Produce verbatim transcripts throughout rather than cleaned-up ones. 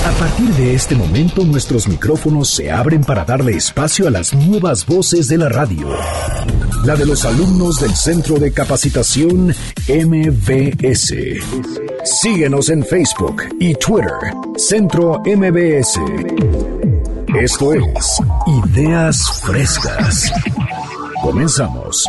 A partir de este momento, nuestros micrófonos se abren para darle espacio a las nuevas voces de la radio. La de los alumnos del Centro de Capacitación M B S. Síguenos en Facebook y Twitter, Centro M B S. Esto es Ideas Frescas. Comenzamos.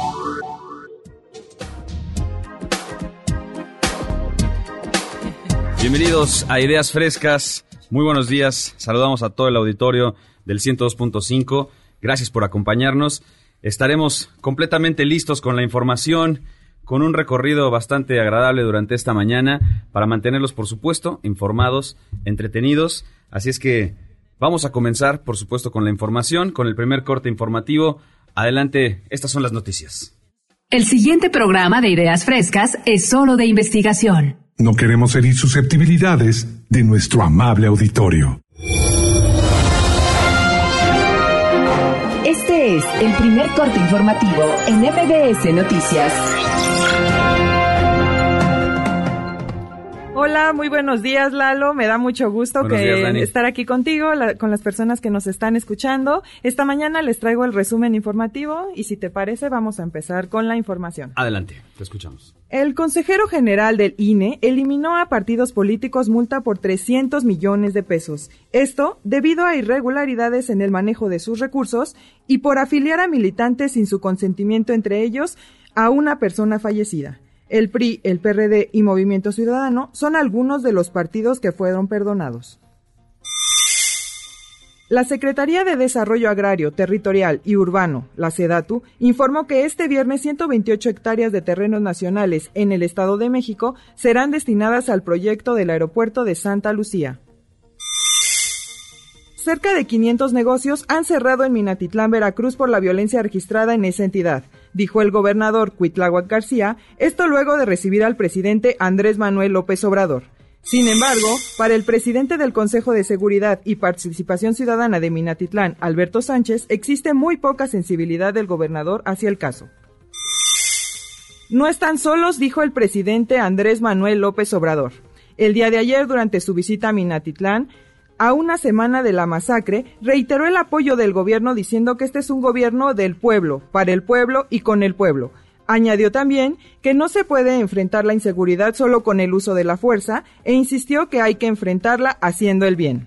Bienvenidos a Ideas Frescas. Muy buenos días. Saludamos a todo el auditorio del ciento dos punto cinco. Gracias por acompañarnos. Estaremos completamente listos con la información, con un recorrido bastante agradable durante esta mañana para mantenerlos, por supuesto, informados, entretenidos. Así es que vamos a comenzar, por supuesto, con la información, con el primer corte informativo. Adelante, estas son las noticias. El siguiente programa de Ideas Frescas es solo de investigación. No queremos herir susceptibilidades de nuestro amable auditorio. Este es el primer corte informativo en M B S Noticias. Hola, muy buenos días, Lalo. Me da mucho gusto buenos que días, Dani. estar aquí contigo, la, con las personas que nos están escuchando. Esta mañana les traigo el resumen informativo y si te parece vamos a empezar con la información. Adelante, te escuchamos. El consejero general del I N E eliminó a partidos políticos multa por trescientos millones de pesos. Esto debido a irregularidades en el manejo de sus recursos y por afiliar a militantes sin su consentimiento, entre ellos a una persona fallecida. El P R I, el P R D y Movimiento Ciudadano son algunos de los partidos que fueron perdonados. La Secretaría de Desarrollo Agrario, Territorial y Urbano, la SEDATU, informó que este viernes ciento veintiocho hectáreas de terrenos nacionales en el Estado de México serán destinadas al proyecto del aeropuerto de Santa Lucía. Cerca de quinientos negocios han cerrado en Minatitlán, Veracruz, por la violencia registrada en esa entidad, dijo el gobernador Cuitláhuac García, esto luego de recibir al presidente Andrés Manuel López Obrador. Sin embargo, para el presidente del Consejo de Seguridad y Participación Ciudadana de Minatitlán, Alberto Sánchez, existe muy poca sensibilidad del gobernador hacia el caso. No están solos, dijo el presidente Andrés Manuel López Obrador. El día de ayer, durante su visita a Minatitlán, a una semana de la masacre, reiteró el apoyo del gobierno diciendo que este es un gobierno del pueblo, para el pueblo y con el pueblo. Añadió también que no se puede enfrentar la inseguridad solo con el uso de la fuerza e insistió que hay que enfrentarla haciendo el bien.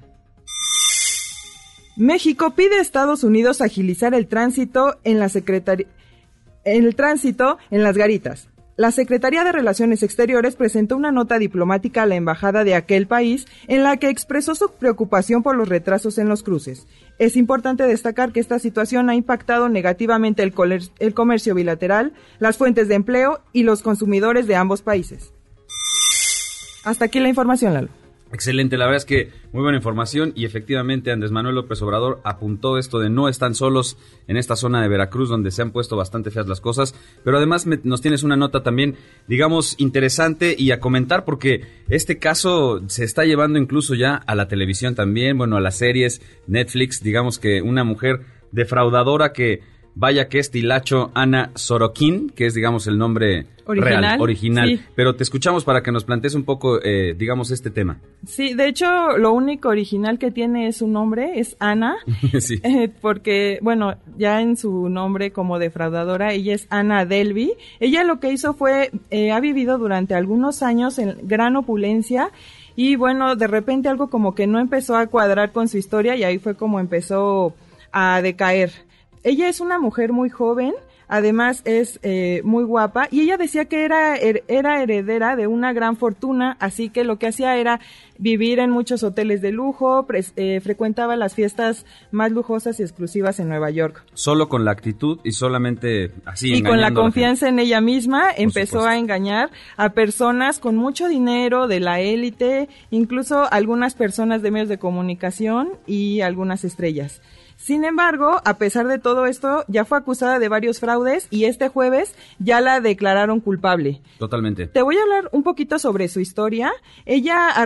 México pide a Estados Unidos agilizar el tránsito en la secretaría, el tránsito en las garitas. La Secretaría de Relaciones Exteriores presentó una nota diplomática a la embajada de aquel país en la que expresó su preocupación por los retrasos en los cruces. Es importante destacar que esta situación ha impactado negativamente el, coler- el comercio bilateral, las fuentes de empleo y los consumidores de ambos países. Hasta aquí la información, Lalo. Excelente, la verdad es que muy buena información y efectivamente Andrés Manuel López Obrador apuntó esto de no están solos en esta zona de Veracruz donde se han puesto bastante feas las cosas, pero además me, nos tienes una nota también, digamos, interesante y a comentar porque este caso se está llevando incluso ya a la televisión también, bueno, a las series, Netflix, digamos que una mujer defraudadora que vaya que es Tilacho Ana Sorokin, que es, digamos, el nombre original, real, original. Sí. Pero te escuchamos para que nos plantees un poco, eh, digamos, este tema. Sí, de hecho, lo único original que tiene es su nombre, es Ana, sí. eh, porque, bueno, ya en su nombre como defraudadora, ella es Ana Delby. Ella lo que hizo fue, eh, ha vivido durante algunos años en gran opulencia, y bueno, de repente algo como que no empezó a cuadrar con su historia, y ahí fue como empezó a decaer. Ella es una mujer muy joven, además es eh, muy guapa, y ella decía que era, her- era heredera de una gran fortuna, así que lo que hacía era vivir en muchos hoteles de lujo, pres- eh, frecuentaba las fiestas más lujosas y exclusivas en Nueva York. Solo con la actitud y solamente así Y con la engañando a confianza en ella misma, empezó supuesto. a engañar a personas con mucho dinero de la élite, incluso algunas personas de medios de comunicación y algunas estrellas. Sin embargo, a pesar de todo esto, ya fue acusada de varios fraudes y este jueves ya la declararon culpable. Totalmente. Te voy a hablar un poquito sobre su historia. Ella arribó a Estados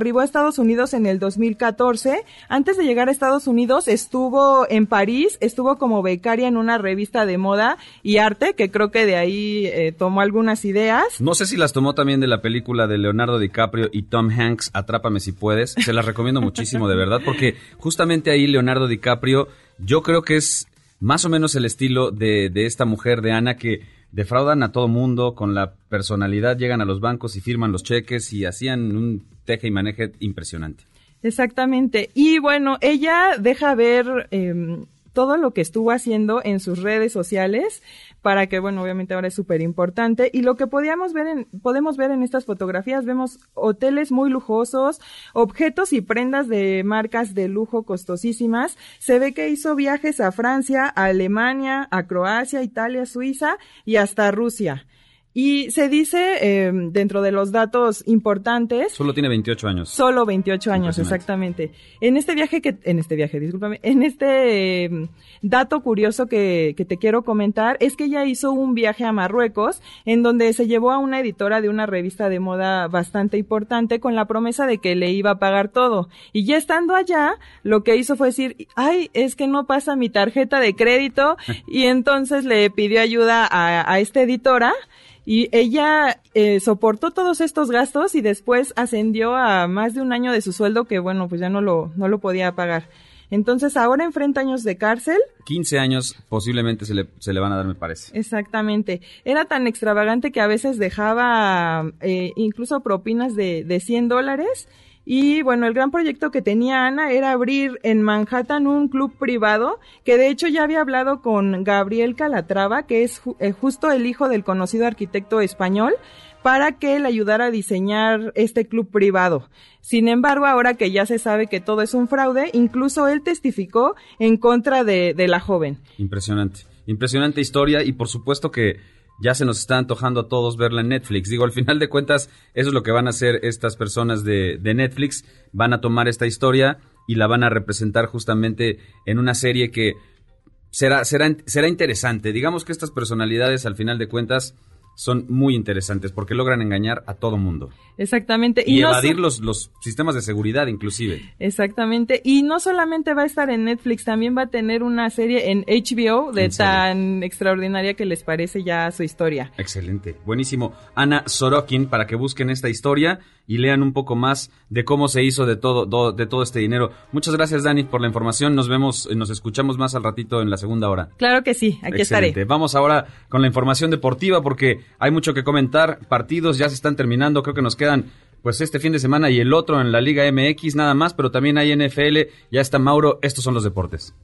Estados Unidos en el dos mil catorce. Antes de llegar a Estados Unidos estuvo en París, estuvo como becaria en una revista de moda y arte, que creo que de ahí eh, tomó algunas ideas. No sé si las tomó también de la película de Leonardo DiCaprio y Tom Hanks, Atrápame si puedes. Se las recomiendo muchísimo, de verdad, porque justamente ahí Leonardo DiCaprio, yo creo que es más o menos el estilo de, de esta mujer, de Ana, que defraudan a todo mundo con la personalidad, llegan a los bancos y firman los cheques y hacían un teje y maneje impresionante. Exactamente. Y bueno, ella deja ver eh, todo lo que estuvo haciendo en sus redes sociales, para que, bueno, obviamente ahora es súper importante. Y lo que podíamos ver en, podemos ver en estas fotografías, vemos hoteles muy lujosos, objetos y prendas de marcas de lujo costosísimas. Se ve que hizo viajes a Francia, a Alemania, a Croacia, Italia, Suiza y hasta Rusia. Y se dice, eh, dentro de los datos importantes... Solo tiene veintiocho años. Solo veintiocho años, exactamente. En este viaje que... En este viaje, discúlpame. En este eh, dato curioso que, que te quiero comentar, es que ella hizo un viaje a Marruecos, en donde se llevó a una editora de una revista de moda bastante importante, con la promesa de que le iba a pagar todo. Y ya estando allá, lo que hizo fue decir, ay, es que no pasa mi tarjeta de crédito, y entonces le pidió ayuda a, a esta editora, y ella eh, soportó todos estos gastos y después ascendió a más de un año de su sueldo que, bueno, pues ya no lo, no lo podía pagar. Entonces ahora enfrenta años de cárcel. quince años posiblemente se le, se le van a dar, me parece. Exactamente. Era tan extravagante que a veces dejaba eh, incluso propinas de, de cien dólares. Y bueno, el gran proyecto que tenía Ana era abrir en Manhattan un club privado, que de hecho ya había hablado con Gabriel Calatrava, que es ju- eh, justo el hijo del conocido arquitecto español, para que le ayudara a diseñar este club privado. Sin embargo, ahora que ya se sabe que todo es un fraude, incluso él testificó en contra de, de la joven. Impresionante, impresionante historia, y por supuesto que ya se nos está antojando a todos verla en Netflix. Digo, al final de cuentas, eso es lo que van a hacer estas personas de, de Netflix. Van a tomar esta historia y la van a representar justamente en una serie que será, será, será interesante. Digamos que estas personalidades, al final de cuentas, son muy interesantes porque logran engañar a todo mundo. Exactamente. Y, y no evadir so- los, los sistemas de seguridad, inclusive. Exactamente. Y no solamente va a estar en Netflix, también va a tener una serie en H B O de tan extraordinaria que les parece ya su historia. Excelente. Buenísimo. Ana Sorokin, para que busquen esta historia y lean un poco más de cómo se hizo de todo, do, de todo este dinero. Muchas gracias, Dani, por la información. Nos vemos, nos escuchamos más al ratito en la segunda hora. Claro que sí, aquí Excelente. estaré. Vamos ahora con la información deportiva porque hay mucho que comentar. Partidos ya se están terminando. Creo que nos quedan pues este fin de semana y el otro en la Liga M X nada más, pero también hay N F L. Ya está Mauro. Estos son los deportes.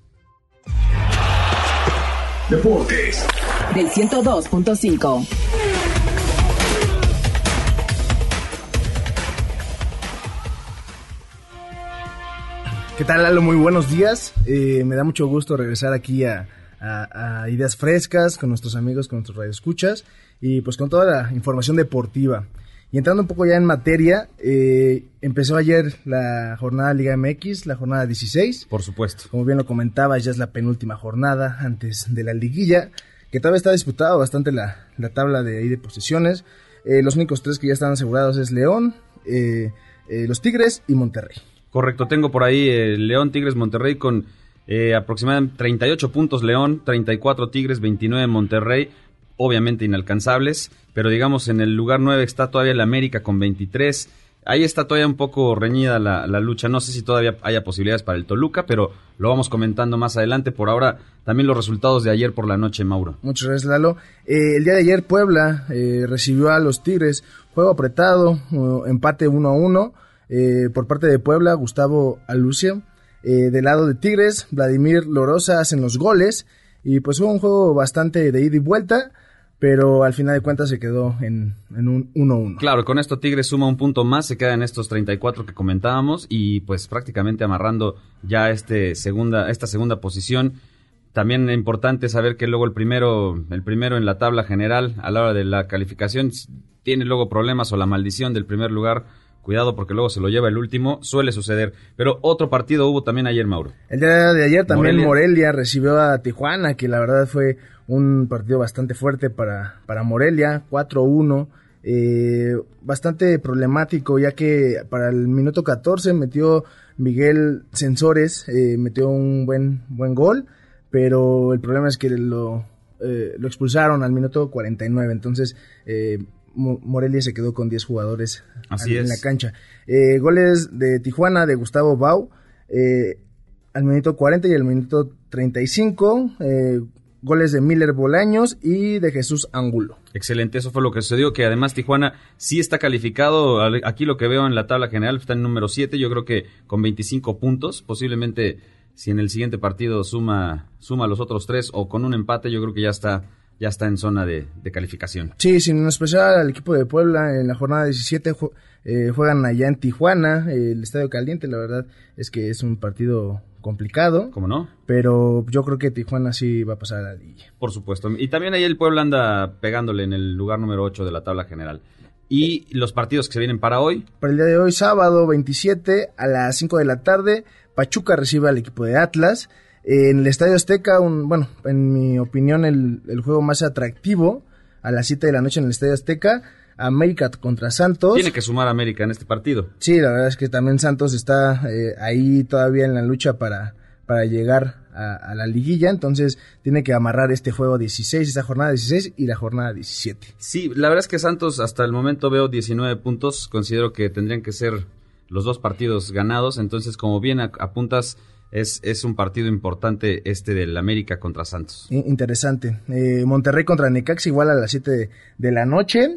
Deportes. Del ciento dos punto cinco. ¿Qué tal, Lalo? Muy buenos días. Eh, me da mucho gusto regresar aquí a, a, a Ideas Frescas con nuestros amigos, con nuestros radioescuchas y pues con toda la información deportiva. Y entrando un poco ya en materia, eh, empezó ayer la jornada Liga M X, la jornada dieciséis. Por supuesto. Como bien lo comentaba, ya es la penúltima jornada antes de la liguilla, que todavía está disputada bastante la, la tabla de, ahí de posiciones. Eh, los únicos tres que ya están asegurados es León, eh, eh, los Tigres y Monterrey. Correcto, tengo por ahí eh, León, Tigres, Monterrey con eh, aproximadamente treinta y ocho puntos León, treinta y cuatro Tigres, veintinueve Monterrey, obviamente inalcanzables, pero digamos en el lugar nueve está todavía el América con veintitrés, ahí está todavía un poco reñida la, la lucha, no sé si todavía haya posibilidades para el Toluca, pero lo vamos comentando más adelante. Por ahora también los resultados de ayer por la noche, Mauro. Muchas gracias, Lalo. Eh, el día de ayer Puebla eh, recibió a los Tigres, juego apretado, uh, empate uno a uno. Eh, por parte de Puebla, Gustavo Alucia. Eh, del lado de Tigres, Vladimir Lorosa hacen los goles. Y pues fue un juego bastante de ida y vuelta, pero al final de cuentas se quedó en, en un uno uno. Claro, con esto Tigres suma un punto más, se queda en estos treinta y cuatro que comentábamos y pues prácticamente amarrando ya este segunda, esta segunda posición. También es importante saber que luego el primero, el primero en la tabla general a la hora de la calificación tiene luego problemas o la maldición del primer lugar. Cuidado porque luego se lo lleva el último, suele suceder. Pero otro partido hubo también ayer, Mauro. El día de ayer también Morelia, Morelia recibió a Tijuana, que la verdad fue un partido bastante fuerte para, para Morelia, cuatro uno. eh, bastante problemático, ya que para el minuto catorce metió Miguel Sensores, eh, metió un buen, buen gol, pero el problema es que lo, eh, lo expulsaron al minuto cuarenta y nueve, entonces eh, Morelia se quedó con diez jugadores Así en es. la cancha. Eh, goles de Tijuana, de Gustavo Bau, eh, al minuto cuarenta y al minuto treinta y cinco, eh, goles de Miller Bolaños y de Jesús Angulo. Excelente, eso fue lo que sucedió, que además Tijuana sí está calificado, aquí lo que veo en la tabla general está en número siete, yo creo que con veinticinco puntos, posiblemente si en el siguiente partido suma suma los otros tres o con un empate, yo creo que ya está ya está en zona de, de calificación. Sí, sin especial al equipo de Puebla, en la jornada diecisiete ju- eh, juegan allá en Tijuana, eh, el Estadio Caliente, la verdad es que es un partido complicado. ¿Cómo no? Pero yo creo que Tijuana sí va a pasar a la liguilla. Por supuesto. Y también ahí el Puebla anda pegándole en el lugar número ocho de la tabla general. Y los partidos que se vienen para hoy. Para el día de hoy, sábado veintisiete, a las cinco de la tarde, Pachuca recibe al equipo de Atlas. En el Estadio Azteca, un, bueno, en mi opinión, el, el juego más atractivo, a las siete de la noche en el Estadio Azteca, América contra Santos. Tiene que sumar América en este partido. Sí, la verdad es que también Santos está eh, ahí todavía en la lucha para, para llegar a, a la liguilla, entonces tiene que amarrar este juego dieciséis, esta jornada dieciséis y la jornada diecisiete. Sí, la verdad es que Santos hasta el momento veo diecinueve puntos, considero que tendrían que ser los dos partidos ganados, entonces como bien apuntas, es, es un partido importante este del América contra Santos. Interesante. Eh, Monterrey contra Necaxa igual a las siete de, de la noche.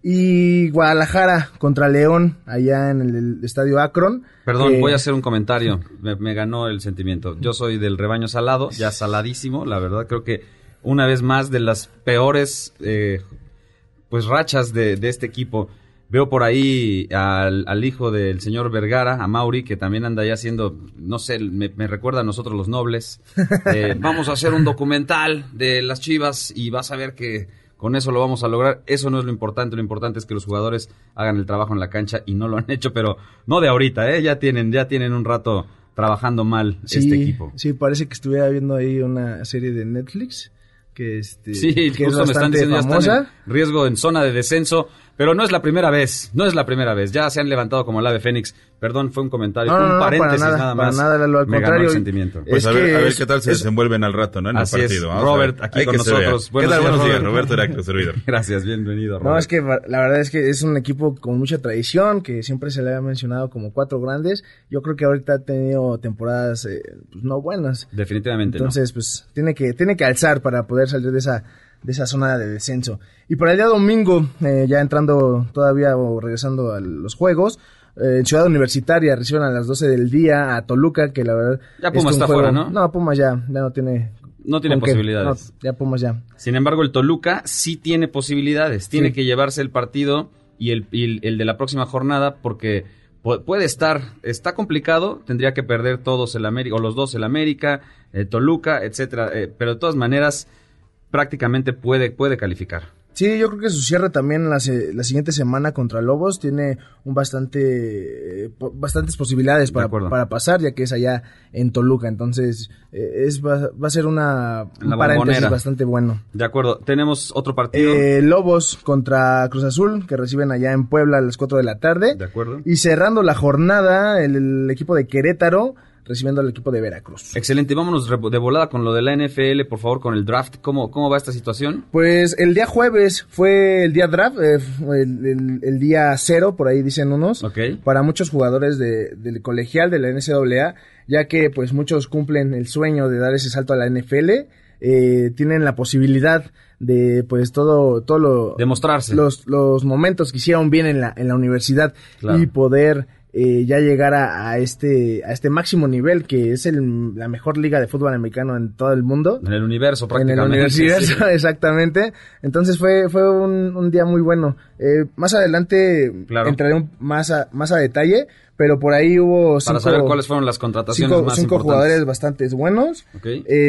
Y Guadalajara contra León, allá en el, el estadio Akron. Perdón, eh, voy a hacer un comentario. Me, me ganó el sentimiento. Yo soy del rebaño salado, ya saladísimo. La verdad, creo que una vez más de las peores eh, pues rachas de, de este equipo. Veo por ahí al, al hijo del señor Vergara, a Mauri, que también anda ya haciendo, no sé, me, me recuerda a nosotros los nobles. Eh, vamos a hacer un documental de las Chivas y vas a ver que con eso lo vamos a lograr. Eso no es lo importante, lo importante es que los jugadores hagan el trabajo en la cancha y no lo han hecho, pero no de ahorita, ¿eh? Ya tienen, ya tienen un rato trabajando mal sí, este equipo. Sí, parece que estuviera viendo ahí una serie de Netflix que, este, sí, que justo es me están bastante diciendo famosa. ya están en riesgo en zona de descenso, pero no es la primera vez, no es la primera vez. Ya se han levantado como el ave fénix. Perdón, fue un comentario, No, no, un no, paréntesis para nada, nada más. para nada, Lalo, al me ganó contrario. el sentimiento. Es Pues a ver, que a ver es- qué tal se es- desenvuelven al rato, ¿no? En Así el es, partido. Vamos Robert, a ver. aquí Hay con que se vea. nosotros. ¿Qué Buenos tal? días, Buenos días, Robert. Roberto Heráclito, servidor. Gracias, bienvenido, Robert. No, es que la verdad es que es un equipo con mucha tradición, que siempre se le ha mencionado como cuatro grandes. Yo creo que ahorita ha tenido temporadas eh, pues, no buenas. Definitivamente Entonces, pues tiene que tiene que alzar para poder salir de esa de esa zona de descenso. Y para el día domingo, eh, ya entrando todavía o regresando a los juegos, eh, en Ciudad Universitaria reciben a las doce del día a Toluca, que la verdad... Ya Pumas es un está juego- fuera, ¿no? No, Pumas ya, ya no tiene... No tiene con qué. posibilidades. No, ya Pumas ya. Sin embargo, el Toluca sí tiene posibilidades. Tiene Sí. que llevarse el partido y el, y el, el de la próxima jornada porque pu- puede estar, está complicado, tendría que perder todos el América, o los dos el América, el Toluca, etcétera. Eh, pero de todas maneras, prácticamente puede, puede calificar. Sí, yo creo que su cierre también la, se- la siguiente semana contra Lobos tiene un bastante eh, po- bastantes posibilidades De para, acuerdo. para pasar, ya que es allá en Toluca. Entonces, eh, es va, va a ser una, un La paréntesis bombonera. bastante bueno. De acuerdo, tenemos otro partido. Eh, Lobos contra Cruz Azul, que reciben allá en Puebla a las cuatro de la tarde. De acuerdo. Y cerrando la jornada, el, el equipo de Querétaro recibiendo al equipo de Veracruz. Excelente, vámonos re- de volada con lo de la N F L, por favor, con el draft. ¿Cómo, cómo va esta situación? Pues el día jueves fue el día draft, eh, fue el, el- el día cero, por ahí dicen unos, Ok. para muchos jugadores de- del colegial, de la N C A A, ya que pues muchos cumplen el sueño de dar ese salto a la N F L, eh, tienen la posibilidad de pues todo, todo lo... Demostrarse. Los, los momentos que hicieron bien en la, en la universidad Claro. y poder... Eh, ya llegar a, a este a este máximo nivel que es el, la mejor liga de fútbol americano en todo el mundo. En el universo, En prácticamente. el universo, Sí. exactamente. Entonces fue fue un, un día muy bueno. Eh, más adelante Claro. entraré un- más a, más a detalle, pero por ahí hubo cinco, Para saber cuáles fueron las contrataciones cinco, más cinco importantes. jugadores bastante buenos. Ok.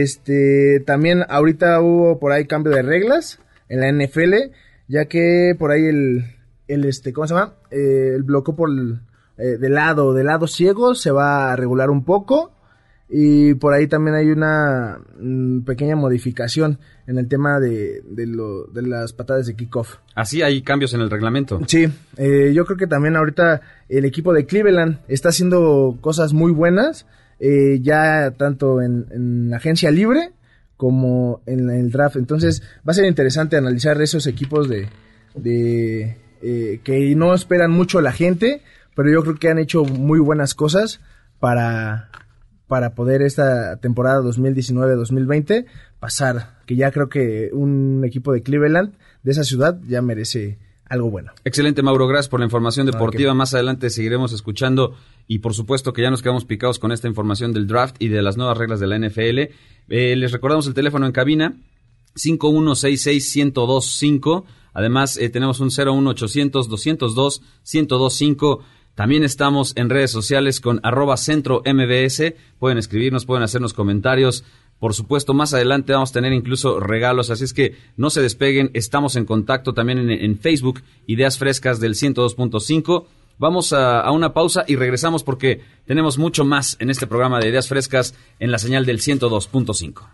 Este también ahorita hubo por ahí cambio de reglas en la N F L, ya que por ahí el el este ¿cómo se llama? Eh, el bloqueo por el, eh, del lado del lado ciego se va a regular un poco. y por ahí también hay una mm, pequeña modificación en el tema de, de, lo, de las patadas de kickoff. Así hay cambios en el reglamento. Sí, eh, yo creo que también ahorita el equipo de Cleveland está haciendo cosas muy buenas, eh, ya tanto en, en la agencia libre como en el draft. Entonces va a ser interesante analizar esos equipos de, de eh, que no esperan mucho a la gente, pero yo creo que han hecho muy buenas cosas para, para poder esta temporada dos mil diecinueve dos mil veinte pasar, que ya creo que un equipo de Cleveland, de esa ciudad, ya merece algo bueno. Excelente, Mauro, gracias por la información deportiva. Okay. Más adelante seguiremos escuchando y por supuesto que ya nos quedamos picados con esta información del draft y de las nuevas reglas de la N F L. Eh, les recordamos el teléfono en cabina, cinco uno seis seis, uno cero dos cinco. Además, eh, tenemos un cero uno ochocientos, doscientos dos, ciento veinticinco. También estamos en redes sociales con arroba centro M B S. Pueden escribirnos, pueden hacernos comentarios. Por supuesto, más adelante vamos a tener incluso regalos, así es que no se despeguen. Estamos en contacto también en, en Facebook, Ideas Frescas del ciento dos punto cinco. Vamos a, a una pausa y regresamos porque tenemos mucho más en este programa de Ideas Frescas en la señal del ciento dos punto cinco.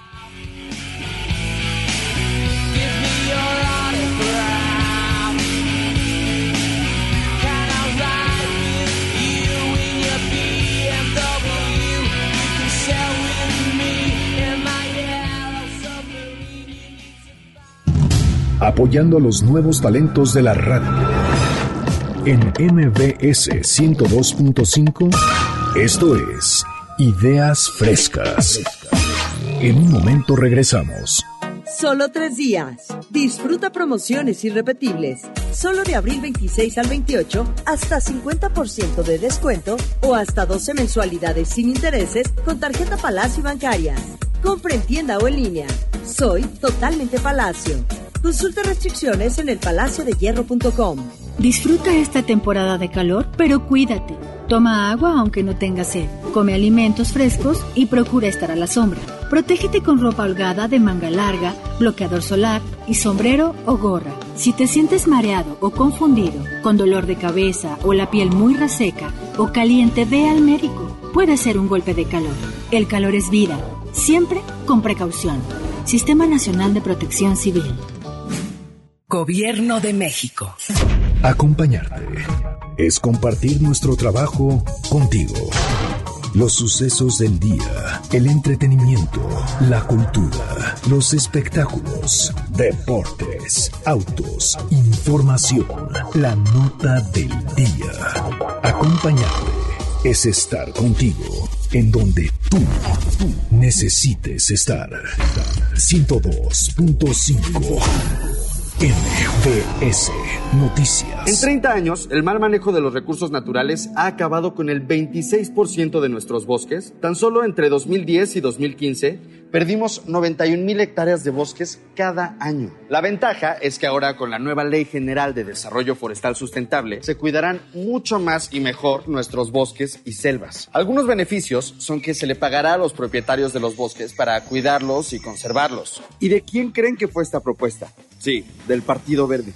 Apoyando a los nuevos talentos de la radio. En M B S ciento dos punto cinco, esto es Ideas Frescas. En un momento regresamos. Solo tres días. Disfruta promociones irrepetibles. Solo de abril veintiséis al veintiocho, hasta cincuenta por ciento de descuento o hasta doce mensualidades sin intereses con tarjeta Palacio y bancarias. Compra en tienda o en línea. Soy totalmente Palacio. Consulta restricciones en el palacio de hierro punto com. Disfruta esta temporada de calor, pero cuídate. Toma agua aunque no tengas sed. Come alimentos frescos y procura estar a la sombra. Protégete con ropa holgada de manga larga, bloqueador solar y sombrero o gorra. Si te sientes mareado o confundido, con dolor de cabeza o la piel muy reseca o caliente, ve al médico. Puede ser un golpe de calor. El calor es vida. Siempre con precaución. Sistema Nacional de Protección Civil. Gobierno de México. Acompañarte es compartir nuestro trabajo contigo. Los sucesos del día, el entretenimiento, la cultura, los espectáculos, deportes, autos, información, la nota del día. Acompañarte es estar contigo en donde tú, tú necesites estar. ciento dos punto cinco M B S Noticias. En treinta años, el mal manejo de los recursos naturales ha acabado con el veintiséis por ciento de nuestros bosques. Tan solo entre dos mil diez y dos mil quince, perdimos noventa y un mil hectáreas de bosques cada año. La ventaja es que ahora, con la nueva Ley General de Desarrollo Forestal Sustentable, se cuidarán mucho más y mejor nuestros bosques y selvas. Algunos beneficios son que se le pagará a los propietarios de los bosques para cuidarlos y conservarlos. ¿Y de quién creen que fue esta propuesta? Sí, del Partido Verde.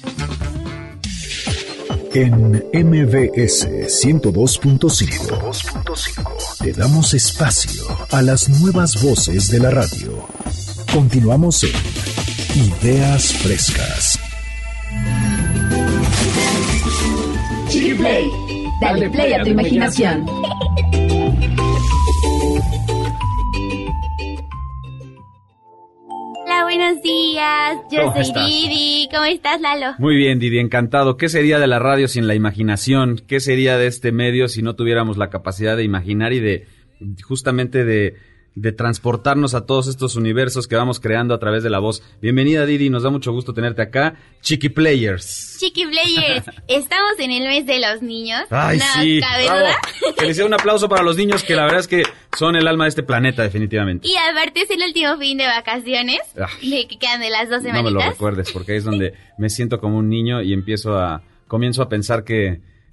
En M B S ciento dos punto cinco te damos espacio a las nuevas voces de la radio. Continuamos en Ideas Frescas. Chiqui Play, dale play a tu imaginación. Hola, buenos días. Yo ¿Cómo soy estás? Didi. ¿Cómo estás, Lalo? Muy bien, Didi, encantado. ¿Qué sería de la radio sin la imaginación? ¿Qué sería de este medio si no tuviéramos la capacidad de imaginar y de justamente de, de transportarnos a todos estos universos que vamos creando a través de la voz? Bienvenida, Didi, nos da mucho gusto tenerte acá. Chiqui Players. Chiqui Players, estamos en el mes de los niños. Ay, no sí, cabe bravo. duda. Que les dé un aplauso para los niños que la verdad es que son el alma de este planeta, definitivamente. Y aparte es el último fin de vacaciones, Ah. de que quedan de las dos No me lo semanitas. recuerdes, porque ahí es donde me siento como un niño y empiezo a, comienzo a pensar que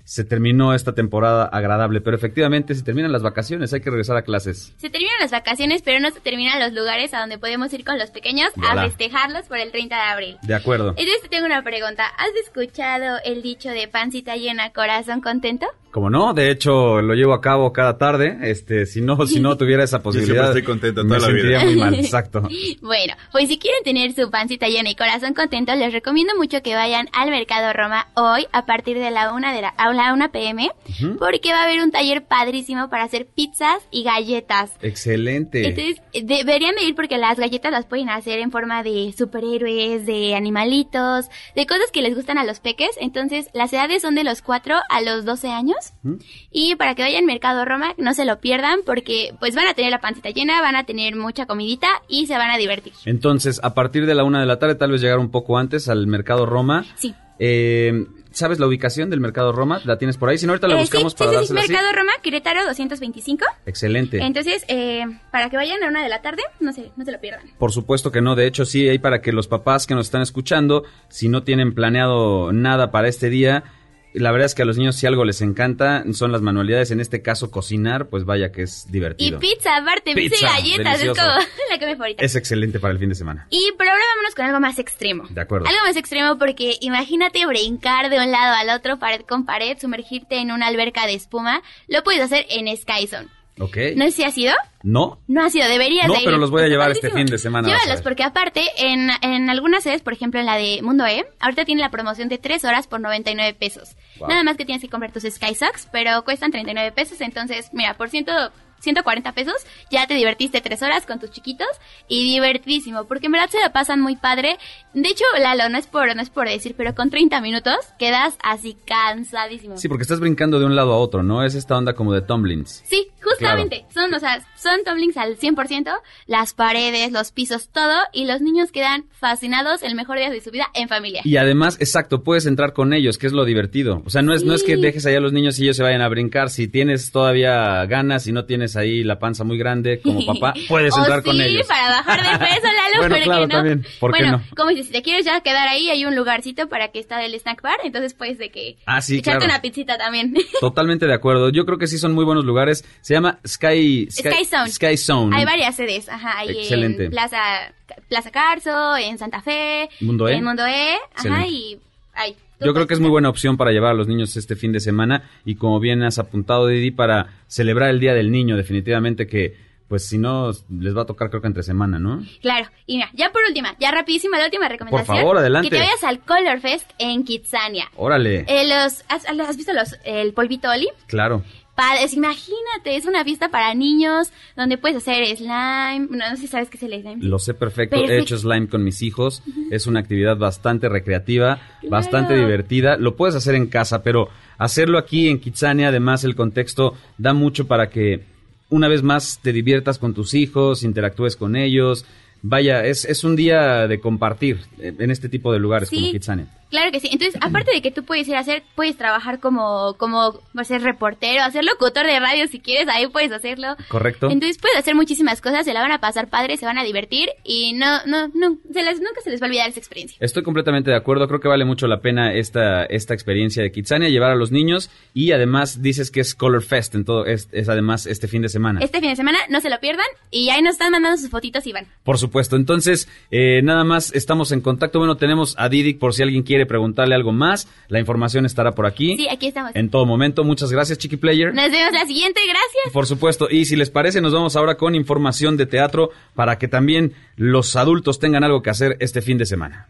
se terminó esta temporada agradable, pero efectivamente se terminan las vacaciones, hay que regresar a clases. Se terminan las vacaciones, pero no se terminan los lugares a donde podemos ir con los pequeños Voilà. a festejarlos por el treinta de abril. De acuerdo. Entonces te tengo una pregunta. ¿Has escuchado el dicho de pancita llena, corazón contento? Como no, de hecho lo llevo a cabo cada tarde, este, si no, si no tuviera esa posibilidad, Yo siempre estoy contento me toda la sentiría vida. muy mal, exacto. Bueno, pues si quieren tener su pancita llena y corazón contento, les recomiendo mucho que vayan al Mercado Roma hoy a partir de la una de la, a la una p m Ujú. porque va a haber un taller padrísimo para hacer pizzas y galletas. Excelente. Entonces, deberían de ir porque las galletas las pueden hacer en forma de superhéroes, de animalitos, de cosas que les gustan a los peques. Entonces, las edades son de los cuatro a los doce años. ¿Mm? Y para que vayan al Mercado Roma, no se lo pierdan porque pues van a tener la pancita llena, van a tener mucha comidita y se van a divertir. Entonces, a partir de la una de la tarde, tal vez llegar un poco antes al Mercado Roma. Sí. Eh, ¿Sabes la ubicación del Mercado Roma? ¿La tienes por ahí? Si no, ahorita la Eh, buscamos sí, para sí, sí, dársela así. Mercado Roma, Querétaro doscientos veinticinco. Excelente. Entonces, eh, para que vayan a una de la tarde, no se, no se lo pierdan. Por supuesto que no, de hecho sí, hay para que los papás que nos están escuchando, si no tienen planeado nada para este día, la verdad es que a los niños si algo les encanta son las manualidades, en este caso cocinar, pues vaya que es Y divertido. pizza, aparte, pizza, Pizza, y galletas, delicioso. es como la comida favorita. Es excelente para el fin de semana. Y pero ahora vámonos con algo más extremo. De acuerdo. Algo más extremo porque imagínate brincar de un lado al otro, pared con pared, sumergirte en una alberca de espuma. Lo puedes hacer en Sky Zone. ¿Ok? ¿No sé si has ido? ¿No? No has ido, deberías No, de ir. pero los voy a Está llevar este padrísimo. fin de semana, vas a Llévalos ver. porque aparte, en, en algunas sedes, por ejemplo en la de Mundo E, ahorita tiene la promoción de tres horas por noventa y nueve pesos. Wow. Nada más que tienes que comprar tus Sky Socks, pero cuestan treinta y nueve pesos, entonces, mira, por ciento... ciento cuarenta pesos, ya te divertiste tres horas con tus chiquitos y divertidísimo, porque en verdad se la pasan muy padre. De hecho, Lalo, no es por, no es por decir, pero con treinta minutos quedas así cansadísimo. Sí, porque estás brincando de un lado a otro, ¿no? Es esta onda como de tumblings. Sí, justamente, son, o sea, son tumblings al cien por ciento, las paredes, los pisos, todo, y los niños quedan fascinados, el mejor día de su vida en familia. Y además, exacto, puedes entrar con ellos, que es lo divertido. O sea, no es, no es que Sí. dejes allá a los niños y ellos se vayan a brincar. Si tienes todavía ganas y no tienes ahí la panza muy grande como papá, puedes O entrar con sí, ellos. para bajar de peso, Lalo, Bueno, ¿por claro, qué no? también, ¿por qué bueno, no? como dices, si te quieres ya quedar ahí, hay un lugarcito para que está el snack bar, entonces puedes de que Ah, sí, echarte claro. una pizzita también. Totalmente de acuerdo. Yo creo que sí son muy buenos lugares. Se llama Sky... Sky Zone. Sky Zone. Hay varias sedes, ajá, hay Excelente. en Plaza Plaza Carso, en Santa Fe, Mundo E. en Mundo E, ajá, Excelente. y hay. Yo creo que es muy buena opción para llevar a los niños este fin de semana y como bien has apuntado, Didi, para celebrar el Día del Niño, definitivamente que, pues si no, les va a tocar creo que entre semana, ¿no? Claro, y mira, ya por última, ya rapidísima la última recomendación. Por favor, adelante. Que te vayas al Color Fest en Kitsania. Órale, Eh, los, ¿has, ¿Has visto los el polvito Oli? claro. Padres, imagínate, es una fiesta para niños donde puedes hacer slime, no, no sé si sabes qué es el slime. Lo sé perfecto, he Perfecto. hecho slime con mis hijos, es una actividad bastante recreativa, bastante divertida, lo puedes hacer en casa, pero hacerlo aquí en Kitsania, además el contexto da mucho para que una vez más te diviertas con tus hijos, interactúes con ellos, vaya, es, es un día de compartir en este tipo de lugares Sí. como Kitsania. Claro que sí. Entonces, aparte de que tú puedes ir a hacer, puedes trabajar como, como, ser reportero, hacer locutor de radio si quieres, ahí puedes hacerlo. Correcto. Entonces puedes hacer muchísimas cosas, se la van a pasar padre, se van a divertir y no, no, no, se les, nunca se les va a olvidar esa experiencia. Estoy completamente de acuerdo, creo que vale mucho la pena esta, esta experiencia de Kitsania, llevar a los niños y además dices que es Color Fest, en todo, es, es además este fin de semana. Este fin de semana, no se lo pierdan y ahí nos están mandando sus fotitos y van. Por supuesto, entonces eh, nada más estamos en contacto, bueno, tenemos a Didic por si alguien quiere preguntarle algo más, la información estará por aquí. Sí, aquí estamos. En todo momento, muchas gracias Chiqui Player. Nos vemos la siguiente, gracias. Por supuesto, y si les parece, nos vamos ahora con información de teatro para que también los adultos tengan algo que hacer este fin de semana.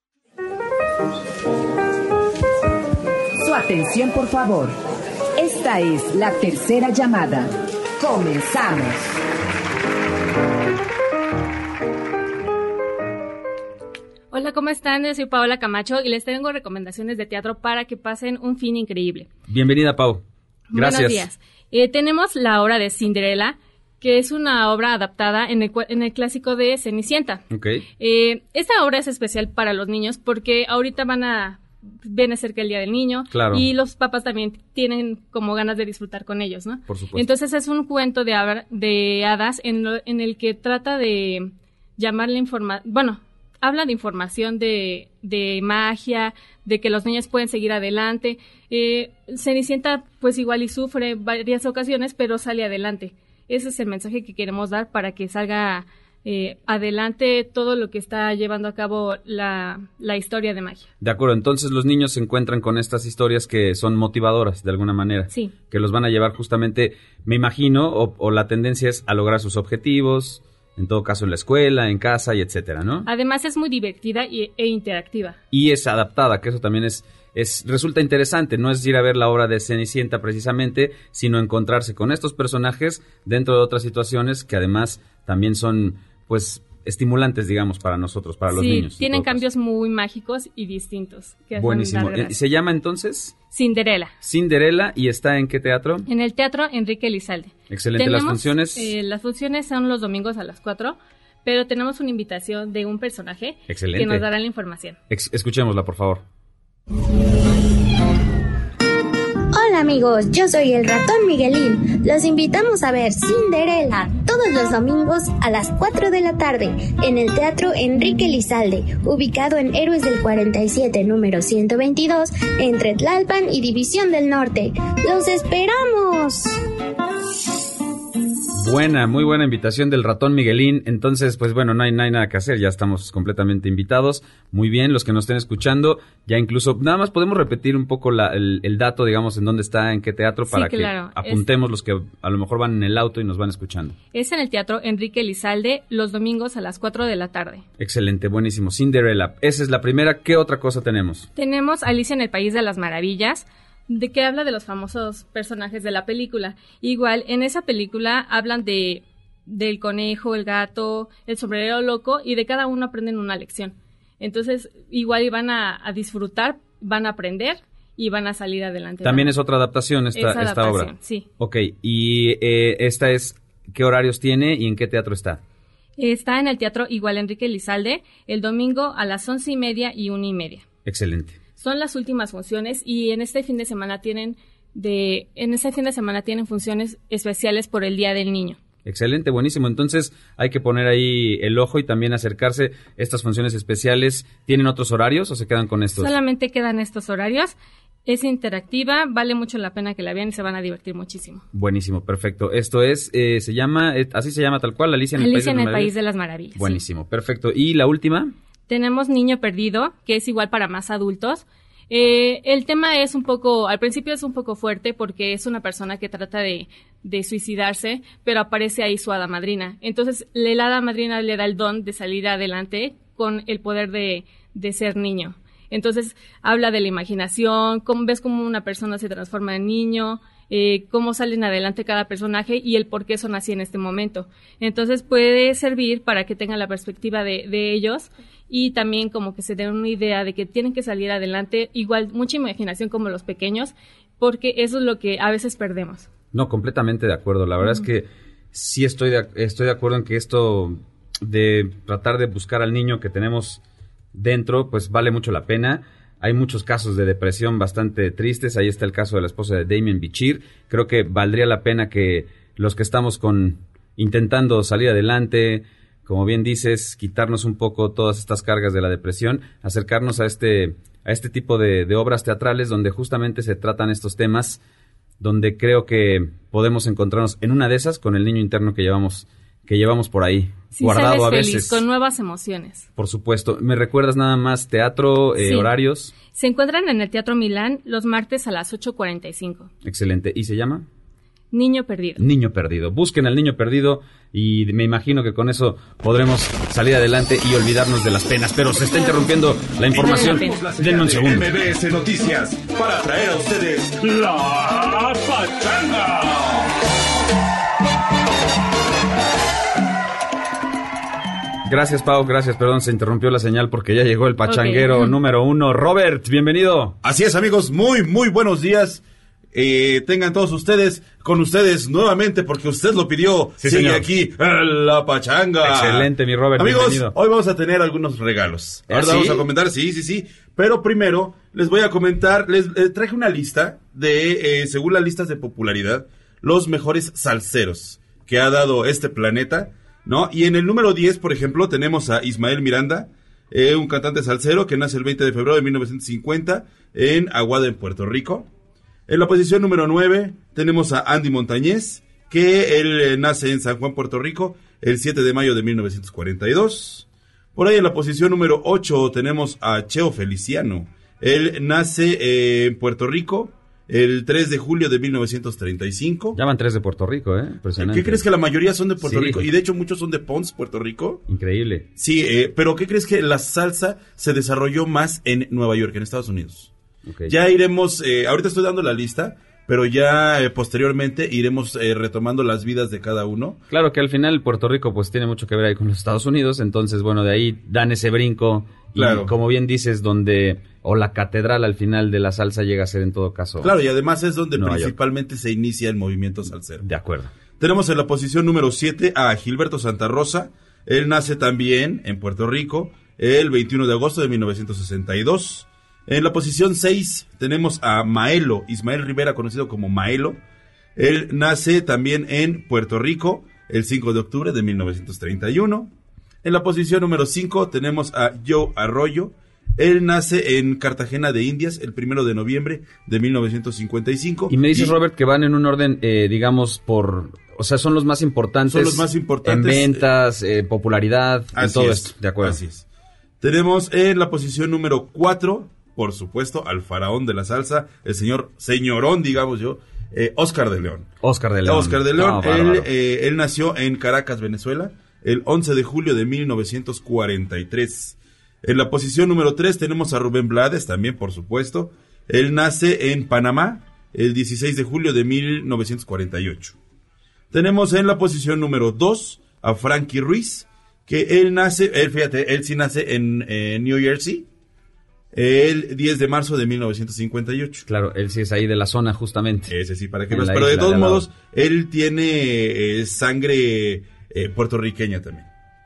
Su atención, por favor. Esta es la tercera llamada. Comenzamos. Hola, ¿cómo están? Yo soy Paola Camacho y les tengo recomendaciones de teatro para que pasen un fin increíble. Bienvenida, Pau. Gracias. Buenos días. Eh, tenemos la obra de Cinderella, que es una obra adaptada en el, en el clásico de Cenicienta. Ok. Eh, esta obra es especial para los niños porque ahorita van a viene cerca el Día del Niño. Claro. Y los papás también tienen como ganas de disfrutar con ellos, ¿no? Por supuesto. Entonces es un cuento de, hab- de hadas en, lo- en el que trata de llamar la información, bueno, habla de información de, de magia, de que los niños pueden seguir adelante. Eh, Cenicienta pues igual y sufre varias ocasiones, pero sale adelante. Ese es el mensaje que queremos dar para que salga eh, adelante todo lo que está llevando a cabo la, la historia de magia. De acuerdo, entonces los niños se encuentran con estas historias que son motivadoras de alguna manera. Sí. Que los van a llevar justamente, me imagino, o, o la tendencia es a lograr sus objetivos, en todo caso en la escuela, en casa y etcétera, ¿no? Además es muy divertida y, e interactiva. Y es adaptada, que eso también es, es resulta interesante. No es ir a ver la obra de Cenicienta precisamente, sino encontrarse con estos personajes dentro de otras situaciones que además también son, pues, estimulantes, digamos, para nosotros, para los sí, niños. Sí, tienen cambios muy mágicos y distintos. Que buenísimo. ¿Se llama entonces? Cinderela. Cinderela, ¿y está en qué teatro? En el Teatro Enrique Elizalde. Excelente. Tenemos, ¿Las funciones? Eh, las funciones son los domingos a las cuatro, pero tenemos una invitación de un personaje Excelente. que nos dará la información. Ex- escuchémosla, por favor. Hola amigos, yo soy el ratón Miguelín. Los invitamos a ver Cinderela todos los domingos a las cuatro de la tarde en el Teatro Enrique Elizalde, ubicado en Héroes del cuarenta y siete, número ciento veintidós, entre Tlalpan y División del Norte. ¡Los esperamos! Buena, muy buena invitación del ratón Miguelín. Entonces, pues bueno, no hay, no hay nada que hacer, ya estamos completamente invitados. Muy bien, los que nos estén escuchando, ya incluso, nada más podemos repetir un poco la, el, el dato, digamos, en dónde está, en qué teatro, para sí, claro. que apuntemos es, los que a lo mejor van en el auto y nos van escuchando. Es en el Teatro Enrique Elizalde, los domingos a las cuatro de la tarde. Excelente, buenísimo. Cinderella, esa es la primera. ¿Qué otra cosa tenemos? Tenemos Alicia en el País de las Maravillas, de que habla de los famosos personajes de la película. Igual, en esa película hablan de del conejo, el gato, el sombrerero loco, y de cada uno aprenden una lección. Entonces, igual van a, a disfrutar, van a aprender y van a salir adelante. También ¿no? es otra adaptación esta, es adaptación, esta obra. Sí. Ok, y eh, esta es, ¿qué horarios tiene y en qué teatro está? Está en el Teatro igual Enrique Elizalde, el domingo a las once y media y una y media. Excelente. Son las últimas funciones y en este fin de semana tienen de, en este fin de semana tienen funciones especiales por el Día del Niño. Excelente, buenísimo. Entonces hay que poner ahí el ojo y también acercarse. Estas funciones especiales, ¿tienen otros horarios o se quedan con estos? Solamente quedan estos horarios. Es interactiva, vale mucho la pena que la vean y se van a divertir muchísimo. Buenísimo, perfecto. Esto es, eh, se llama, eh, así se llama tal cual, Alicia en el, Alicia País, en de el País de las Maravillas. Buenísimo, sí. Perfecto. ¿Y la última? Tenemos Niño Perdido, que es igual para más adultos. Eh, el tema es un poco, al principio es un poco fuerte porque es una persona que trata de, de suicidarse, pero aparece ahí su hada madrina. Entonces, la hada madrina le da el don de salir adelante con el poder de, de ser niño. Entonces, habla de la imaginación, cómo ves cómo una persona se transforma en niño, eh, cómo salen adelante cada personaje y el por qué son así en este momento. Entonces, puede servir para que tengan la perspectiva de, de ellos y también como que se den una idea de que tienen que salir adelante, igual mucha imaginación como los pequeños, porque eso es lo que a veces perdemos. No, completamente de acuerdo. La verdad uh-huh. es que sí estoy de, estoy de acuerdo en que esto de tratar de buscar al niño que tenemos dentro, pues vale mucho la pena. Hay muchos casos de depresión bastante tristes. Ahí está el caso de la esposa de Damien Bichir. Creo que valdría la pena que los que estamos con intentando salir adelante, como bien dices, quitarnos un poco todas estas cargas de la depresión, acercarnos a este, a este tipo de, de obras teatrales donde justamente se tratan estos temas, donde creo que podemos encontrarnos en una de esas con el niño interno que llevamos que llevamos por ahí, sí, guardado a feliz, veces. Con nuevas emociones. Por supuesto. ¿Me recuerdas nada más teatro, eh, sí. horarios? Se encuentran en el Teatro Milán los martes a las ocho cuarenta y cinco. Excelente. ¿Y se llama? Niño Perdido. Niño Perdido. Busquen al Niño Perdido y me imagino que con eso podremos salir adelante y olvidarnos de las penas. Pero se está interrumpiendo la información. Denme un segundo. M B S Noticias para traer a ustedes la pachanga. Gracias, Pau, gracias. Perdón, se interrumpió la señal porque ya llegó el pachanguero okay. número uno. Robert, bienvenido. Así es, amigos, muy, muy buenos días. Eh, tengan todos ustedes, con ustedes nuevamente, porque usted lo pidió. Sí, Sigue señor. aquí la pachanga. Excelente, mi Robert, amigos, bienvenido. Hoy vamos a tener algunos regalos. Ahora ¿Sí? vamos a comentar, sí, sí, sí. Pero primero, les voy a comentar, les eh, traje una lista de, eh, según las listas de popularidad, los mejores salseros que ha dado este planeta, ¿no? Y en el número diez, por ejemplo, tenemos a Ismael Miranda, eh, un cantante salsero que nace el veinte de febrero de mil novecientos cincuenta en Aguada, en Puerto Rico. En la posición número nueve tenemos a Andy Montañez, que él eh, nace en San Juan, Puerto Rico, el siete de mayo de mil novecientos cuarenta y dos. Por ahí en la posición número ocho tenemos a Cheo Feliciano. Él nace eh, en Puerto Rico el tres de julio de mil novecientos treinta y cinco. Ya van tres de Puerto Rico, ¿eh? Impresionante. ¿Qué crees que la mayoría son de Puerto Sí. Rico? Y de hecho muchos son de Ponce, Puerto Rico. Increíble. Sí, eh, pero ¿qué crees que la salsa se desarrolló más en Nueva York, en Estados Unidos? Okay. Ya iremos, eh, ahorita estoy dando la lista, pero ya eh, posteriormente iremos eh, retomando las vidas de cada uno. Claro que al final Puerto Rico pues tiene mucho que ver ahí con los Estados Unidos, entonces bueno, de ahí dan ese brinco y Claro. como bien dices, donde, o la catedral al final de la salsa llega a ser en todo caso. Claro, y además es donde Nueva principalmente se inicia el movimiento salsero. De acuerdo. Tenemos en la posición número siete a Gilberto Santa Rosa. Él nace también en Puerto Rico el veintiuno de agosto de mil novecientos sesenta y dos. En la posición seis tenemos a Maelo, Ismael Rivera, conocido como Maelo. Él nace también en Puerto Rico el cinco de octubre de mil novecientos treinta y uno. En la posición número cinco tenemos a Joe Arroyo. Él nace en Cartagena de Indias el primero de noviembre de mil novecientos cincuenta y cinco. Y me dices, Robert, que van en un orden, eh, digamos, por... O sea, son los más importantes. Son los más importantes. En ventas, eh, popularidad, en Así todo es, esto. De acuerdo. Así es. Tenemos en la posición número cuatro, por supuesto, al faraón de la salsa, el señor, señorón, digamos yo, eh, Oscar de León. Oscar de León. Oscar de León, No, él, bárbaro. eh, él nació en Caracas, Venezuela, el once de julio de mil novecientos cuarenta y tres. En la posición número tres tenemos a Rubén Blades, también por supuesto. Él nace en Panamá el dieciséis de julio de mil novecientos cuarenta y ocho. Tenemos en la posición número dos a Frankie Ruiz, que él nace, él fíjate, él sí nace en eh, New Jersey, el diez de marzo de mil novecientos cincuenta y ocho. Claro, él sí es ahí de la zona justamente. Ese sí, para que En veas. la Pero de isla todos de al lado. modos, él tiene eh, sangre eh, puertorriqueña también.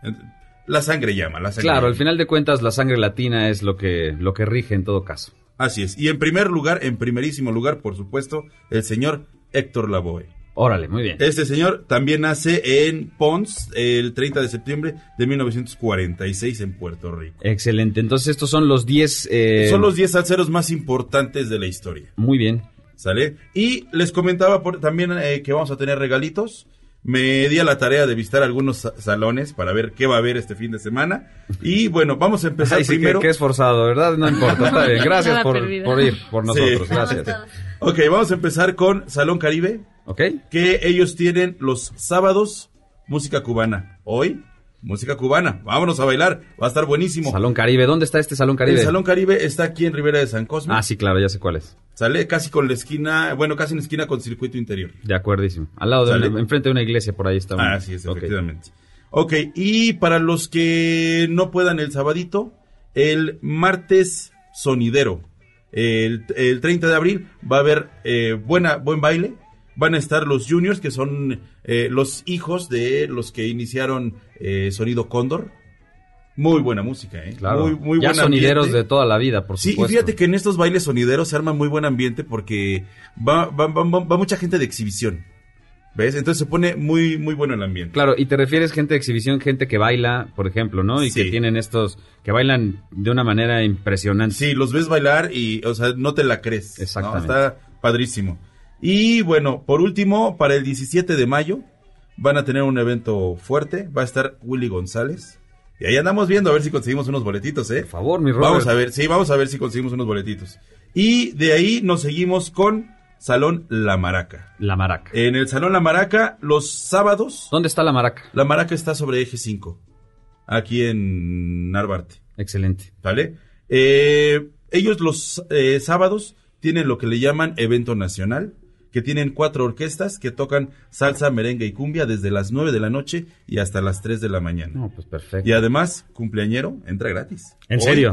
La sangre llama, la sangre Claro, llama. al final de cuentas la sangre latina es lo que, lo que rige en todo caso. Así es. Y en primer lugar, en primerísimo lugar, por supuesto, el señor Héctor Lavoe. Órale, muy bien. Este señor también nace en Ponce el treinta de septiembre de mil novecientos cuarenta y seis en Puerto Rico. Excelente. Entonces estos son los diez... Eh... Son los diez salseros más importantes de la historia. Muy bien. ¿Sale? Y les comentaba por, también eh, que vamos a tener regalitos. Me di a la tarea de visitar algunos sa- salones para ver qué va a haber este fin de semana. Y bueno, vamos a empezar Ay, sí, primero. que, que esforzado, ¿verdad? No importa, está bien. Gracias Nada por, perdido. por ir por nosotros, Sí. gracias. Ok, vamos a empezar con Salón Caribe. Ok. Que ellos tienen los sábados música cubana. Hoy, música cubana. Vámonos a bailar. Va a estar buenísimo. Salón Caribe, ¿dónde está este Salón Caribe? El Salón Caribe está aquí en Ribera de San Cosme. Ah, sí, claro, ya sé cuál es. Sale casi con la esquina, bueno, casi en la esquina con Circuito Interior. De acuerdísimo. Al lado de ¿Sale? una, enfrente de una iglesia, por ahí está. Ah, sí, es, efectivamente. Ok, y para los que no puedan el sabadito, el martes sonidero, el, el treinta de abril, va a haber eh, buena, buen baile. Van a estar los juniors, que son eh, los hijos de los que iniciaron eh, Sonido Cóndor. Muy buena música, ¿eh? Claro. Muy, muy ya buen sonideros ambiente. de toda la vida, por Sí, supuesto. y fíjate que en estos bailes sonideros se arma muy buen ambiente porque va, va, va, va- va mucha gente de exhibición. ¿Ves? Entonces se pone muy, muy bueno el ambiente. Claro, y te refieres gente de exhibición, gente que baila, por ejemplo, ¿no? Y Sí. que tienen estos, que bailan de una manera impresionante. Sí, los ves bailar y, o sea, no te la crees. ¿no? Exactamente. Está padrísimo. Y bueno, por último, para el diecisiete de mayo van a tener un evento fuerte. Va a estar Willy González. Y ahí andamos viendo a ver si conseguimos unos boletitos, ¿eh? Por favor, mi Robert. Vamos a ver, sí, vamos a ver si conseguimos unos boletitos. Y de ahí nos seguimos con Salón La Maraca. La Maraca. En el Salón La Maraca, los sábados. ¿Dónde está La Maraca? La Maraca está sobre Eje cinco, aquí en Narvarte. Excelente. ¿Vale? Eh, ellos los eh, sábados tienen lo que le llaman evento nacional, que tienen cuatro orquestas que tocan salsa, merengue y cumbia desde las nueve de la noche y hasta las tres de la mañana. No, pues perfecto. Y además, cumpleañero, entra gratis. ¿En Hoy, serio?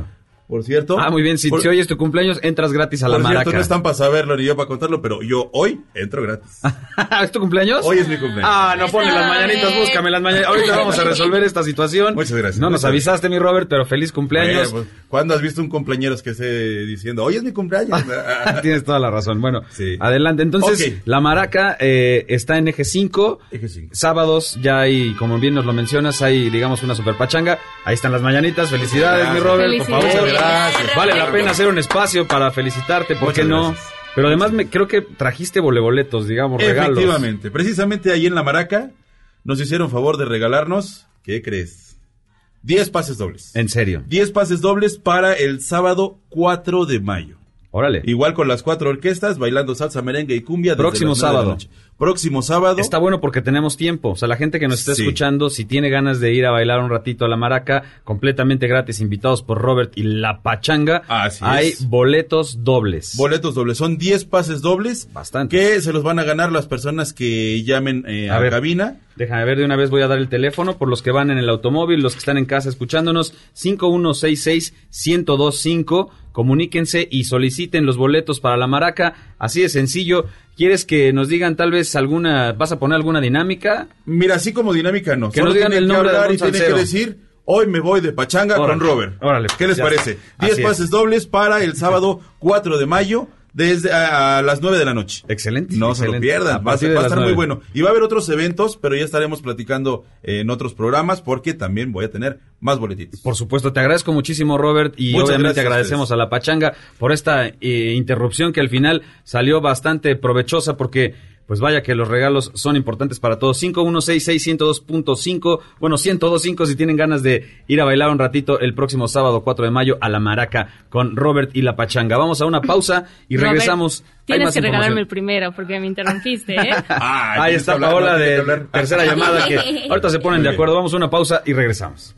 por cierto. Ah, muy bien, si, por, si hoy es tu cumpleaños, entras gratis a la por Maraca. Por cierto, no están para saberlo ni yo para contarlo, pero yo hoy entro gratis. ¿Es tu cumpleaños? Hoy es mi cumpleaños. Ah, no pone las mañanitas, búscame las mañanitas. Ahorita vamos a resolver esta situación. Muchas gracias. No nos avisaste, mi Robert, pero feliz cumpleaños. Bueno, pues, ¿cuándo has visto un cumpleaños que esté diciendo, hoy es mi cumpleaños? Tienes toda la razón. Bueno, sí. Adelante. Entonces, okay. la Maraca eh, está en eje cinco. Eje cinco. Sábados ya hay, como bien nos lo mencionas, hay, digamos, una super pachanga. Ahí están las mañanitas. Felicidades, gracias. mi Robert, Felicidades. por favor. Gracias. Vale la pena hacer un espacio para felicitarte, ¿por Muchas qué no? gracias. Pero además me, creo que trajiste voleboletos, digamos, regalos. Efectivamente. Precisamente ahí en la Maraca nos hicieron favor de regalarnos, ¿qué crees? diez pases dobles. ¿En serio? diez pases dobles para el sábado cuatro de mayo. Órale. Igual con las cuatro orquestas, bailando salsa, merengue y cumbia. Desde Próximo las nueve de la sábado. noche. Próximo sábado. Está bueno porque tenemos tiempo. O sea, la gente que nos está Sí. escuchando, si tiene ganas de ir a bailar un ratito a la Maraca, completamente gratis, invitados por Robert y La Pachanga, Así hay es. boletos dobles. Boletos dobles. Son diez pases dobles. Bastante. Que se los van a ganar las personas que llamen eh, a, A a ver. cabina. Déjame ver, de una vez voy a dar el teléfono por los que van en el automóvil, los que están en casa escuchándonos, cinco uno seis seis, uno cero dos cinco, comuníquense y soliciten los boletos para la Maraca, así de sencillo. ¿Quieres que nos digan tal vez alguna, vas a poner alguna dinámica? Mira, así como dinámica no. Que Solo nos digan tienen el que nombre de hablar algún y tienen que salsero. decir, hoy me voy de pachanga Órale, con Robert. órale, ¿Qué les ya parece? está. diez Así pases es. dobles para el sábado cuatro de mayo. Desde a, a las nueve de la noche. Excelente. No excelente. se lo pierdan. A Va a, partir ser- de va a las estar muy nueve. bueno. Y va a haber otros eventos, pero ya estaremos platicando eh, en otros programas porque también voy a tener más boletitos. Por supuesto, te agradezco muchísimo, Robert, y Muchas obviamente gracias a agradecemos ustedes. a La Pachanga por esta eh, interrupción que al final salió bastante provechosa porque... Pues vaya que los regalos son importantes para todos. cinco uno seis seis, uno cero dos punto cinco. Bueno, ciento dos punto cinco si tienen ganas de ir a bailar un ratito el próximo sábado cuatro de mayo a la Maraca con Robert y La Pachanga. Vamos a una pausa y Robert, regresamos. Hay Tienes más que regalarme información. el primero porque me interrumpiste, ¿eh? Ah, Ahí tienes está que hablar, Paola no, tienes de que hablar. tercera llamada que ahorita se ponen Muy de bien. acuerdo. Vamos a una pausa y regresamos.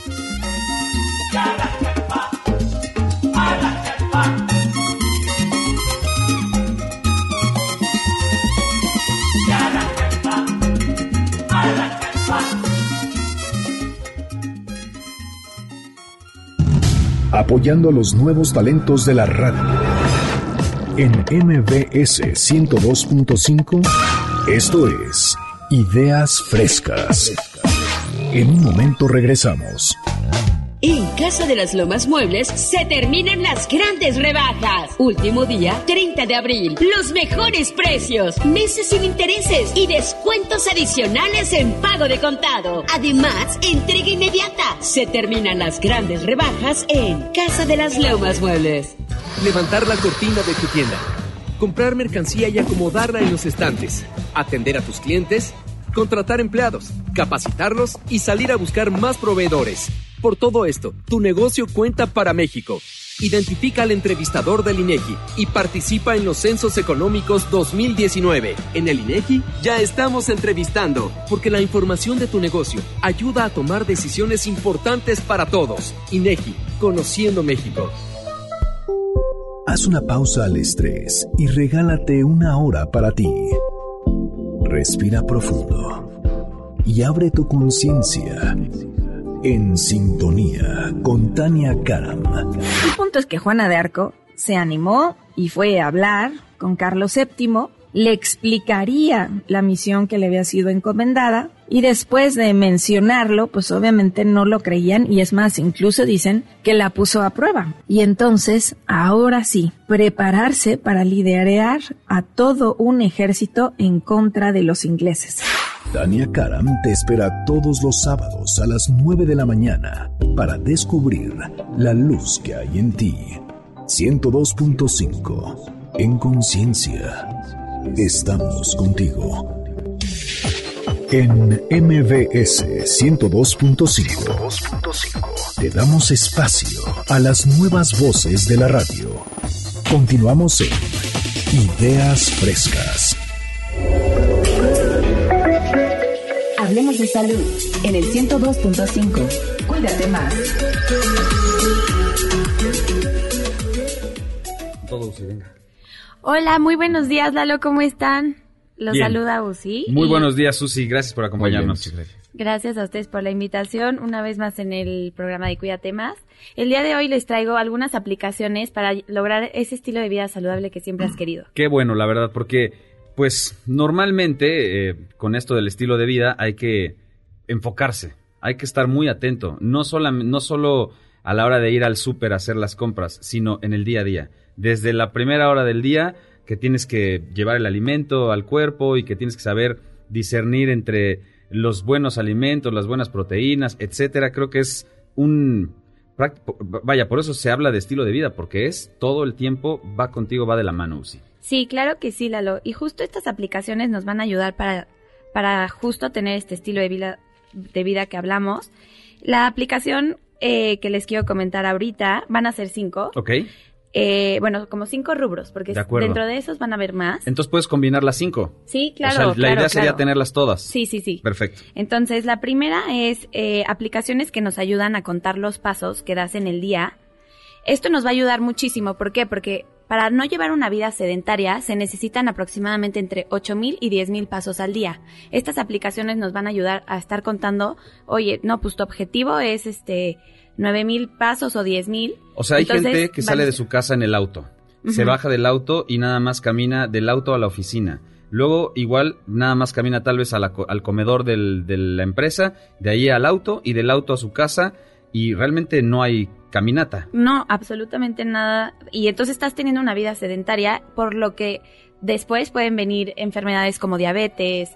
Apoyando a los nuevos talentos de la radio. En M B S ciento dos punto cinco, esto es Ideas Frescas. En un momento regresamos. En Casa de las Lomas Muebles se terminan las grandes rebajas. Último día, treinta de abril. Los mejores precios, meses sin intereses y descuentos adicionales en pago de contado. Además, entrega inmediata. Se terminan las grandes rebajas en Casa de las Lomas Muebles. Levantar la cortina de tu tienda, comprar mercancía y acomodarla en los estantes, atender a tus clientes, contratar empleados, capacitarlos y salir a buscar más proveedores. Por todo esto, tu negocio cuenta para México. Identifica al entrevistador del INEGI y participa en los Censos Económicos dos mil diecinueve. En el INEGI ya estamos entrevistando, porque la información de tu negocio ayuda a tomar decisiones importantes para todos. INEGI, Conociendo México. Haz una pausa al estrés y regálate una hora para ti. Respira profundo y abre tu conciencia. En sintonía con Tania Karam. El punto es que Juana de Arco se animó y fue a hablar con Carlos séptimo, le explicaría la misión que le había sido encomendada y después de mencionarlo, pues obviamente no lo creían y es más, incluso dicen que la puso a prueba. Y entonces, ahora sí, prepararse para liderar a todo un ejército en contra de los ingleses. Tania Karam te espera todos los sábados a las nueve de la mañana para descubrir la luz que hay en ti. ciento dos punto cinco. En conciencia, estamos contigo. En M B S ciento dos punto cinco te damos espacio a las nuevas voces de la radio. Continuamos en Ideas Frescas. Hablemos de salud en el ciento dos punto cinco. Cuídate más. Todo se venga. Hola, muy buenos días, Lalo, ¿cómo están? Los Bien. saluda Uzi. Muy y buenos días, Susi. Gracias por acompañarnos. Gracias a ustedes por la invitación, una vez más en el programa de Cuídate Más. El día de hoy les traigo algunas aplicaciones para lograr ese estilo de vida saludable que siempre has querido. Qué bueno, la verdad, porque pues normalmente eh, con esto del estilo de vida hay que enfocarse, hay que estar muy atento, no, sola, no solo a la hora de ir al súper a hacer las compras, sino en el día a día. Desde la primera hora del día que tienes que llevar el alimento al cuerpo y que tienes que saber discernir entre los buenos alimentos, las buenas proteínas, etcétera. Creo que es un... Vaya, por eso se habla de estilo de vida, porque es todo el tiempo, va contigo, va de la mano, Uzi. Sí, claro que sí, Lalo. Y justo estas aplicaciones nos van a ayudar para, para justo tener este estilo de vida, de vida que hablamos. La aplicación eh, que les quiero comentar ahorita, van a ser cinco. Ok. Eh, bueno, como cinco rubros, porque De acuerdo. dentro de esos van a haber más. Entonces puedes combinar las cinco. Sí, claro, O sea, la claro, idea sería claro. tenerlas todas. Sí, sí, sí. Perfecto. Entonces, la primera es eh, aplicaciones que nos ayudan a contar los pasos que das en el día. Esto nos va a ayudar muchísimo. ¿Por qué? Porque para no llevar una vida sedentaria se necesitan aproximadamente entre ocho mil y diez mil pasos al día. Estas aplicaciones nos van a ayudar a estar contando, oye, no, pues tu objetivo es este nueve mil pasos o diez mil. O sea, hay Entonces, gente que sale van- de su casa en el auto, se Ujú. baja del auto y nada más camina del auto a la oficina. Luego, igual, nada más camina tal vez a la co- al comedor del- de la empresa, de ahí al auto y del auto a su casa, y realmente no hay caminata. No, absolutamente nada. Y entonces estás teniendo una vida sedentaria, por lo que después pueden venir enfermedades como diabetes,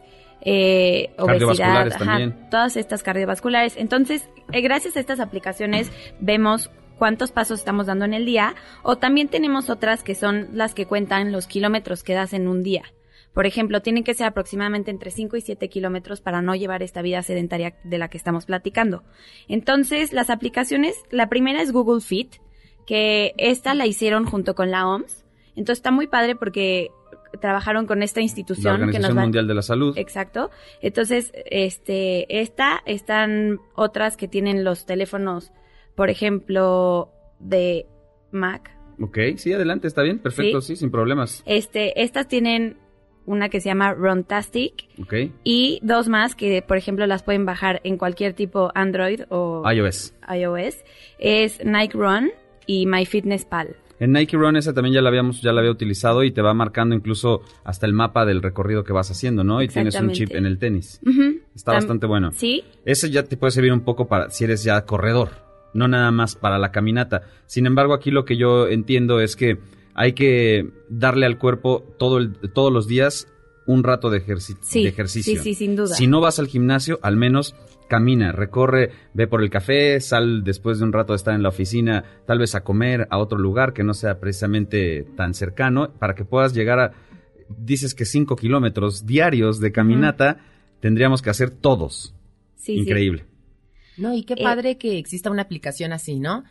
eh, obesidad, Cardiovasculares ajá, también. todas estas cardiovasculares. Entonces, eh, gracias a estas aplicaciones vemos cuántos pasos estamos dando en el día, o también tenemos otras que son las que cuentan los kilómetros que das en un día. Por ejemplo, tienen que ser aproximadamente entre cinco y siete kilómetros para no llevar esta vida sedentaria de la que estamos platicando. Entonces, las aplicaciones, la primera es Google Fit, que esta la hicieron junto con la O M S. Entonces, está muy padre porque trabajaron con esta La institución que Organización nos va... Mundial de la Salud. Exacto. Entonces, este, esta, están otras que tienen los teléfonos, por ejemplo, de Mac. Ok, sí, adelante, está bien, perfecto, sí, Sí. sin problemas. Este, estas tienen una que se llama Runtastic Ok, y dos más que, por ejemplo, las pueden bajar en cualquier tipo Android o iOS. iOS. Es Nike Run y MyFitnessPal. En Nike Run esa también ya la habíamos, ya la había utilizado y te va marcando incluso hasta el mapa del recorrido que vas haciendo, ¿no? Y tienes un chip Exactamente. en el tenis. Ujú. Está Tam- bastante bueno. Sí. Ese ya te puede servir un poco para si eres ya corredor, no nada más para la caminata. Sin embargo, aquí lo que yo entiendo es que hay que darle al cuerpo todo el- todos los días un rato de, ejerci- Sí, de ejercicio. sí, sí, sin duda. Si no vas al gimnasio, al menos camina, recorre, ve por el café, sal después de un rato de estar en la oficina, tal vez a comer a otro lugar que no sea precisamente tan cercano, para que puedas llegar a, dices que cinco kilómetros diarios de caminata, tendríamos que hacer todos. Sí, sí. Increíble. No, y qué Eh, padre que exista una aplicación así, ¿no?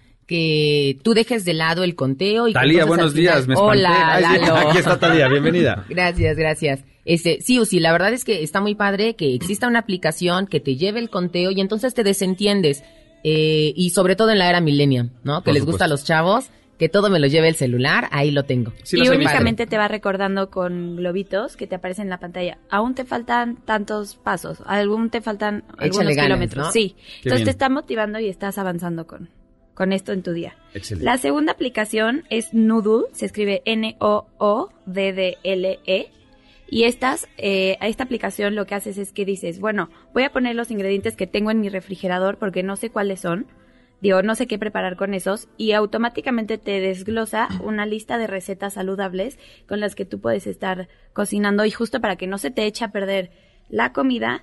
Que tú dejes de lado el conteo y que Talía, entonces buenos al final- días, me espanté. Hola, Ay, sí, Lalo. aquí está Talía, bienvenida. Gracias, gracias. Este, sí, Uzi, la verdad es que está muy padre que exista una aplicación que te lleve el conteo y entonces te desentiendes. Eh, y sobre todo en la era millennial, ¿no? Que Por les gusta a supuesto. los chavos, que todo me lo lleve el celular, ahí lo tengo. y únicamente te va recordando con globitos que te aparecen en la pantalla. Aún te faltan tantos pasos, aún te faltan algunos ganas, kilómetros. ¿no? Sí. Qué Entonces bien. te está motivando y estás avanzando con, con esto en tu día. Excelente. La segunda aplicación es Noodle, se escribe N O O D D L E. Y estas, eh, a esta aplicación lo que haces es que dices, bueno, voy a poner los ingredientes que tengo en mi refrigerador porque no sé cuáles son. Digo, no sé qué preparar con esos. Y automáticamente te desglosa una lista de recetas saludables con las que tú puedes estar cocinando. Y justo para que no se te eche a perder la comida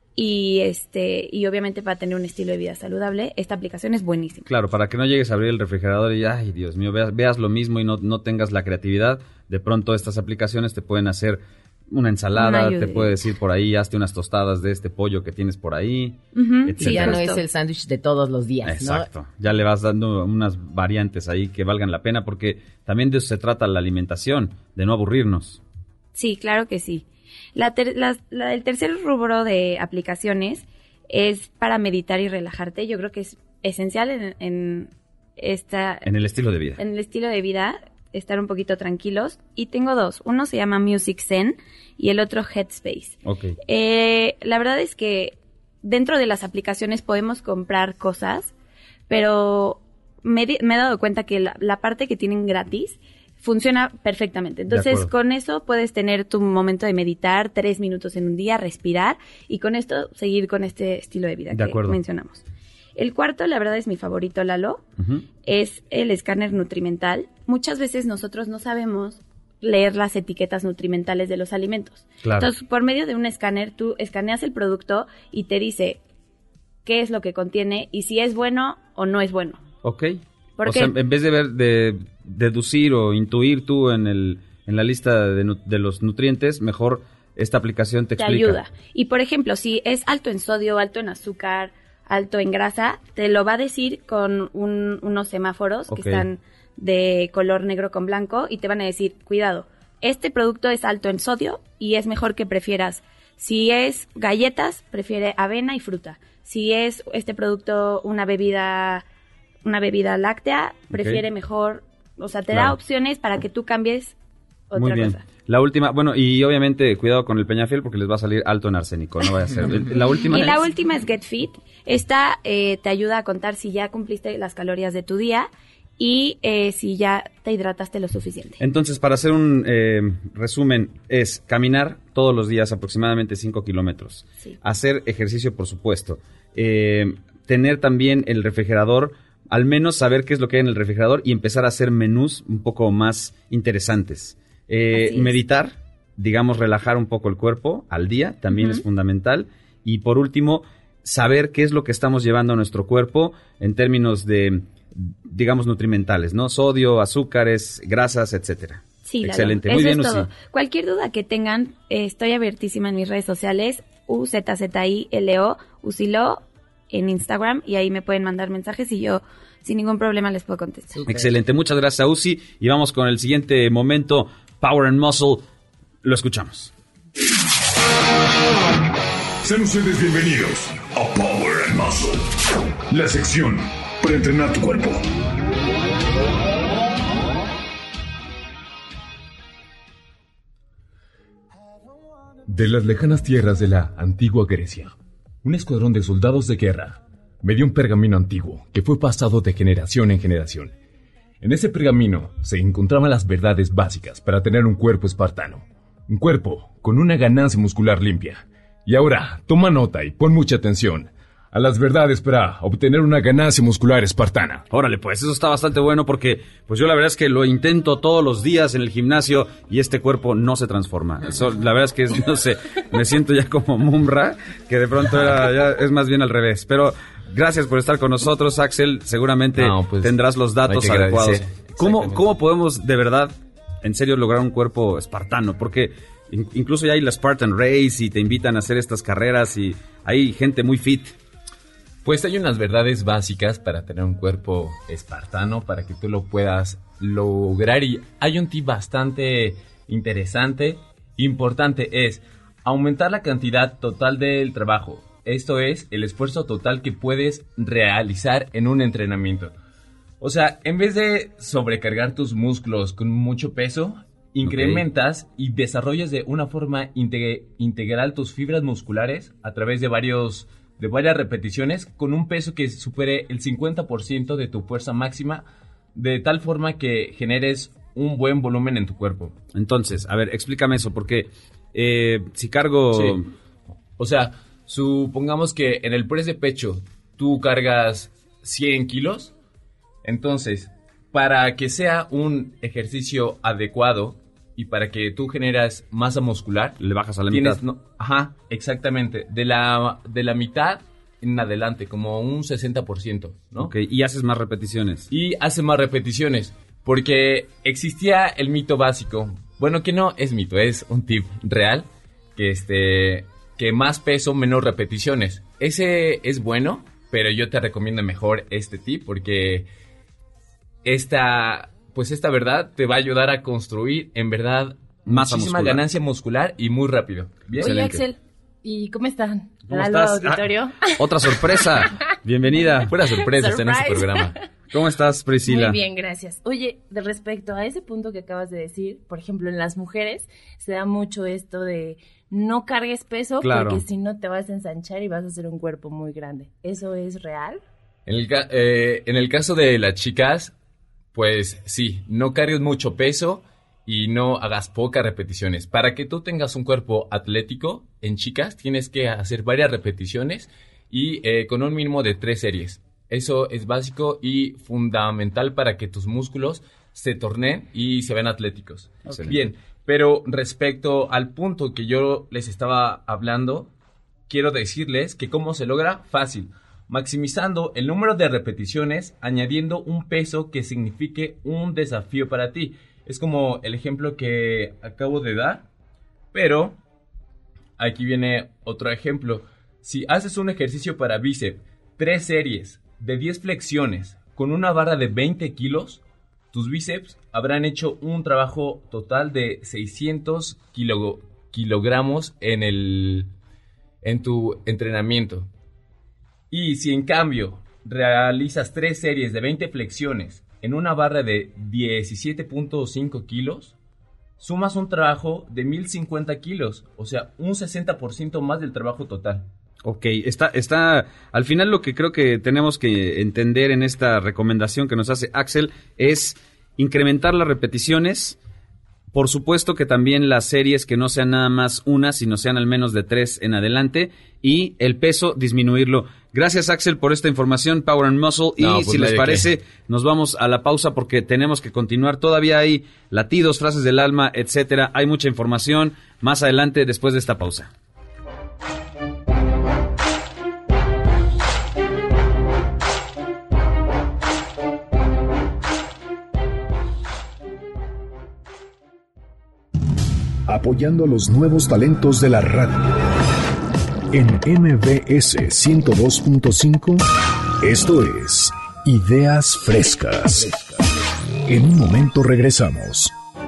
y este y obviamente para tener un estilo de vida saludable, esta aplicación es buenísima. Claro, para que no llegues a abrir el refrigerador y, ay, Dios mío, veas, veas lo mismo y no, no tengas la creatividad. De pronto estas aplicaciones te pueden hacer una ensalada, Una te ayuda. puede decir por ahí, hazte unas tostadas de este pollo que tienes por ahí, Ujú, etcétera. sí, ya no es el sándwich de todos los días, ¿no? Exacto, ya le vas dando unas variantes ahí que valgan la pena porque también de eso se trata la alimentación, de no aburrirnos. Sí, claro que sí. La ter- la- la- el tercer rubro de aplicaciones es para meditar y relajarte. Yo creo que es esencial en, en esta En el estilo de vida. en el estilo de vida. estar un poquito tranquilos. Y tengo dos. Uno se llama Music Zen y el otro Headspace. Okay. Eh, la verdad es que dentro de las aplicaciones podemos comprar cosas, pero me, di- me he dado cuenta que la, la parte que tienen gratis funciona perfectamente. Entonces, con eso puedes tener tu momento de meditar, tres minutos en un día, respirar, y con esto seguir con este estilo de vida De que acuerdo. mencionamos. El cuarto, la verdad, es mi favorito, Lalo, Ujú. es el escáner nutrimental. Muchas veces nosotros no sabemos leer las etiquetas nutrimentales de los alimentos. Claro. Entonces, por medio de un escáner, tú escaneas el producto y te dice qué es lo que contiene y si es bueno o no es bueno. Ok. ¿Por o qué? sea, en vez de ver, de deducir o intuir tú en el en la lista de, nu- de los nutrientes, mejor esta aplicación te, Te explica. ayuda. Y, por ejemplo, si es alto en sodio, alto en azúcar, alto en grasa, te lo va a decir con un- unos semáforos Ok. que están de color negro con blanco y te van a decir, cuidado, este producto es alto en sodio y es mejor que prefieras. Si es galletas, prefiere avena y fruta. Si es este producto una bebida una bebida láctea, prefiere Ok. mejor, o sea, te Claro. da opciones para que tú cambies otra Muy bien. cosa. La última, bueno, y obviamente cuidado con el Peñafiel porque les va a salir alto en arsénico, no vaya a ser. El- La última Y la es- última es Get Fit. Esta eh, te ayuda a contar si ya cumpliste las calorías de tu día y eh, si ya te hidrataste lo suficiente. Entonces, para hacer un eh, resumen, es caminar todos los días aproximadamente cinco kilómetros. Sí. Hacer ejercicio, por supuesto. Eh, tener también el refrigerador, al menos saber qué es lo que hay en el refrigerador y empezar a hacer menús un poco más interesantes. Eh, Así es. meditar, digamos, relajar un poco el cuerpo al día, también Ujú. es fundamental. Y por último, saber qué es lo que estamos llevando a nuestro cuerpo en términos de, digamos, nutrimentales, ¿no? Sodio, azúcares, grasas, etcétera. Sí, Lalo. Excelente, Eso muy bien, es Uzi. todo. Cualquier duda que tengan, eh, estoy abiertísima en mis redes sociales, U Z Z I L O, Uzilo, en Instagram, y ahí me pueden mandar mensajes y yo sin ningún problema les puedo contestar. Excelente, muchas gracias a Uzi. Y vamos con el siguiente momento, Power and Muscle. Lo escuchamos. Sean ustedes bienvenidos a Power and Muscle, la sección para entrenar tu cuerpo. De las lejanas tierras de la antigua Grecia, un escuadrón de soldados de guerra me dio un pergamino antiguo que fue pasado de generación en generación. En ese pergamino se encontraban las verdades básicas para tener un cuerpo espartano, un cuerpo con una ganancia muscular limpia. Y ahora, toma nota y pon mucha atención a las verdades para obtener una ganancia muscular espartana. Órale, pues eso está bastante bueno porque pues yo la verdad es que lo intento todos los días en el gimnasio y este cuerpo no se transforma. Eso, la verdad es que, es, no sé, me siento ya como Mumra, que de pronto era, ya es más bien al revés. Pero gracias por estar con nosotros, Axel. Seguramente No, pues, tendrás los datos hay que adecuados. agradecer. ¿Cómo, ¿Cómo podemos de verdad, en serio, lograr un cuerpo espartano? Porque in- incluso ya hay la Spartan Race y te invitan a hacer estas carreras y hay gente muy fit. Pues hay unas verdades básicas para tener un cuerpo espartano, para que tú lo puedas lograr. Y hay un tip bastante interesante, importante, es aumentar la cantidad total del trabajo. Esto es el esfuerzo total que puedes realizar en un entrenamiento. O sea, en vez de sobrecargar tus músculos con mucho peso, incrementas y desarrollas de una forma inte- integral tus fibras musculares a través de varios de varias repeticiones con un peso que supere el cincuenta por ciento de tu fuerza máxima, de tal forma que generes un buen volumen en tu cuerpo. Entonces, a ver, explícame eso, porque eh, si cargo... Sí. O sea, supongamos que en el press de pecho tú cargas cien kilos, entonces, para que sea un ejercicio adecuado y para que tú generas masa muscular, le bajas a la tienes, mitad. no, ajá, exactamente, de la, de la mitad en adelante, como un sesenta por ciento, ¿no? Ok, y haces más repeticiones. Y hace más repeticiones, porque existía el mito básico, bueno, que no es mito, es un tip real, que este, que más peso, menos repeticiones. Ese es bueno, pero yo te recomiendo mejor este tip, porque esta, pues esta verdad te va a ayudar a construir, en verdad, Masa muchísima muscular. ganancia muscular y muy rápido. Bien. Oye, Axel, ¿y cómo están? ¿Cómo Lalo, estás? auditorio. Ah, otra sorpresa. Bienvenida. Fuera sorpresa está en este Surprise. programa. ¿Cómo estás, Priscila? Muy bien, gracias. Oye, de respecto a ese punto que acabas de decir, por ejemplo, en las mujeres se da mucho esto de no cargues peso Claro. porque si no te vas a ensanchar y vas a hacer un cuerpo muy grande. ¿Eso es real? En el, ca- eh, en el caso de las chicas, pues sí, no cargues mucho peso y no hagas pocas repeticiones. Para que tú tengas un cuerpo atlético, en chicas tienes que hacer varias repeticiones y eh, con un mínimo de tres series. Eso es básico y fundamental para que tus músculos se tornen y se vean atléticos. Excelente. Bien, pero respecto al punto que yo les estaba hablando, quiero decirles que cómo se logra fácil. Maximizando el número de repeticiones, añadiendo un peso que signifique un desafío para ti. Es como el ejemplo que acabo de dar, pero aquí viene otro ejemplo. Si haces un ejercicio para bíceps, tres series de diez flexiones con una barra de veinte kilos, tus bíceps habrán hecho un trabajo total de seiscientos kilo, kilogramos en, el, en tu entrenamiento. Y si en cambio realizas tres series de veinte flexiones en una barra de diecisiete punto cinco kilos, sumas un trabajo de mil cincuenta kilos, o sea, un sesenta por ciento más del trabajo total. Ok, está, está, al final lo que creo que tenemos que entender en esta recomendación que nos hace Axel es incrementar las repeticiones. Por supuesto que también las series que no sean nada más una, sino sean al menos de tres en adelante, y el peso disminuirlo. Gracias, Axel, por esta información, Power and Muscle. Y No, pues si no les hay de parece, qué. nos vamos a la pausa porque tenemos que continuar. Todavía hay latidos, frases del alma, etcétera. Hay mucha información más adelante después de esta pausa. Apoyando a los nuevos talentos de la radio. En M B S ciento dos punto cinco, esto es Ideas Frescas. En un momento regresamos.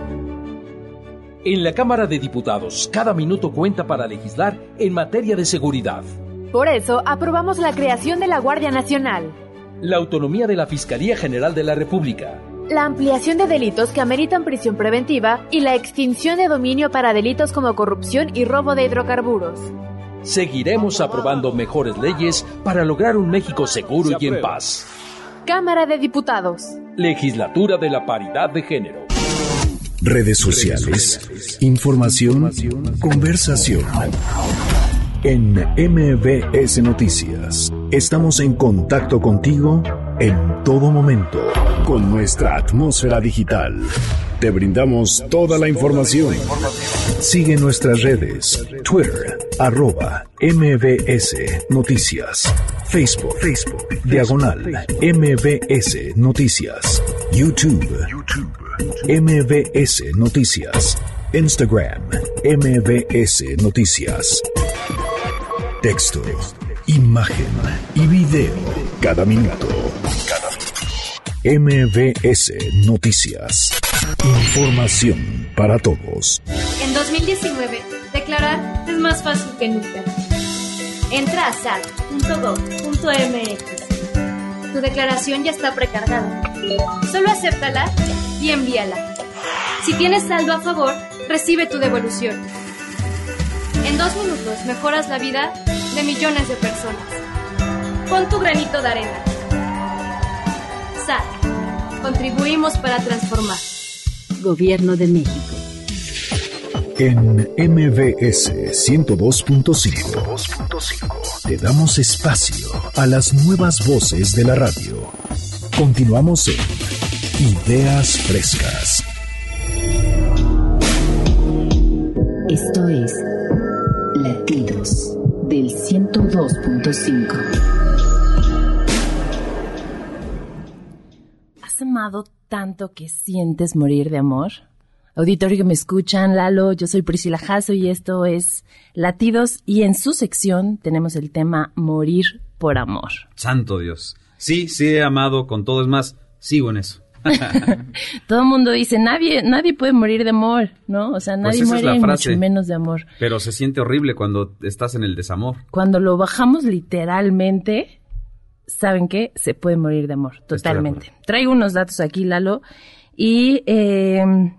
En la Cámara de Diputados, cada minuto cuenta para legislar en materia de seguridad. Por eso, aprobamos la creación de la Guardia Nacional, La autonomía de la Fiscalía General de la República. la ampliación de delitos que ameritan prisión preventiva y la extinción de dominio para delitos como corrupción y robo de hidrocarburos. Seguiremos aprobando mejores leyes para lograr un México seguro y en paz. Cámara de Diputados. Legislatura de la Paridad de Género. Redes sociales, información, conversación. En M B S Noticias, estamos en contacto contigo en todo momento con nuestra atmósfera digital. Te brindamos toda la información. Sigue nuestras redes, Twitter, arroba M B S Noticias, Facebook, Facebook, diagonal M B S Noticias, YouTube, M B S Noticias, Instagram, M B S Noticias. Texto, imagen y video cada minuto. M B S Noticias. Información para todos. En dos mil diecinueve, declarar es más fácil que nunca. Entra a s a t punto gov punto m x. Tu declaración ya está precargada. Solo acéptala y envíala. Si tienes saldo a favor, recibe tu devolución. En dos minutos mejoras la vida de millones de personas. Pon tu granito de arena. S A T. Contribuimos para transformar. Gobierno de México. En M B S ciento dos punto cinco te damos espacio a las nuevas voces de la radio. Continuamos en Ideas Frescas. Esto es Latidos del ciento dos punto cinco. ¿Has amado tanto que sientes morir de amor? Auditorio que me escuchan, Lalo, yo soy Priscila Jasso y esto es Latidos y en su sección tenemos el tema Morir por Amor. Santo Dios. Sí, sí he amado con todo, es más, sigo en eso. Todo el mundo dice, nadie nadie puede morir de amor, ¿no? O sea, nadie Pues esa es muere la frase. mucho menos de amor. Pero se siente horrible cuando estás en el desamor. Cuando lo bajamos literalmente, ¿saben qué? Se puede morir de amor, totalmente. Traigo unos datos aquí, Lalo, y eh,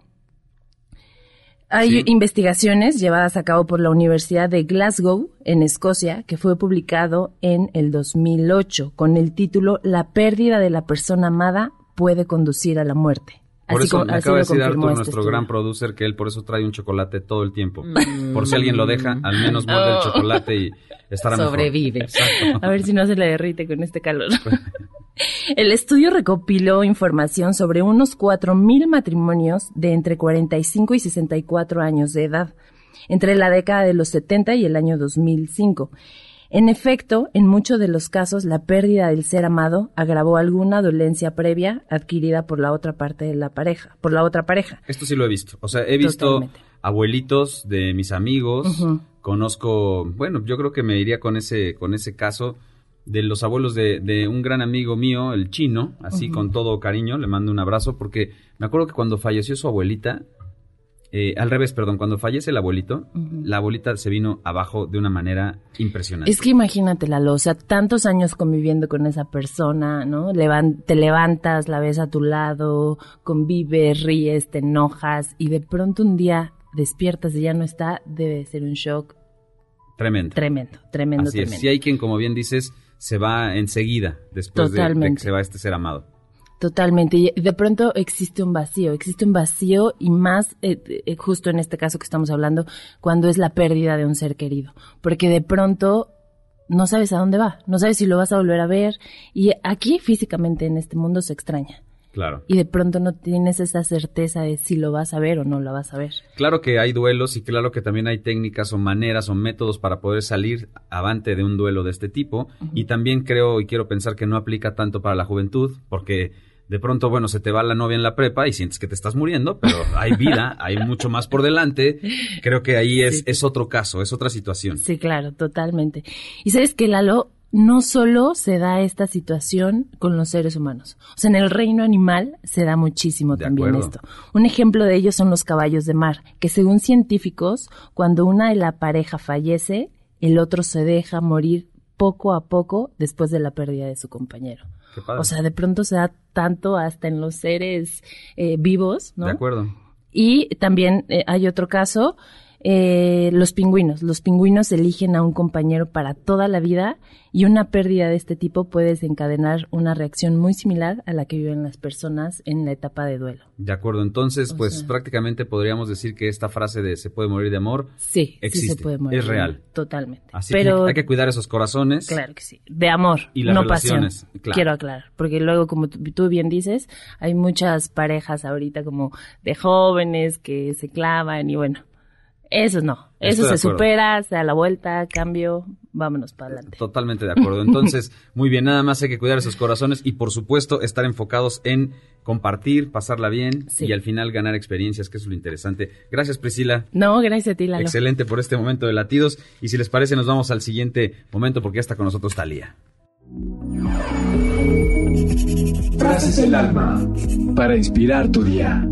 hay sí. investigaciones llevadas a cabo por la Universidad de Glasgow, en Escocia, que fue publicado en el dos mil ocho, con el título La pérdida de la persona amada puede conducir a la muerte. Por así eso como, me acaba de decir Arthur, este nuestro estudio. gran producer, que él por eso trae un chocolate todo el tiempo. Mm. Por si alguien lo deja, al menos muerde oh. el chocolate y estará Sobrevive. mejor. Sobrevive. A ver si no se le derrite con este calor. El estudio recopiló información sobre unos cuatro mil matrimonios de entre cuarenta y cinco y sesenta y cuatro años de edad, entre la década de los setenta y el año dos mil cinco. En efecto, en muchos de los casos, la pérdida del ser amado agravó alguna dolencia previa adquirida por la otra parte de la pareja, por la otra pareja. Esto sí lo he visto. O sea, he visto Totalmente. abuelitos de mis amigos, uh-huh. conozco, bueno, yo creo que me iría con ese, con ese caso de los abuelos de, de un gran amigo mío, el Chino, así uh-huh. con todo cariño, le mando un abrazo, porque me acuerdo que cuando falleció su abuelita, Eh, al revés, perdón, cuando fallece el abuelito, uh-huh. la abuelita se vino abajo de una manera impresionante. Es que imagínate, Lalo, o sea, tantos años conviviendo con esa persona, ¿no? Levan- te levantas, la ves a tu lado, convives, ríes, te enojas y de pronto un día despiertas y ya no está, debe ser un shock. Tremendo. Tremendo, tremendo, Así tremendo. es, si hay quien, como bien dices, se va enseguida después de, de que se va este ser amado. Totalmente, y de pronto existe un vacío, existe un vacío y más eh, eh, justo en este caso que estamos hablando, cuando es la pérdida de un ser querido, porque de pronto no sabes a dónde va, no sabes si lo vas a volver a ver y aquí físicamente en este mundo se extraña. Claro. Y de pronto no tienes esa certeza de si lo vas a ver o no lo vas a ver. Claro que hay duelos y claro que también hay técnicas o maneras o métodos para poder salir avante de un duelo de este tipo. Uh-huh. Y también creo y quiero pensar que no aplica tanto para la juventud, porque de pronto, bueno, se te va la novia en la prepa y sientes que te estás muriendo, pero hay vida, hay mucho más por delante. Creo que ahí es, sí. es otro caso, es otra situación. Sí, claro, totalmente. Y sabes que, Lalo, no solo se da esta situación con los seres humanos. O sea, en el reino animal se da muchísimo de también acuerdo. esto. Un ejemplo de ello son los caballos de mar, que según científicos, cuando una de la pareja fallece, el otro se deja morir poco a poco después de la pérdida de su compañero. Qué padre. O sea, de pronto se da tanto hasta en los seres eh, vivos, ¿no? De acuerdo. Y también eh, hay otro caso, eh, los pingüinos. Los pingüinos eligen a un compañero para toda la vida y una pérdida de este tipo puede desencadenar una reacción muy similar a la que viven las personas en la etapa de duelo. De acuerdo, entonces, O pues sea, prácticamente podríamos decir que esta frase de se puede morir de amor sí, existe, sí se puede morir. es real. Totalmente. Así Pero, que hay que cuidar esos corazones. Claro que sí, de amor, y las no relaciones, pasión. claro. Quiero aclarar, porque luego, como tú, tú bien dices, hay muchas parejas ahorita como de jóvenes que se clavan y bueno, eso no, eso Estoy de se acuerdo. supera, se da la vuelta, cambio, vámonos para adelante. Totalmente de acuerdo. Entonces, muy bien, nada más hay que cuidar esos corazones y por supuesto estar enfocados en compartir, pasarla bien Sí. y al final ganar experiencias, que eso es lo interesante. Gracias, Priscila. No, gracias a ti, Lalo. Excelente por este momento de latidos y si les parece nos vamos al siguiente momento porque ya está con nosotros Talía. Frases del alma para inspirar tu día.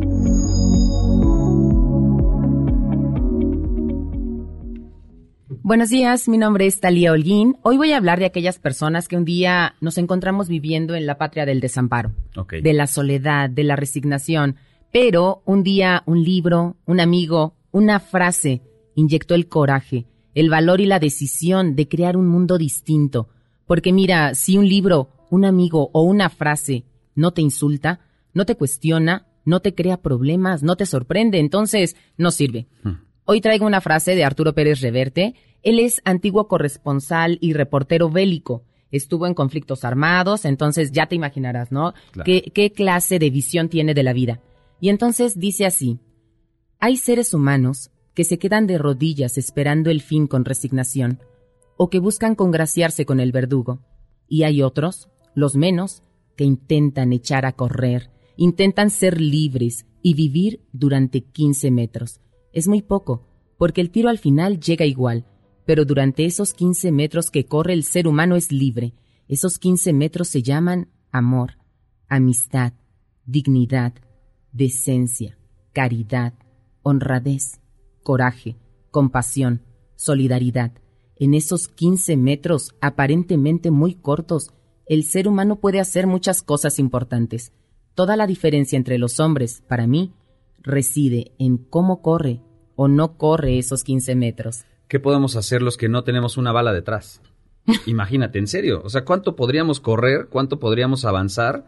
Buenos días, mi nombre es Talía Holguín. Hoy voy a hablar de aquellas personas que un día nos encontramos viviendo en la patria del desamparo, Okay. de la soledad, de la resignación, pero un día un libro, un amigo, una frase inyectó el coraje, el valor y la decisión de crear un mundo distinto. Porque mira, si un libro, un amigo o una frase no te insulta, no te cuestiona, no te crea problemas, no te sorprende, entonces no sirve. Hmm. Hoy traigo una frase de Arturo Pérez Reverte. Él es antiguo corresponsal y reportero bélico. Estuvo en conflictos armados, entonces ya te imaginarás, ¿no? Claro. ¿Qué, qué clase de visión tiene de la vida? Y entonces dice así: hay seres humanos que se quedan de rodillas esperando el fin con resignación, o que buscan congraciarse con el verdugo. Y hay otros, los menos, que intentan echar a correr, intentan ser libres y vivir durante quince metros. Es muy poco, porque el tiro al final llega igual, pero durante esos quince metros que corre el ser humano es libre. Esos quince metros se llaman amor, amistad, dignidad, decencia, caridad, honradez, coraje, compasión, solidaridad. En esos quince metros aparentemente muy cortos, El ser humano puede hacer muchas cosas importantes. Toda la diferencia entre los hombres, para mí, reside en cómo corre o no corre esos quince metros. ¿Qué podemos hacer los que no tenemos una bala detrás? Imagínate, en serio. O sea, ¿cuánto podríamos correr? ¿Cuánto podríamos avanzar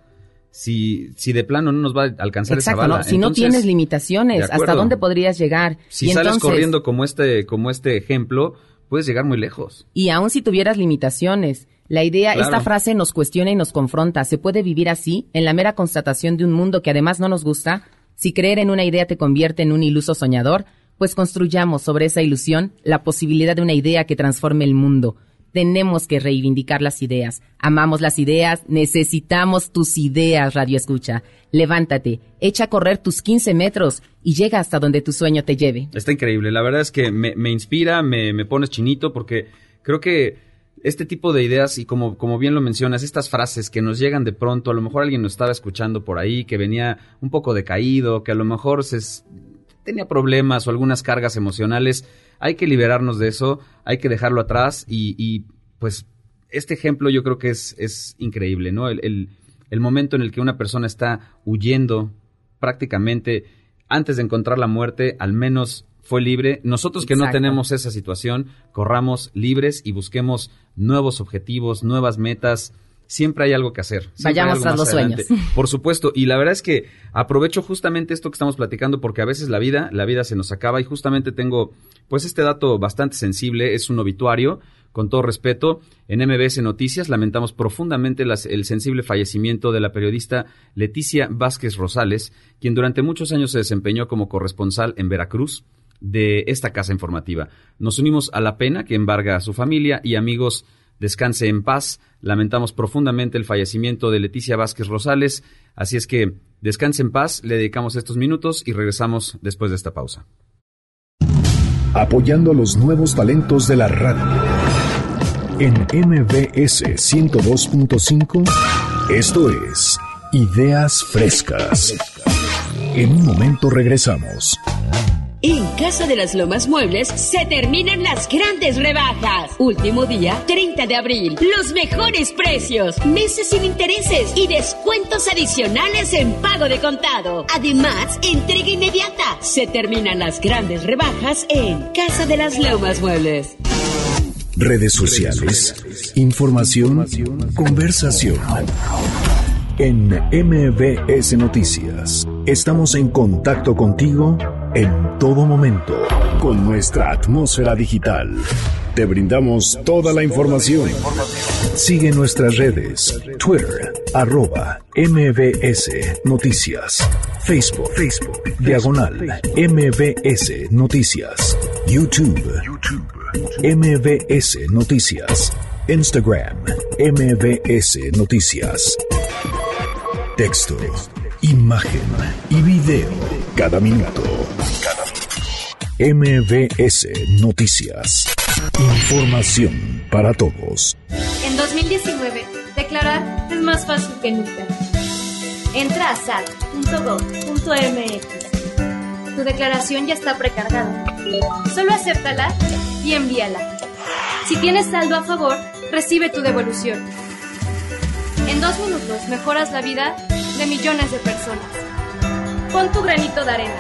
si, si de plano no nos va a alcanzar Exacto, esa bala? ¿no? Si Entonces, no tienes limitaciones, ¿hasta dónde podrías llegar? Si y sales entonces, corriendo como este, como este ejemplo, puedes llegar muy lejos. Y aun si tuvieras limitaciones, la idea, Claro. esta frase nos cuestiona y nos confronta. ¿Se puede vivir así, en la mera constatación de un mundo que además no nos gusta? Si creer en una idea te convierte en un iluso soñador, pues construyamos sobre esa ilusión la posibilidad de una idea que transforme el mundo. Tenemos que reivindicar las ideas. Amamos las ideas, necesitamos tus ideas, Radio Escucha. Levántate, echa a correr tus quince metros y llega hasta donde tu sueño te lleve. Está increíble. La verdad es que me, me inspira, me, me pones chinito, porque creo que este tipo de ideas, y como, como bien lo mencionas, estas frases que nos llegan de pronto, a lo mejor alguien nos estaba escuchando por ahí, que venía un poco decaído, que a lo mejor se... tenía problemas o algunas cargas emocionales, hay que liberarnos de eso, hay que dejarlo atrás y, y pues este ejemplo yo creo que es, es increíble, ¿no? El, el, el momento en el que una persona está huyendo prácticamente antes de encontrar la muerte, al menos fue libre. Nosotros que Exacto. no tenemos esa situación, corramos libres y busquemos nuevos objetivos, nuevas metas. Siempre hay algo que hacer. Vayamos tras los sueños. Por supuesto. Y la verdad es que aprovecho justamente esto que estamos platicando porque a veces la vida, la vida se nos acaba y justamente tengo pues este dato bastante sensible. Es un obituario, con todo respeto. En M B S Noticias lamentamos profundamente las, el sensible fallecimiento de la periodista Leticia Vázquez Rosales, quien durante muchos años se desempeñó como corresponsal en Veracruz de esta casa informativa. Nos unimos a la pena que embarga a su familia y amigos. Descanse en paz. Lamentamos profundamente el fallecimiento de Leticia Vázquez Rosales. Así es que descanse en paz. Le dedicamos estos minutos y regresamos después de esta pausa. Apoyando a los nuevos talentos de la radio. En M V S ciento dos punto cinco, esto es Ideas Frescas. En un momento regresamos. En Casa de las Lomas Muebles se terminan las grandes rebajas. Último día, treinta de abril. Los mejores precios, meses sin intereses y descuentos adicionales en pago de contado. Además, entrega inmediata. Se terminan las grandes rebajas en Casa de las Lomas Muebles. Redes sociales, información, conversación. En M V S Noticias, estamos en contacto contigo en todo momento con nuestra atmósfera digital. Te brindamos toda la información. Sigue nuestras redes, Twitter, arroba M V S Noticias, Facebook, Facebook, diagonal M V S Noticias, YouTube, YouTube, M V S Noticias, Instagram, M V S Noticias. Texto, imagen y video. Cada minuto. Cada minuto. M V S Noticias. Información para todos. En dos mil diecinueve, declarar es más fácil que nunca. Entra a s a t punto gov punto m x. Tu declaración ya está precargada. Solo acéptala y envíala. Si tienes saldo a favor, recibe tu devolución. En dos minutos mejoras la vida de millones de personas. Pon tu granito de arena.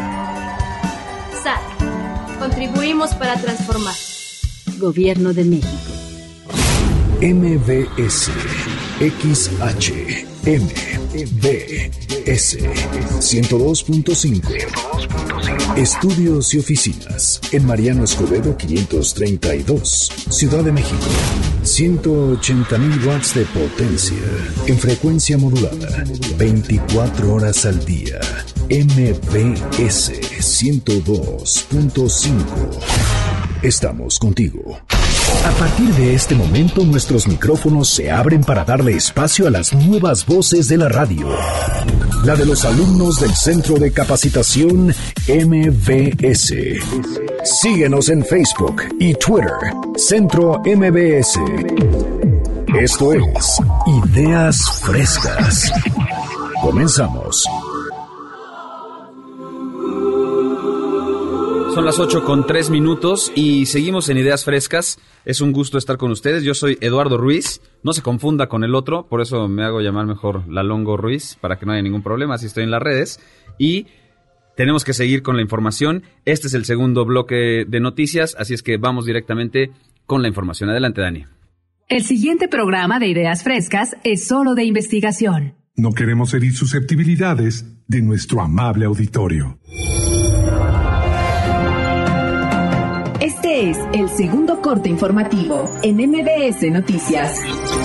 S A T. Contribuimos para transformar. Gobierno de México. M V S X H M V S ciento dos punto cinco. Estudios y oficinas en Mariano Escobedo quinientos treinta y dos, Ciudad de México. ciento ochenta mil watts de potencia en frecuencia modulada, veinticuatro horas al día. M V S ciento dos punto cinco. Estamos contigo. A partir de este momento, nuestros micrófonos se abren para darle espacio a las nuevas voces de la radio. La de los alumnos del Centro de Capacitación M V S. Síguenos en Facebook y Twitter, Centro M V S. Esto es Ideas Frescas. Comenzamos. Son Son las ocho con tres minutos y seguimos en Ideas Frescas. Es un gusto estar con ustedes. Yo soy Eduardo Ruiz. No se confunda con el otro, por eso me hago llamar mejor Lalongo Ruiz, para que no haya ningún problema, así estoy en las redes. Y tenemos que seguir con la información. Este es el segundo bloque de noticias, así es que vamos directamente con la información. Adelante, Dani. El siguiente programa de Ideas Frescas es solo de investigación. No queremos herir susceptibilidades de nuestro amable auditorio. Este es el segundo corte informativo en M B S Noticias.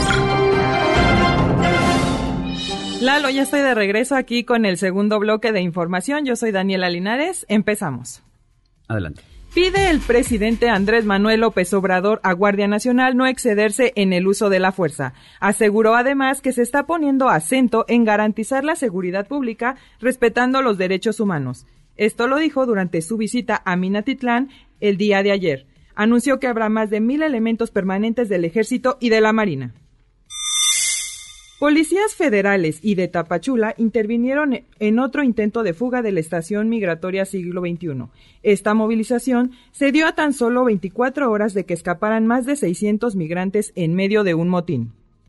Lalo, ya estoy de regreso aquí con el segundo bloque de información. Yo soy Daniela Linares. Empezamos. Adelante. Pide el presidente Andrés Manuel López Obrador a Guardia Nacional no excederse en el uso de la fuerza. Aseguró además que se está poniendo acento en garantizar la seguridad pública respetando los derechos humanos. Esto lo dijo durante su visita a Minatitlán el día de ayer. Anunció que habrá más de mil elementos permanentes del Ejército y de la Marina. Policías federales y de Tapachula intervinieron en otro intento de fuga de la estación migratoria Siglo veintiuno. Esta movilización se dio a tan solo veinticuatro horas de que escaparan más de seiscientos migrantes en medio de un motín.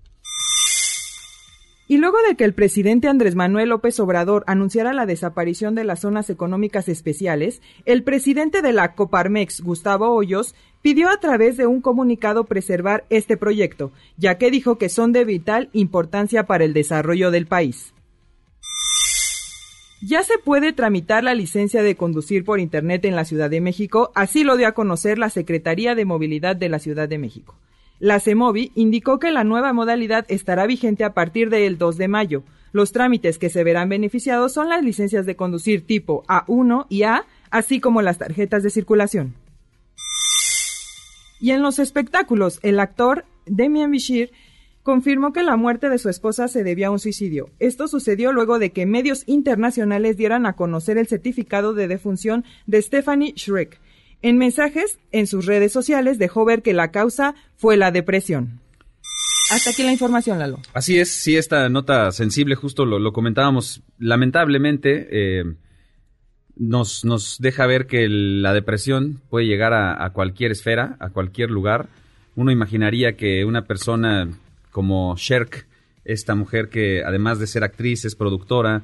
Y luego de que el presidente Andrés Manuel López Obrador anunciara la desaparición de las zonas económicas especiales, el presidente de la Coparmex, Gustavo Hoyos, pidió a través de un comunicado preservar este proyecto, ya que dijo que son de vital importancia para el desarrollo del país. Ya se puede tramitar la licencia de conducir por Internet en la Ciudad de México, así lo dio a conocer la Secretaría de Movilidad de la Ciudad de México. La CEMOVI indicó que la nueva modalidad estará vigente a partir del dos de mayo. Los trámites que se verán beneficiados son las licencias de conducir tipo A uno y A, así como las tarjetas de circulación. Y en los espectáculos, el actor Demian Bichir confirmó que la muerte de su esposa se debía a un suicidio. Esto sucedió luego de que medios internacionales dieran a conocer el certificado de defunción de Stephanie Schreck. En mensajes en sus redes sociales dejó ver que la causa fue la depresión. Hasta aquí la información, Lalo. Así es, sí, esta nota sensible, justo lo, lo comentábamos, lamentablemente eh, nos, nos deja ver que el, la depresión puede llegar a, a cualquier esfera, a cualquier lugar. Uno imaginaría que una persona como Sherk, esta mujer que además de ser actriz es productora,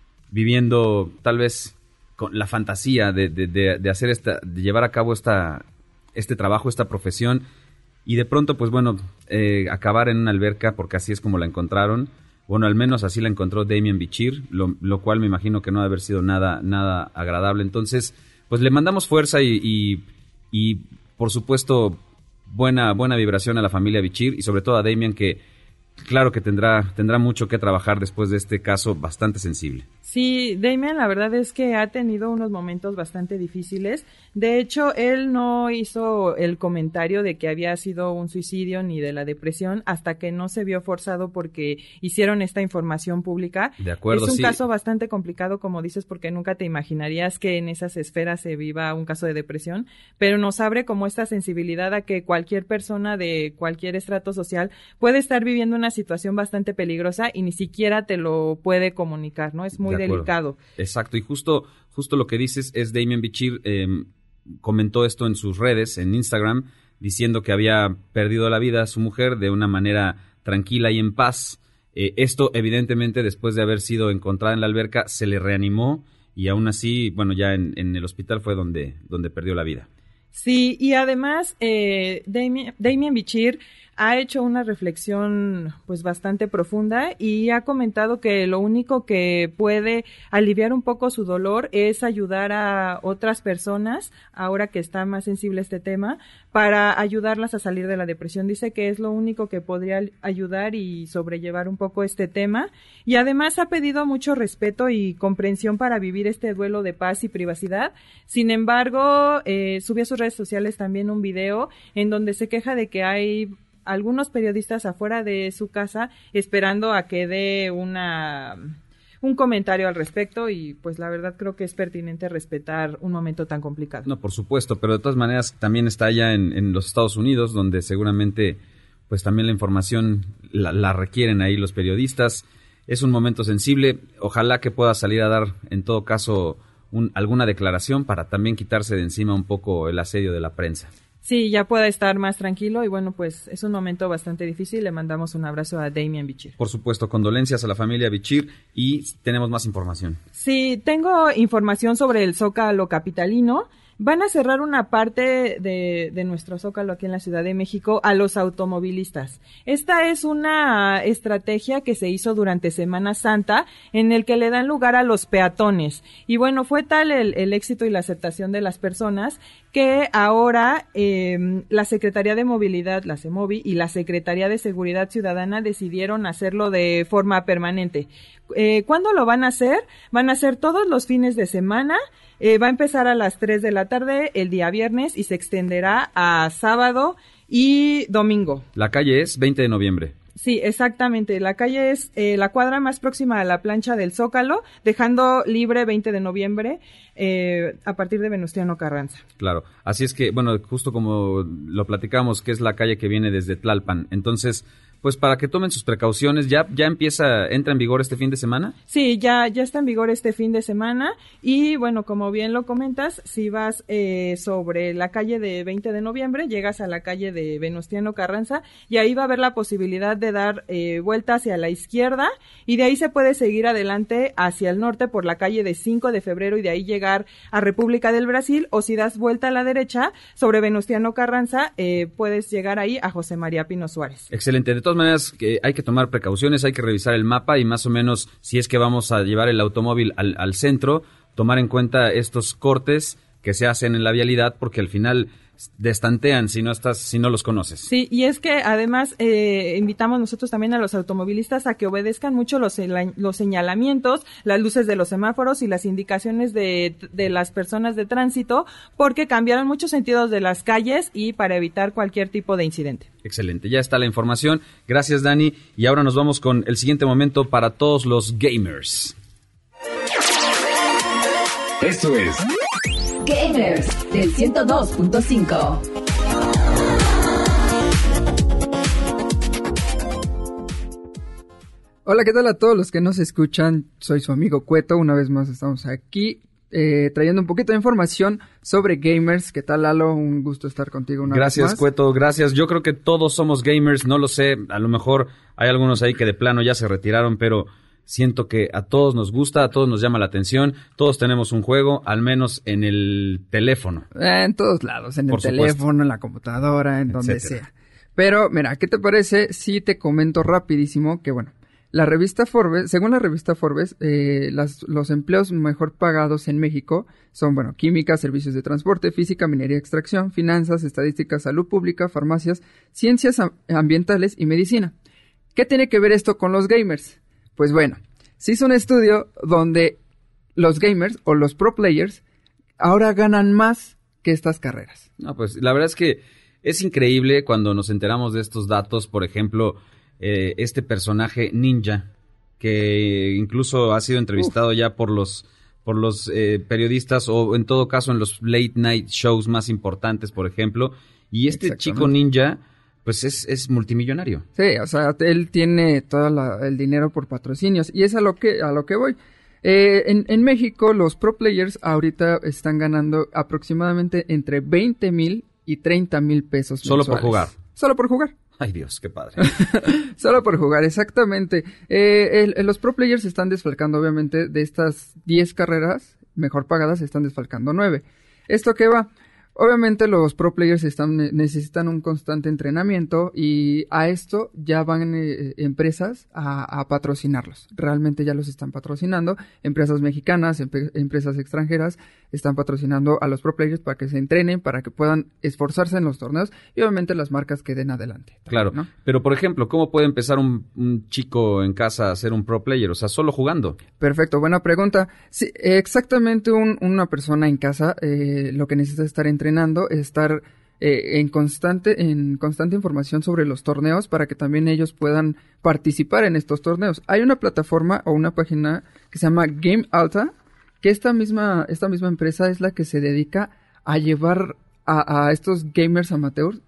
viviendo tal vez con la fantasía de, de, de, de hacer esta, de llevar a cabo esta, este trabajo, esta profesión, y de pronto, pues bueno, eh, acabar en una alberca, porque así es como la encontraron. Bueno, al menos así la encontró Demian Bichir, lo, lo cual me imagino que no ha de haber sido nada, nada agradable. Entonces, pues le mandamos fuerza y, y, y por supuesto, buena, buena vibración a la familia Bichir y sobre todo a Demian, que claro que tendrá, tendrá mucho que trabajar después de este caso bastante sensible. Sí, Damian, la verdad es que ha tenido unos momentos bastante difíciles. De hecho, él no hizo el comentario de que había sido un suicidio ni de la depresión hasta que no se vio forzado porque hicieron esta información pública. De acuerdo, es un sí. caso bastante complicado, como dices, porque nunca te imaginarías que en esas esferas se viva un caso de depresión, pero nos abre como esta sensibilidad a que cualquier persona de cualquier estrato social puede estar viviendo una situación bastante peligrosa y ni siquiera te lo puede comunicar, ¿no? Es muy De delicado. Exacto, y justo, justo lo que dices es Damian Bichir eh, comentó esto en sus redes, en Instagram, diciendo que había perdido la vida a su mujer de una manera tranquila y en paz. Eh, esto, evidentemente, después de haber sido encontrada en la alberca, se le reanimó y aún así, bueno, ya en, en el hospital fue donde, donde perdió la vida. Sí, y además eh, Damian, Damian Bichir ha hecho una reflexión pues bastante profunda y ha comentado que lo único que puede aliviar un poco su dolor es ayudar a otras personas, ahora que está más sensible este tema, para ayudarlas a salir de la depresión. Dice que es lo único que podría ayudar y sobrellevar un poco este tema, y además ha pedido mucho respeto y comprensión para vivir este duelo de paz y privacidad. Sin embargo, eh, subió a sus redes sociales también un video en donde se queja de que hay algunos periodistas afuera de su casa esperando a que dé una un comentario al respecto, y pues la verdad creo que es pertinente respetar un momento tan complicado. No, por supuesto, pero de todas maneras también está allá en, en los Estados Unidos, donde seguramente pues también la información la, la requieren ahí los periodistas. Es un momento sensible, ojalá que pueda salir a dar en todo caso un, alguna declaración para también quitarse de encima un poco el asedio de la prensa. Sí, ya pueda estar más tranquilo y bueno, pues es un momento bastante difícil. Le mandamos un abrazo a Damian Bichir. Por supuesto, condolencias a la familia Bichir y tenemos más información. Sí, tengo información sobre el Zócalo capitalino. Van a cerrar una parte de, de nuestro Zócalo aquí en la Ciudad de México a los automovilistas. Esta es una estrategia que se hizo durante Semana Santa en el que le dan lugar a los peatones. Y bueno, fue tal el, el éxito y la aceptación de las personas que ahora eh, la Secretaría de Movilidad, la CEMOVI, y la Secretaría de Seguridad Ciudadana decidieron hacerlo de forma permanente. Eh, ¿Cuándo lo van a hacer? Van a hacer todos los fines de semana. Eh, va a empezar a las tres de la tarde el día viernes y se extenderá a sábado y domingo. La calle es veinte de noviembre. Sí, exactamente. La calle es eh, la cuadra más próxima a la plancha del Zócalo, dejando libre veinte de noviembre eh, a partir de Venustiano Carranza. Claro. Así es que, bueno, justo como lo platicamos, que es la calle que viene desde Tlalpan. Entonces, pues para que tomen sus precauciones, ¿ya ya empieza, entra en vigor este fin de semana? Sí, ya ya está en vigor este fin de semana y bueno, como bien lo comentas, si vas eh, sobre la calle de veinte de noviembre, llegas a la calle de Venustiano Carranza y ahí va a haber la posibilidad de dar eh, vuelta hacia la izquierda y de ahí se puede seguir adelante hacia el norte por la calle de cinco de febrero y de ahí llegar a República del Brasil, o si das vuelta a la derecha sobre Venustiano Carranza, eh, puedes llegar ahí a José María Pino Suárez. Excelente. De todas maneras, que hay que tomar precauciones, hay que revisar el mapa y más o menos, si es que vamos a llevar el automóvil al, al centro, tomar en cuenta estos cortes que se hacen en la vialidad, porque al final destantean si no estás, si no los conoces. Sí, y es que además eh, invitamos nosotros también a los automovilistas a que obedezcan mucho los, los señalamientos, las luces de los semáforos y las indicaciones de, de las personas de tránsito, porque cambiaron muchos sentidos de las calles y para evitar cualquier tipo de incidente. Excelente, ya está la información. Gracias, Dani. Y ahora nos vamos con el siguiente momento para todos los gamers. Esto es Gamers del ciento dos punto cinco. Hola, ¿qué tal a todos los que nos escuchan? Soy su amigo Cueto, una vez más estamos aquí eh, trayendo un poquito de información sobre gamers. ¿Qué tal, Lalo? Un gusto estar contigo una gracias, vez más. Gracias, Cueto, gracias. Yo creo que todos somos gamers, no lo sé, a lo mejor hay algunos ahí que de plano ya se retiraron, pero siento que a todos nos gusta, a todos nos llama la atención, todos tenemos un juego, al menos en el teléfono. Eh, en todos lados, en el teléfono, en la computadora, en donde sea. Pero, mira, ¿qué te parece si te comento rapidísimo que, bueno, la revista Forbes, según la revista Forbes, eh, las, los empleos mejor pagados en México son, bueno, química, servicios de transporte, física, minería, extracción, finanzas, estadística, salud pública, farmacias, ciencias ambientales y medicina. ¿Qué tiene que ver esto con los gamers? Pues bueno, se hizo un estudio donde los gamers o los pro players ahora ganan más que estas carreras. No, pues la verdad es que es increíble cuando nos enteramos de estos datos. Por ejemplo, eh, este personaje Ninja, que incluso ha sido entrevistado Uf. ya por los por los eh, periodistas o en todo caso en los late night shows más importantes, por ejemplo. Y este chico Ninja, pues es, es multimillonario. Sí, o sea, él tiene todo la, el dinero por patrocinios y es a lo que a lo que voy. Eh, en, en México los pro players ahorita están ganando aproximadamente entre veinte mil y treinta mil pesos Solo mensuales. por jugar. Solo por jugar. Ay, Dios, qué padre. Solo por jugar, exactamente. Eh, el, el, los pro players se están desfalcando, obviamente, de estas diez carreras mejor pagadas, se están desfalcando nueve. ¿Esto qué va? Obviamente los pro players están, necesitan un constante entrenamiento y a esto ya van eh, empresas a, a patrocinarlos. Realmente ya los están patrocinando. Empresas mexicanas, em- empresas extranjeras están patrocinando a los pro players para que se entrenen, para que puedan esforzarse en los torneos y obviamente las marcas que den adelante. También, claro, ¿no? Pero por ejemplo, ¿cómo puede empezar un, un chico en casa a ser un pro player? O sea, solo jugando. Perfecto, buena pregunta. Sí, exactamente un, una persona en casa eh, lo que necesita es estar entrenando entrenando, estar eh, en constante en constante información sobre los torneos para que también ellos puedan participar en estos torneos. Hay una plataforma o una página que se llama Game Alta, que esta misma esta misma empresa es la que se dedica a llevar a, a estos gamers amateurs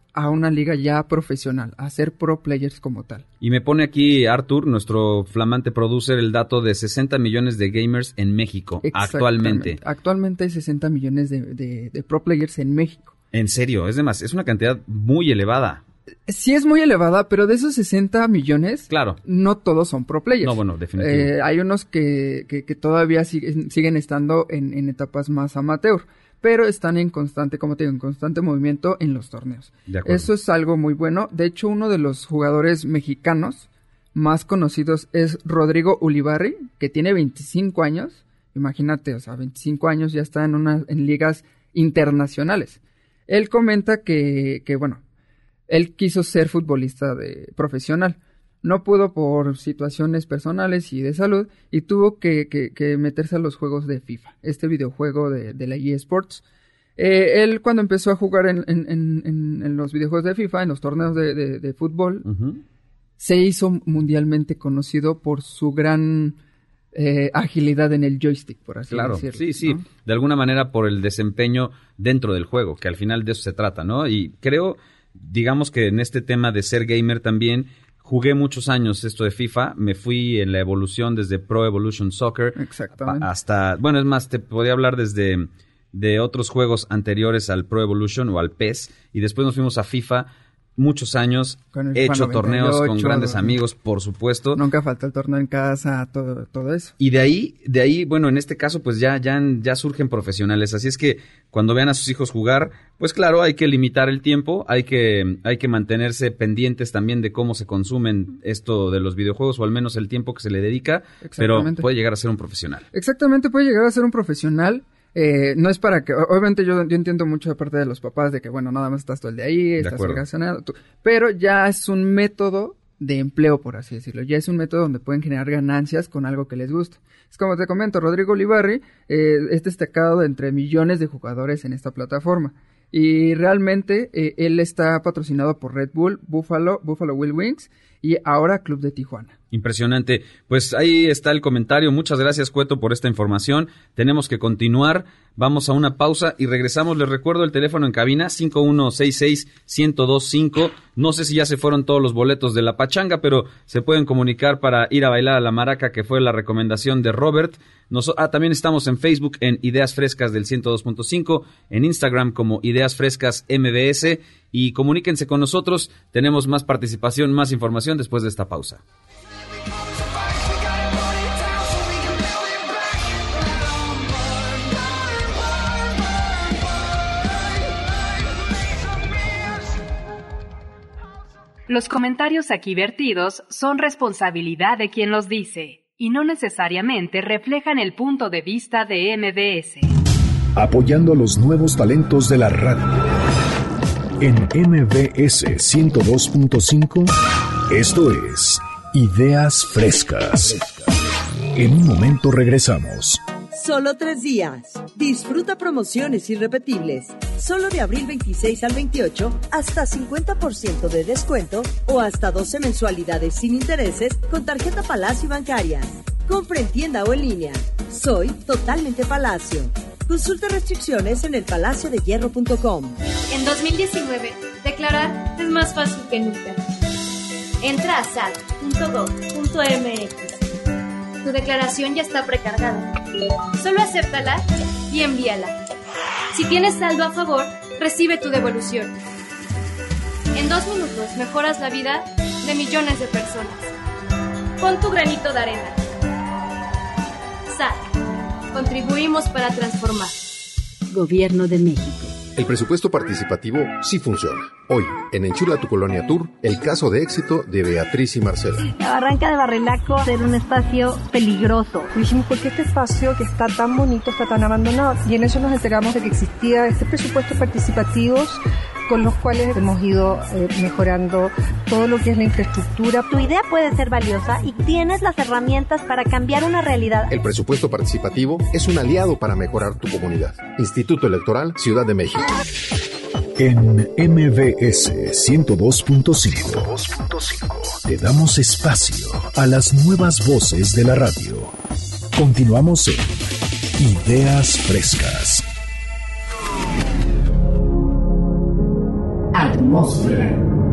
a una liga ya profesional, a ser pro players como tal. Y me pone aquí Arthur, nuestro flamante producer, el dato de sesenta millones de gamers en México actualmente. Actualmente hay sesenta millones de, de, de pro players en México. En serio, es demás, es una cantidad muy elevada. Sí es muy elevada, pero de esos sesenta millones, claro, no todos son pro players. No, bueno, definitivamente. Eh, hay unos que, que, que todavía siguen, siguen estando en, en etapas más amateur, pero están en constante, como te digo, en constante movimiento en los torneos. De acuerdo. Eso es algo muy bueno. De hecho, uno de los jugadores mexicanos más conocidos es Rodrigo Ulibarri, que tiene veinticinco años. Imagínate, o sea, veinticinco años, ya está en, una, en ligas internacionales. Él comenta que, que, bueno, él quiso ser futbolista de, profesional. No pudo por situaciones personales y de salud y tuvo que, que, que meterse a los juegos de FIFA, este videojuego de, de la E A Sports. Eh, él cuando empezó a jugar en, en, en, en los videojuegos de FIFA, en los torneos de, de, de fútbol, uh-huh. se hizo mundialmente conocido por su gran eh, agilidad en el joystick, por así claro, decirlo. Sí, sí, ¿no? De alguna manera por el desempeño dentro del juego, que al final de eso se trata, ¿no? Y creo, digamos que en este tema de ser gamer también, jugué muchos años esto de FIFA, me fui en la evolución desde Pro Evolution Soccer Exactamente. hasta, bueno, es más, te podía hablar desde de otros juegos anteriores al Pro Evolution o al P E S, y después nos fuimos a FIFA, muchos años, he hecho torneos con grandes amigos, por supuesto. Nunca falta el torneo en casa, todo, todo eso. Y de ahí, de ahí, bueno, en este caso, pues ya, ya, ya surgen profesionales. Así es que cuando vean a sus hijos jugar, pues claro, hay que limitar el tiempo, hay que, hay que mantenerse pendientes también de cómo se consumen esto de los videojuegos, o al menos el tiempo que se le dedica, pero puede llegar a ser un profesional. Exactamente, puede llegar a ser un profesional. Eh, no es para que, obviamente yo, yo entiendo mucho de parte de los papás de que, bueno, nada más estás todo el día ahí, estás organizado, pero ya es un método de empleo, por así decirlo. Ya es un método donde pueden generar ganancias con algo que les gusta. Es como te comento, Rodrigo Ulibarri eh, es destacado de entre millones de jugadores en esta plataforma. Y realmente eh, él está patrocinado por Red Bull, Buffalo, Buffalo Wild Wings y ahora Club de Tijuana. Impresionante. Pues ahí está el comentario. Muchas gracias, Cueto, por esta información. Tenemos que continuar. Vamos a una pausa y regresamos. Les recuerdo el teléfono en cabina, cinco uno seis seis, uno cero dos cinco. No sé si ya se fueron todos los boletos de la pachanga, pero se pueden comunicar para ir a bailar a la maraca, que fue la recomendación de Robert. Nos, ah, también estamos en Facebook en Ideas Frescas del ciento dos punto cinco, en Instagram como Ideas Frescas M B S, y comuníquense con nosotros. Tenemos más participación, más información después de esta pausa. Los comentarios aquí vertidos son responsabilidad de quien los dice y no necesariamente reflejan el punto de vista de M B S. Apoyando a los nuevos talentos de la radio. En M B S ciento dos punto cinco, esto es Ideas Frescas. En un momento regresamos. Solo tres días. Disfruta promociones irrepetibles. Solo de abril veintiséis al veintiocho, hasta cincuenta por ciento de descuento o hasta doce mensualidades sin intereses con tarjeta Palacio y bancaria. Compra en tienda o en línea. Soy totalmente Palacio. Consulta restricciones en el palacio de hierro punto com. En dos mil diecinueve, declarar es más fácil que nunca. Entra a s a t punto gov punto m x. Tu declaración ya está precargada. Solo acéptala y envíala. Si tienes saldo a favor, recibe tu devolución. En dos minutos mejoras la vida de millones de personas. Pon tu granito de arena. S A T. Contribuimos para transformar. Gobierno de México. El presupuesto participativo sí funciona. Hoy, en Enchula tu Colonia Tour, el caso de éxito de Beatriz y Marcelo. La barranca de Barrelaco era un espacio peligroso. Dijimos, ¿por qué este espacio que está tan bonito está tan abandonado? Y en eso nos enteramos de que existía este presupuesto participativos con los cuales hemos ido eh, mejorando todo lo que es la infraestructura. Tu idea puede ser valiosa y tienes las herramientas para cambiar una realidad. El presupuesto participativo es un aliado para mejorar tu comunidad. Instituto Electoral Ciudad de México. En M B S ciento dos punto cinco te damos espacio a las nuevas voces de la radio. Continuamos en Ideas Frescas. Ad Atmósfera.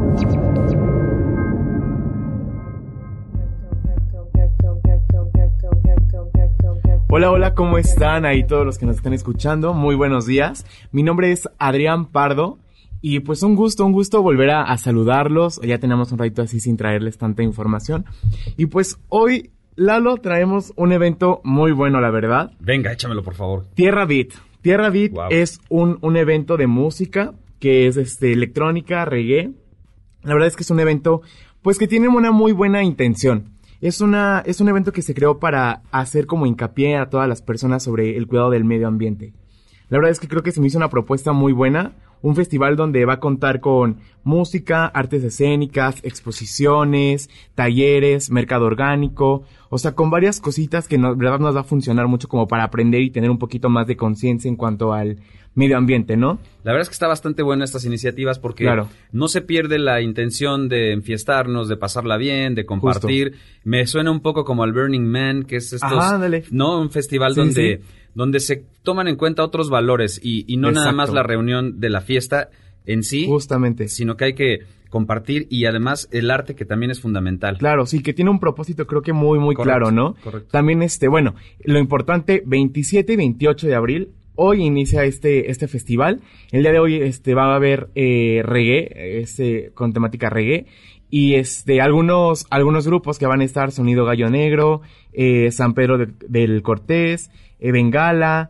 Hola, hola, ¿cómo están ahí todos los que nos están escuchando? Muy buenos días. Mi nombre es Adrián Pardo y pues un gusto, un gusto volver a, a saludarlos. Ya tenemos un ratito así sin traerles tanta información. Y pues hoy, Lalo, traemos un evento muy bueno, la verdad. Venga, échamelo, por favor. Tierra Beat. Tierra Beat wow. es un, un evento de música que es este electrónica, reggae. La verdad es que es un evento pues que tiene una muy buena intención. Es una es un evento que se creó para hacer como hincapié a todas las personas sobre el cuidado del medio ambiente. La verdad es que creo que se me hizo una propuesta muy buena, un festival donde va a contar con música, artes escénicas, exposiciones, talleres, mercado orgánico, o sea, con varias cositas que en verdad nos va a funcionar mucho como para aprender y tener un poquito más de conciencia en cuanto al medio ambiente, ¿no? La verdad es que está bastante buena estas iniciativas porque claro. no se pierde la intención de enfiestarnos, de pasarla bien, de compartir. Justo. Me suena un poco como al Burning Man, que es estos, Ajá, dale. ¿no? Un festival sí, donde, sí. donde se toman en cuenta otros valores y, y no Exacto. nada más la reunión de la fiesta en sí, justamente, sino que hay que compartir y además el arte que también es fundamental. Claro, sí, que tiene un propósito creo que muy, muy Correcto. claro, ¿no? Correcto. También, este, bueno, lo importante, veintisiete y veintiocho de abril, hoy inicia este este festival. El día de hoy este va a haber eh, reggae, este con temática reggae y este algunos algunos grupos que van a estar Sonido Gallo Negro, eh, San Pedro de, del Cortés, eh, Bengala,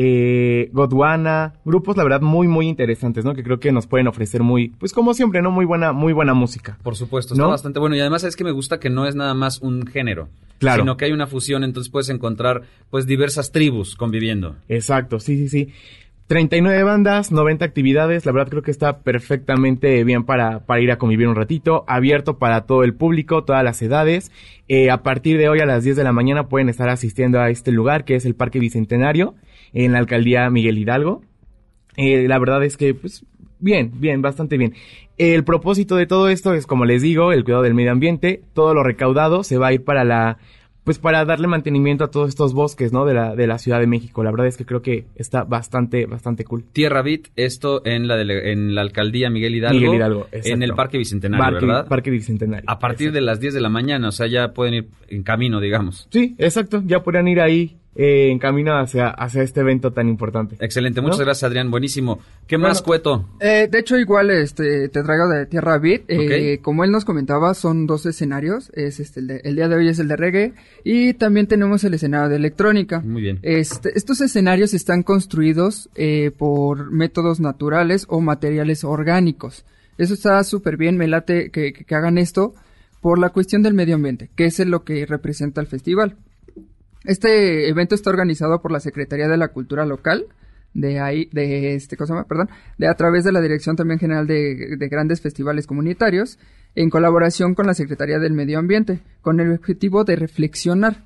eh, Gondwana, grupos la verdad muy muy interesantes, ¿no? Que creo que nos pueden ofrecer muy, pues como siempre, ¿no? Muy buena muy buena música. Por supuesto, está ¿no? bastante bueno y además es que me gusta que no es nada más un género. Claro. Sino que hay una fusión, entonces puedes encontrar pues diversas tribus conviviendo. Exacto, sí, sí, sí. treinta y nueve bandas, noventa actividades, la verdad creo que está perfectamente bien para, para ir a convivir un ratito, abierto para todo el público, todas las edades. Eh, a partir de hoy a las diez de la mañana pueden estar asistiendo a este lugar que es el Parque Bicentenario en la alcaldía Miguel Hidalgo. Eh, la verdad es que, pues, bien, bien, bastante bien. El propósito de todo esto es, como les digo, el cuidado del medio ambiente. Todo lo recaudado se va a ir para la, pues para darle mantenimiento a todos estos bosques, ¿no? De la, de la Ciudad de México. La verdad es que creo que está bastante, bastante cool. Tierra Beat, esto en la, de, en la alcaldía Miguel Hidalgo. Miguel Hidalgo, exacto. En el Parque Bicentenario, Parque, ¿verdad? Parque Bicentenario. A partir exacto. de las diez de la mañana, o sea, ya pueden ir en camino, digamos. Sí, exacto, ya podrían ir ahí. Eh, en camino hacia, hacia este evento tan importante. Excelente, muchas ¿no? gracias Adrián, buenísimo. ¿Qué bueno, más, Cueto? Eh, de hecho, igual este te traigo de Tierra Beat. Eh, okay. Como él nos comentaba, son dos escenarios. Es este el, de, el día de hoy es el de reggae y también tenemos el escenario de electrónica. Muy bien. Este, estos escenarios están construidos eh, por métodos naturales o materiales orgánicos. Eso está súper bien, me late que, que, que hagan esto por la cuestión del medio ambiente, que es lo que representa el festival. Este evento está organizado por la Secretaría de la Cultura Local, de ahí, de este, ¿cómo se llama? Perdón, de a través de la Dirección también General de, de Grandes Festivales Comunitarios, en colaboración con la Secretaría del Medio Ambiente, con el objetivo de reflexionar.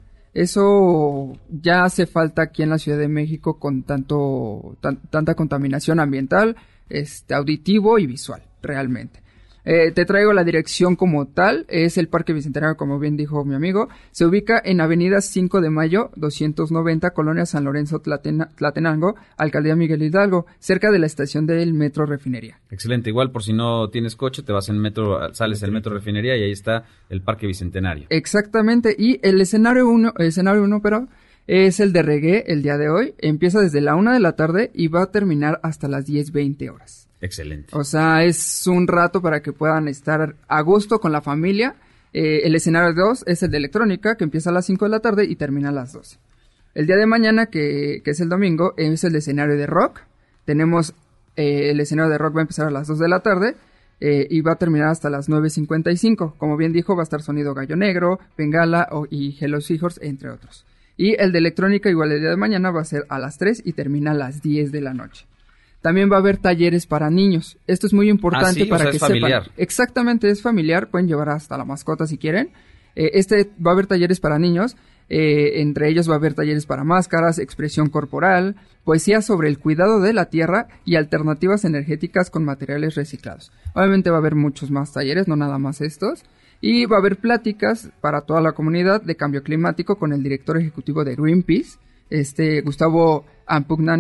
Eso ya hace falta aquí en la Ciudad de México con tanto, tan, tanta contaminación ambiental, este, auditivo y visual, realmente. Eh, te traigo la dirección como tal, es el Parque Bicentenario, como bien dijo mi amigo, se ubica en Avenida cinco de Mayo, doscientos noventa, Colonia San Lorenzo, Tlatena, Tlatenango, Alcaldía Miguel Hidalgo, cerca de la estación del Metro Refinería. Excelente, igual por si no tienes coche, te vas en metro, sales del Metro Refinería y ahí está el Parque Bicentenario. Exactamente, y el escenario uno, escenario uno, pero es el de reggae el día de hoy, empieza desde la una de la tarde y va a terminar hasta las diez veinte horas. Excelente. O sea, es un rato para que puedan estar a gusto con la familia. Eh, el escenario dos es el de electrónica, que empieza a las cinco de la tarde y termina a las doce. El día de mañana, que, que es el domingo, es el escenario de rock. Tenemos eh, el escenario de rock va a empezar a las dos de la tarde eh, y va a terminar hasta las nueve cincuenta y cinco. Como bien dijo, va a estar Sonido Gallo Negro, Bengala o, y Hello Seahorse, entre otros. Y el de electrónica, igual el día de mañana, va a ser a las tres y termina a las diez de la noche. También va a haber talleres para niños. Esto es muy importante ah, sí, para o sea, que es familiar. sepan. Exactamente, es familiar. Pueden llevar hasta la mascota si quieren. Eh, este va a haber talleres para niños. Eh, entre ellos va a haber talleres para máscaras, expresión corporal, poesía sobre el cuidado de la tierra y alternativas energéticas con materiales reciclados. Obviamente va a haber muchos más talleres, no nada más estos. Y va a haber pláticas para toda la comunidad de cambio climático con el director ejecutivo de Greenpeace, este Gustavo Ampugnani,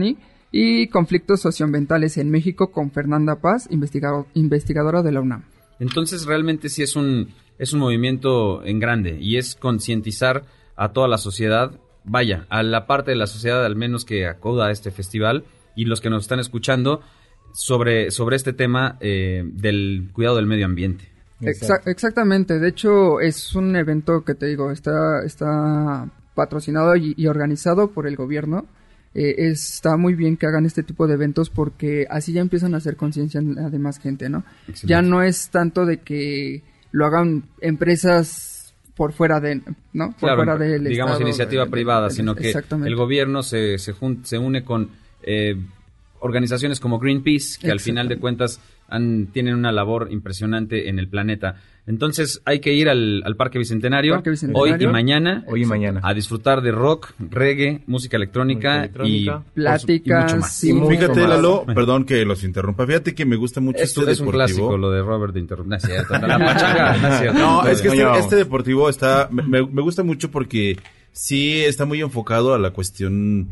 y conflictos socioambientales en México con Fernanda Paz, investigado, investigadora de la UNAM. Entonces realmente sí es un, es un movimiento en grande y es concientizar a toda la sociedad, vaya, a la parte de la sociedad al menos que acuda a este festival y los que nos están escuchando sobre, sobre este tema eh, del cuidado del medio ambiente. Exa- exactamente, de hecho es un evento que te digo, está, está patrocinado y, y organizado por el gobierno. Eh, está muy bien que hagan este tipo de eventos porque así ya empiezan a hacer conciencia en la demás gente, ¿no? Excelente. Ya no es tanto de que lo hagan empresas por fuera de, ¿no? Por claro, fuera del digamos estado, iniciativa de, privada, de, de, sino que el gobierno se, se, jun- se une con eh, organizaciones como Greenpeace, que al final de cuentas han, tienen una labor impresionante en el planeta. Entonces hay que ir al, al Parque Bicentenario, Parque Bicentenario hoy y mañana, hoy y mañana a disfrutar de rock, reggae, música electrónica, electrónica y pláticas, y mucho más. Sí, fíjate, Lalo, perdón que los interrumpa. Fíjate que me gusta mucho Esto este es deportivo. un clásico, lo de Robert de interrumpir. No es cierto, no, la pachanga, no es cierto. No, es que este, este deportivo está, me, me gusta mucho porque sí está muy enfocado a la cuestión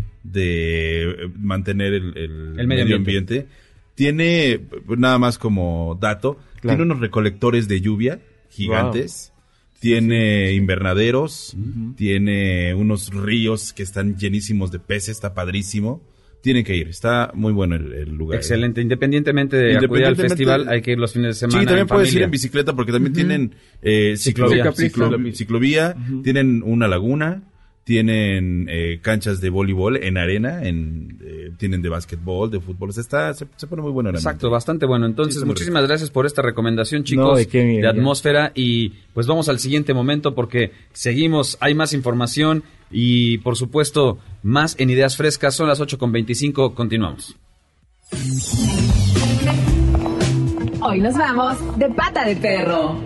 de mantener el, el, el medio, medio ambiente. ambiente. Tiene, nada más como dato, claro. Tiene unos recolectores de lluvia gigantes, wow. Tiene sí, sí, sí. invernaderos, uh-huh. Tiene unos ríos que están llenísimos de peces, está padrísimo. Tienen que ir, está muy bueno el, el lugar. Excelente, independientemente de acudir al festival, hay que ir los fines de semana. Sí, también puedes ir en bicicleta porque también uh-huh. tienen eh, ciclovía, ciclo, ciclo, ciclovía uh-huh. Tienen una laguna, tienen eh, canchas de voleibol en arena, en, eh, tienen de básquetbol, de fútbol, o sea, está, se, se pone muy bueno. Exacto, bastante bueno. Entonces, sí, muchísimas rico. gracias por esta recomendación, chicos, no, de, qué, mira, de atmósfera. Y pues vamos al siguiente momento porque seguimos, hay más información y por supuesto más en Ideas Frescas. Son las ocho con veinticinco, continuamos. Hoy nos vamos de pata de perro.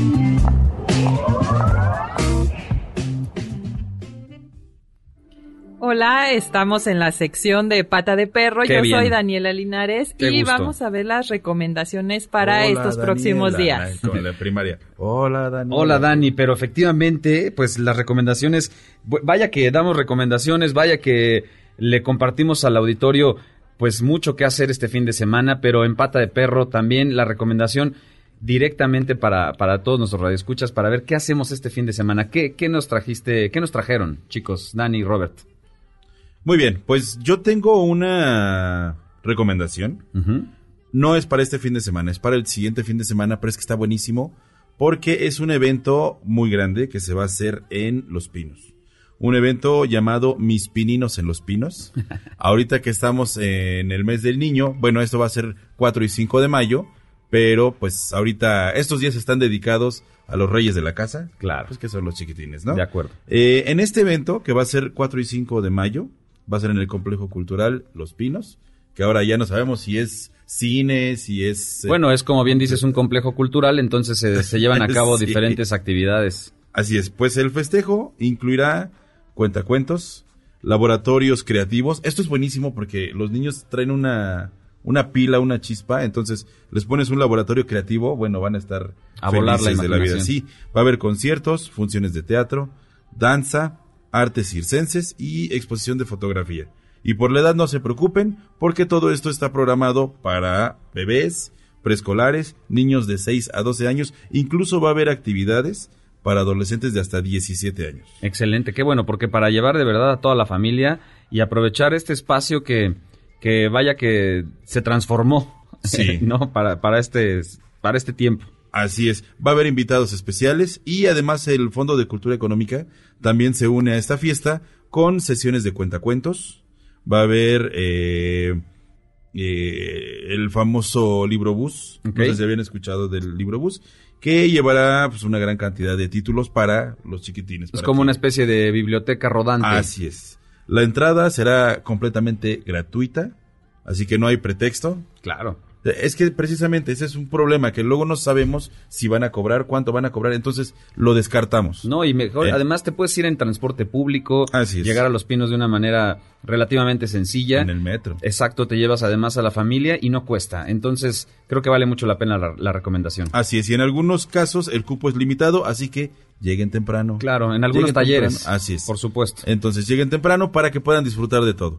Hola, estamos en la sección de Pata de Perro. Qué Yo bien. soy Daniela Linares Qué y gusto. vamos a ver las recomendaciones para Hola, estos Daniela, próximos días. Con la primaria. Hola, Dani. Hola, Dani, pero efectivamente, pues las recomendaciones, vaya que damos recomendaciones, vaya que le compartimos al auditorio pues mucho que hacer este fin de semana, pero en Pata de Perro también la recomendación directamente para, para todos nuestros radioescuchas para ver qué hacemos este fin de semana. ¿Qué, qué nos trajiste, qué nos trajeron, chicos, Dani y Robert? Muy bien, pues yo tengo una recomendación. Uh-huh. No es para este fin de semana, es para el siguiente fin de semana, pero es que está buenísimo porque es un evento muy grande que se va a hacer en Los Pinos. Un evento llamado Mis Pininos en Los Pinos. Ahorita que estamos en el mes del niño, bueno, esto va a ser cuatro y cinco de mayo, pero pues ahorita estos días están dedicados a los reyes de la casa. Claro. Pues que son los chiquitines, ¿no? De acuerdo. Eh, en este evento, que va a ser cuatro y cinco de mayo, va a ser en el Complejo Cultural Los Pinos, que ahora ya no sabemos si es cine, si es... Eh, bueno, es como bien dices, un complejo cultural, entonces se, se llevan a cabo sí. diferentes actividades. Así es, pues el festejo incluirá cuentacuentos, laboratorios creativos. Esto es buenísimo porque los niños traen una, una pila, una chispa, entonces les pones un laboratorio creativo, bueno, van a estar a volar la de la vida. Sí, va a haber conciertos, funciones de teatro, danza, artes circenses y exposición de fotografía. Y por la edad no se preocupen, porque todo esto está programado para bebés, preescolares, niños de seis a doce años, incluso va a haber actividades para adolescentes de hasta diecisiete años. Excelente, qué bueno, porque para llevar de verdad a toda la familia y aprovechar este espacio que, que vaya que se transformó, sí. ¿no? Para, para, este, para este tiempo. Así es, va a haber invitados especiales y además el Fondo de Cultura Económica también se une a esta fiesta con sesiones de cuentacuentos. Va a haber eh, eh, el famoso librobús, okay. No sé si habían escuchado del librobús, que llevará pues una gran cantidad de títulos para los chiquitines. Es como que... una especie de biblioteca rodante. Así es. La entrada será completamente gratuita, así que no hay pretexto. Claro. Es que precisamente ese es un problema, que luego no sabemos si van a cobrar, cuánto van a cobrar, entonces lo descartamos. No, y mejor, eh. además te puedes ir en transporte público, Así es. llegar a Los Pinos de una manera relativamente sencilla. En el metro. Exacto, te llevas además a la familia y no cuesta, entonces creo que vale mucho la pena la, la recomendación. Así es, y en algunos casos el cupo es limitado, así que lleguen temprano. Claro, en algunos lleguen talleres. Temprano. Así es. Por supuesto. Entonces lleguen temprano para que puedan disfrutar de todo.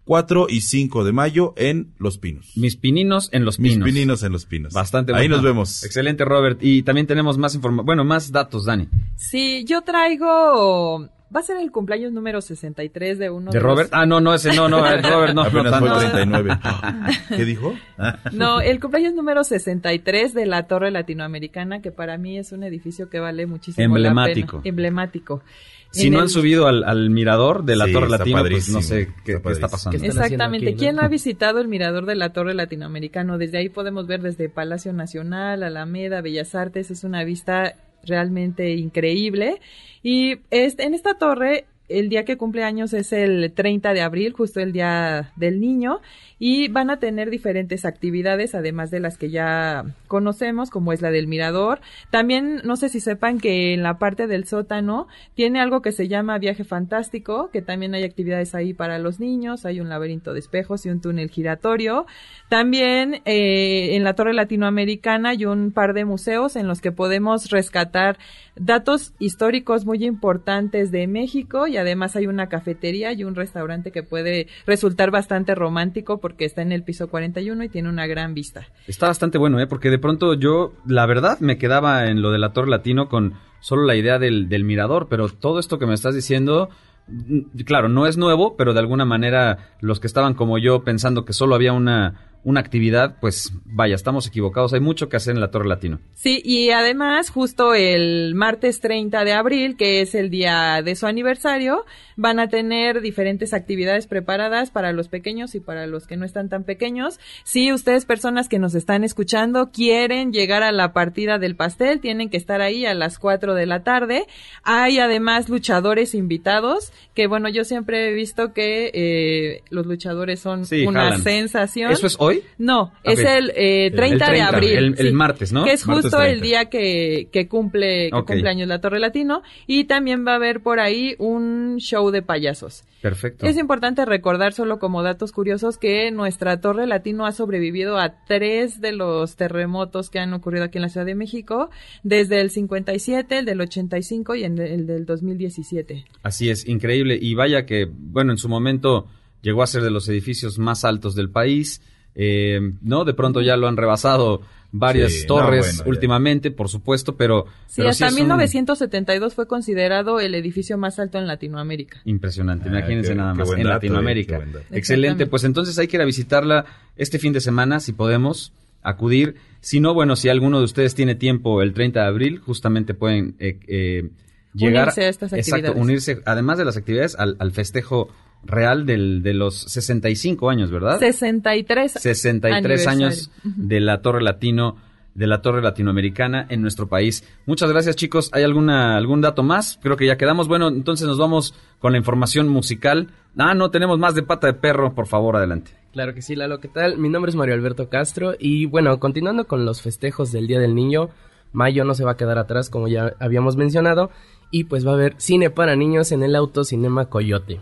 cuatro y cinco de mayo en Los Pinos. Mis Pininos en Los Pinos. Mis Pininos en Los Pinos. Bastante Ahí bueno. nos vemos. Excelente, Robert. Y también tenemos más información, bueno, más datos, Dani. Sí, yo traigo... Va a ser el cumpleaños número sesenta y tres de uno ¿De, de Robert? los... Ah, no, no, ese no, no, el Robert no. Apenas no, fue no. el treinta y nueve. ¿Qué dijo? No, el cumpleaños número sesenta y tres de la Torre Latinoamericana, que para mí es un edificio que vale muchísimo Emblemático. la pena. Emblemático. Si En no el... han subido al, al mirador de la Sí, Torre está Latino, padrísimo, pues no sé qué está qué está pasando. ¿Qué están Exactamente. haciendo aquí, ¿Quién no? no ha visitado el mirador de la Torre Latinoamericano? Desde ahí podemos ver desde Palacio Nacional, Alameda, Bellas Artes. Es una vista realmente increíble. Y este, en esta torre, el día que cumple años es el treinta de abril, justo el Día del Niño, y van a tener diferentes actividades, además de las que ya conocemos, como es la del mirador. También, no sé si sepan que en la parte del sótano tiene algo que se llama Viaje Fantástico, que también hay actividades ahí para los niños, hay un laberinto de espejos y un túnel giratorio. También eh, en la Torre Latinoamericana hay un par de museos en los que podemos rescatar datos históricos muy importantes de México, y además hay una cafetería y un restaurante que puede resultar bastante romántico porque está en el piso cuarenta y uno y tiene una gran vista. Está bastante bueno, ¿eh? Porque de pronto yo, la verdad, me quedaba en lo de la Torre Latino con solo la idea del, del mirador, pero todo esto que me estás diciendo, claro, no es nuevo, pero de alguna manera los que estaban como yo pensando que solo había una... una actividad, pues vaya, estamos equivocados, hay mucho que hacer en la Torre Latino. Sí, y además justo el martes treinta de abril, que es el día de su aniversario, van a tener diferentes actividades preparadas para los pequeños y para los que no están tan pequeños. Si ustedes, personas que nos están escuchando, quieren llegar a la partida del pastel, tienen que estar ahí a las cuatro de la tarde. Hay además luchadores invitados, que bueno, yo siempre he visto que eh, los luchadores son Sí, una jalan. sensación. ¿Eso es hoy? No, es Ok. el eh, treinta, El treinta, de abril. el- el sí, martes, ¿no? Que es Martes justo treinta. el día que, que cumple que Ok. cumple años la Torre Latino, y también va a haber por ahí un show de payasos. Perfecto. Es importante recordar, solo como datos curiosos, que nuestra Torre Latino ha sobrevivido a tres de los terremotos que han ocurrido aquí en la Ciudad de México, desde el cincuenta y siete, el del ochenta y cinco y el, el del dos mil diecisiete. Así es, increíble. Y vaya que, bueno, en su momento llegó a ser de los edificios más altos del país, eh, ¿no? De pronto ya lo han rebasado varias Sí, no, torres bueno, ya. últimamente, por supuesto, pero... Sí, pero hasta es un- mil novecientos setenta y dos fue considerado el edificio más alto en Latinoamérica. Impresionante, Ah, imagínense qué- nada qué más, buen en dato, eh, Latinoamérica. qué buen dato. Excelente, Exactamente. pues entonces hay que ir a visitarla este fin de semana, si podemos acudir. Si no, bueno, si alguno de ustedes tiene tiempo el treinta de abril, justamente pueden eh, eh, llegar... Unirse a estas Exacto, actividades. unirse, además de las actividades, al, al festejo real del, de los sesenta y cinco años, ¿verdad? sesenta y tres sesenta y tres años aniversario. de la Torre Latino, de la Torre Latinoamericana en nuestro país. Muchas gracias, chicos. ¿Hay alguna algún dato más? Creo que ya quedamos. Bueno, entonces nos vamos con la información musical. Ah, no, tenemos más de Pata de Perro. Por favor, adelante. Claro que sí, Lalo, ¿qué tal? Mi nombre es Mario Alberto Castro y bueno, continuando con los festejos del Día del Niño, mayo no se va a quedar atrás como ya habíamos mencionado y pues va a haber cine para niños en el Autocinema Coyote.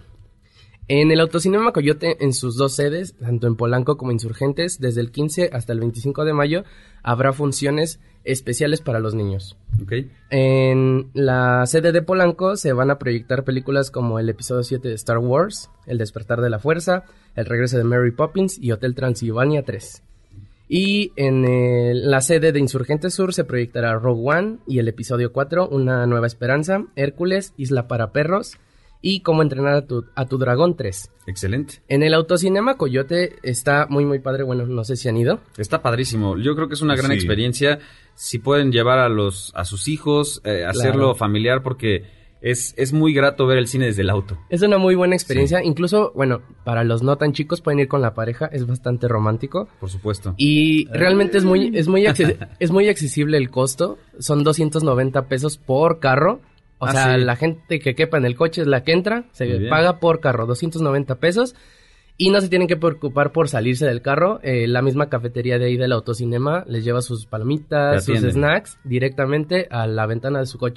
En el Autocinema Coyote, en sus dos sedes, tanto en Polanco como Insurgentes, desde el quince hasta el veinticinco de mayo, habrá funciones especiales para los niños. Okay. En la sede de Polanco se van a proyectar películas como el episodio siete de Star Wars, El despertar de la fuerza, El regreso de Mary Poppins y Hotel Transilvania tres. Y en el- la sede de Insurgentes Sur se proyectará Rogue One y el episodio cuatro, Una nueva esperanza, Hércules, Isla para perros y Cómo entrenar a tu, a tu dragón tres. Excelente. En el Autocinema Coyote está muy muy padre, bueno, no sé si han ido. Está padrísimo. Yo creo que es una gran Sí. experiencia. Si pueden llevar a los a sus hijos, eh, hacerlo Claro. familiar, porque es, es muy grato ver el cine desde el auto. Es una muy buena experiencia, incluso, bueno, para los no tan chicos pueden ir con la pareja, es bastante romántico. Por supuesto. Y realmente es muy, es muy, acce- es muy accesible el costo, son doscientos noventa pesos por carro. O Ah, sea, sí. la gente que quepa en el coche es la que entra, se Muy bien. paga por carro, doscientos noventa pesos. Y no se tienen que preocupar por salirse del carro. Eh, la misma cafetería de ahí del autocinema les lleva sus Te palomitas, sus atienden. snacks directamente a la ventana de su coche.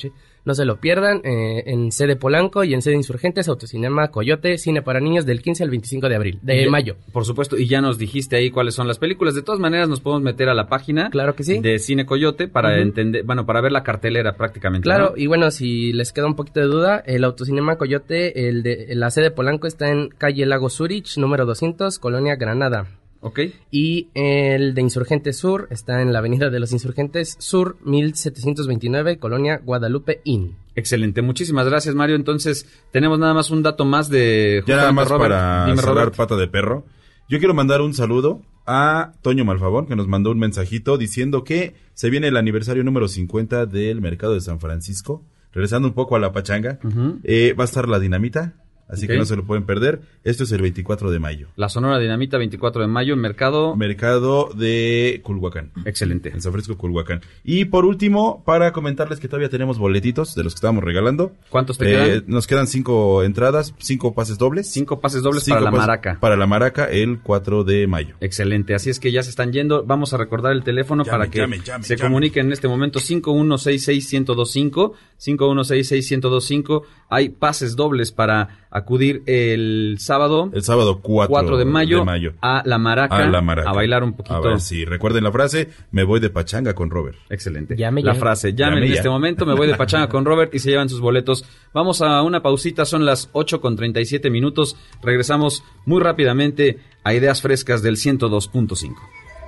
No se lo pierdan, eh, en sede Polanco y en sede Insurgentes, Autocinema Coyote, cine para niños del quince al veinticinco de abril, de ya, mayo. Por supuesto, y ya nos dijiste ahí cuáles son las películas. De todas maneras, nos podemos meter a la página claro que sí. de Cine Coyote para uh-huh. entender, bueno, para ver la cartelera prácticamente. Claro, ¿no? Y bueno, si les queda un poquito de duda, el Autocinema Coyote, el de la sede Polanco está en calle Lago Zurich, número doscientos, Colonia Granada. Ok. Y el de Insurgentes Sur está en la Avenida de los Insurgentes Sur, mil setecientos veintinueve, Colonia Guadalupe Inn. Excelente, muchísimas gracias, Mario. Entonces, tenemos nada más un dato más de... Ya nada más Robert. para Dime, cerrar Robert. Pata de Perro. Yo quiero mandar un saludo a Toño Malfavón, que nos mandó un mensajito diciendo que se viene el aniversario número cincuenta del Mercado de San Francisco. Regresando un poco a la pachanga, uh-huh. eh, va a estar la Dinamita. Así okay. que no se lo pueden perder. Esto es el veinticuatro de mayo. La Sonora Dinamita, veinticuatro de mayo, en Mercado... Mercado de Culhuacán. Excelente. En San Francisco, Culhuacán. Y por último, para comentarles que todavía tenemos boletitos de los que estábamos regalando. ¿Cuántos te eh, quedan? Nos quedan cinco entradas, cinco pases dobles. Cinco pases dobles cinco para la Maraca. Para la Maraca el cuatro de mayo. Excelente. Así es que ya se están yendo. Vamos a recordar el teléfono llamen, para que llamen, llamen, se llamen. comuniquen en este momento. cinco uno seis seis uno cero dos cinco. cinco uno seis seis uno cero dos cinco. Hay pases dobles para acudir el sábado. El sábado cuatro de mayo, de mayo. A la Maraca. A la Maraca. A bailar un poquito. A ver, sí. Recuerden la frase, me voy de pachanga con Robert. Excelente. Llame, la llame. frase, llamen llame en ya. este momento, me voy de pachanga con Robert y se llevan sus boletos. Vamos a una pausita, son las ocho con treinta y siete minutos. Regresamos muy rápidamente a Ideas Frescas del ciento dos punto cinco.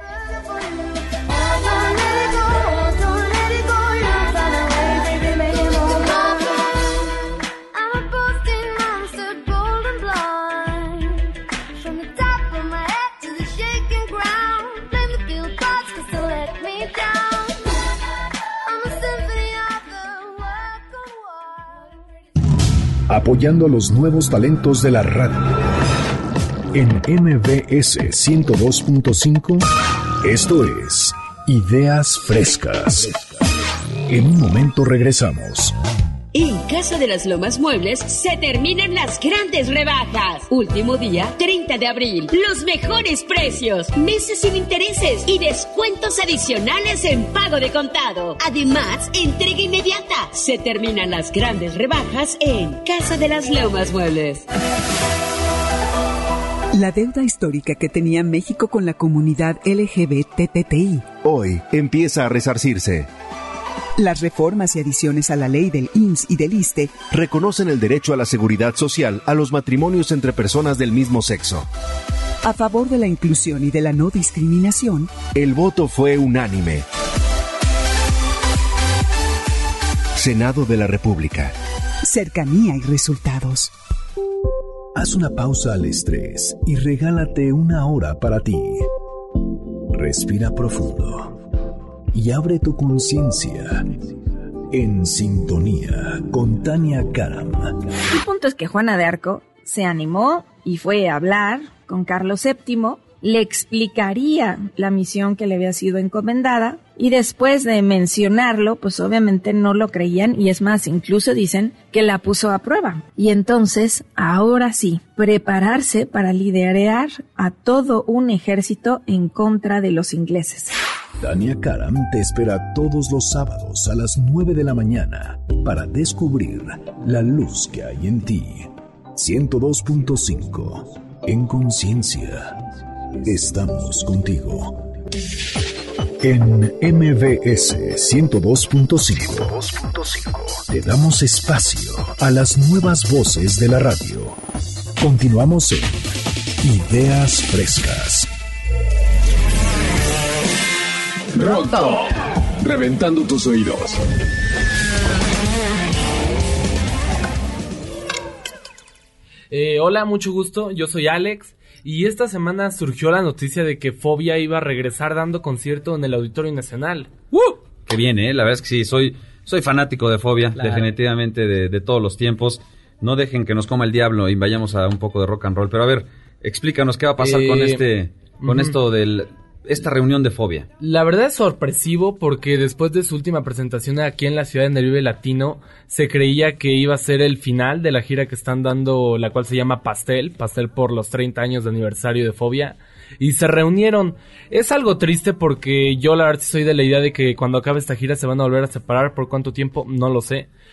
Apoyando a los nuevos talentos de la radio. En M V S ciento dos punto cinco, esto es Ideas Frescas. En un momento regresamos. En Casa de las Lomas Muebles se terminan las grandes rebajas. Último día, treinta de abril. Los mejores precios, meses sin intereses y descuentos adicionales en pago de contado. Además, entrega inmediata. Se terminan las grandes rebajas en Casa de las Lomas Muebles. La deuda histórica que tenía México con la comunidad L G B T T I hoy empieza a resarcirse. Las reformas y adiciones a la ley del I M S S y del I S S S T E reconocen el derecho a la seguridad social a los matrimonios entre personas del mismo sexo. A favor de la inclusión y de la no discriminación, el voto fue unánime. Senado de la República. Cercanía y resultados. Haz una pausa al estrés y regálate una hora para ti. Respira profundo y abre tu conciencia. En sintonía con Tania Karam. El punto es que Juana de Arco se animó y fue a hablar con Carlos séptimo, le explicaría la misión que le había sido encomendada y después de mencionarlo, pues obviamente no lo creían y es más, incluso dicen que la puso a prueba. Y entonces, ahora sí, prepararse para liderar a todo un ejército en contra de los ingleses. Tania Karam te espera todos los sábados a las nueve de la mañana para descubrir la luz que hay en ti. ciento dos punto cinco. En conciencia. Estamos contigo. En M V S ciento dos punto cinco te damos espacio a las nuevas voces de la radio. Continuamos en Ideas Frescas. Rock Top, reventando tus oídos. Eh, hola, mucho gusto, yo soy Alex y esta semana surgió la noticia de que Fobia iba a regresar dando concierto en el Auditorio Nacional. ¡Uh! Qué bien, ¿eh? La verdad es que sí, soy, soy fanático de Fobia, claro. Definitivamente de, de todos los tiempos. No dejen que nos coma el diablo y vayamos a un poco de rock and roll. Pero a ver, explícanos qué va a pasar eh, con este, con uh-huh. esto del... esta reunión de Fobia. La verdad es sorpresivo porque después de su última presentación aquí en la ciudad en el Vive Latino se creía que iba a ser el final de la gira que están dando, la cual se llama Pastel, Pastel por los treinta años de aniversario de Fobia, y se reunieron. Es algo triste porque yo la verdad soy de la idea de que cuando acabe esta gira se van a volver a separar. ¿Por cuánto tiempo? No lo sé.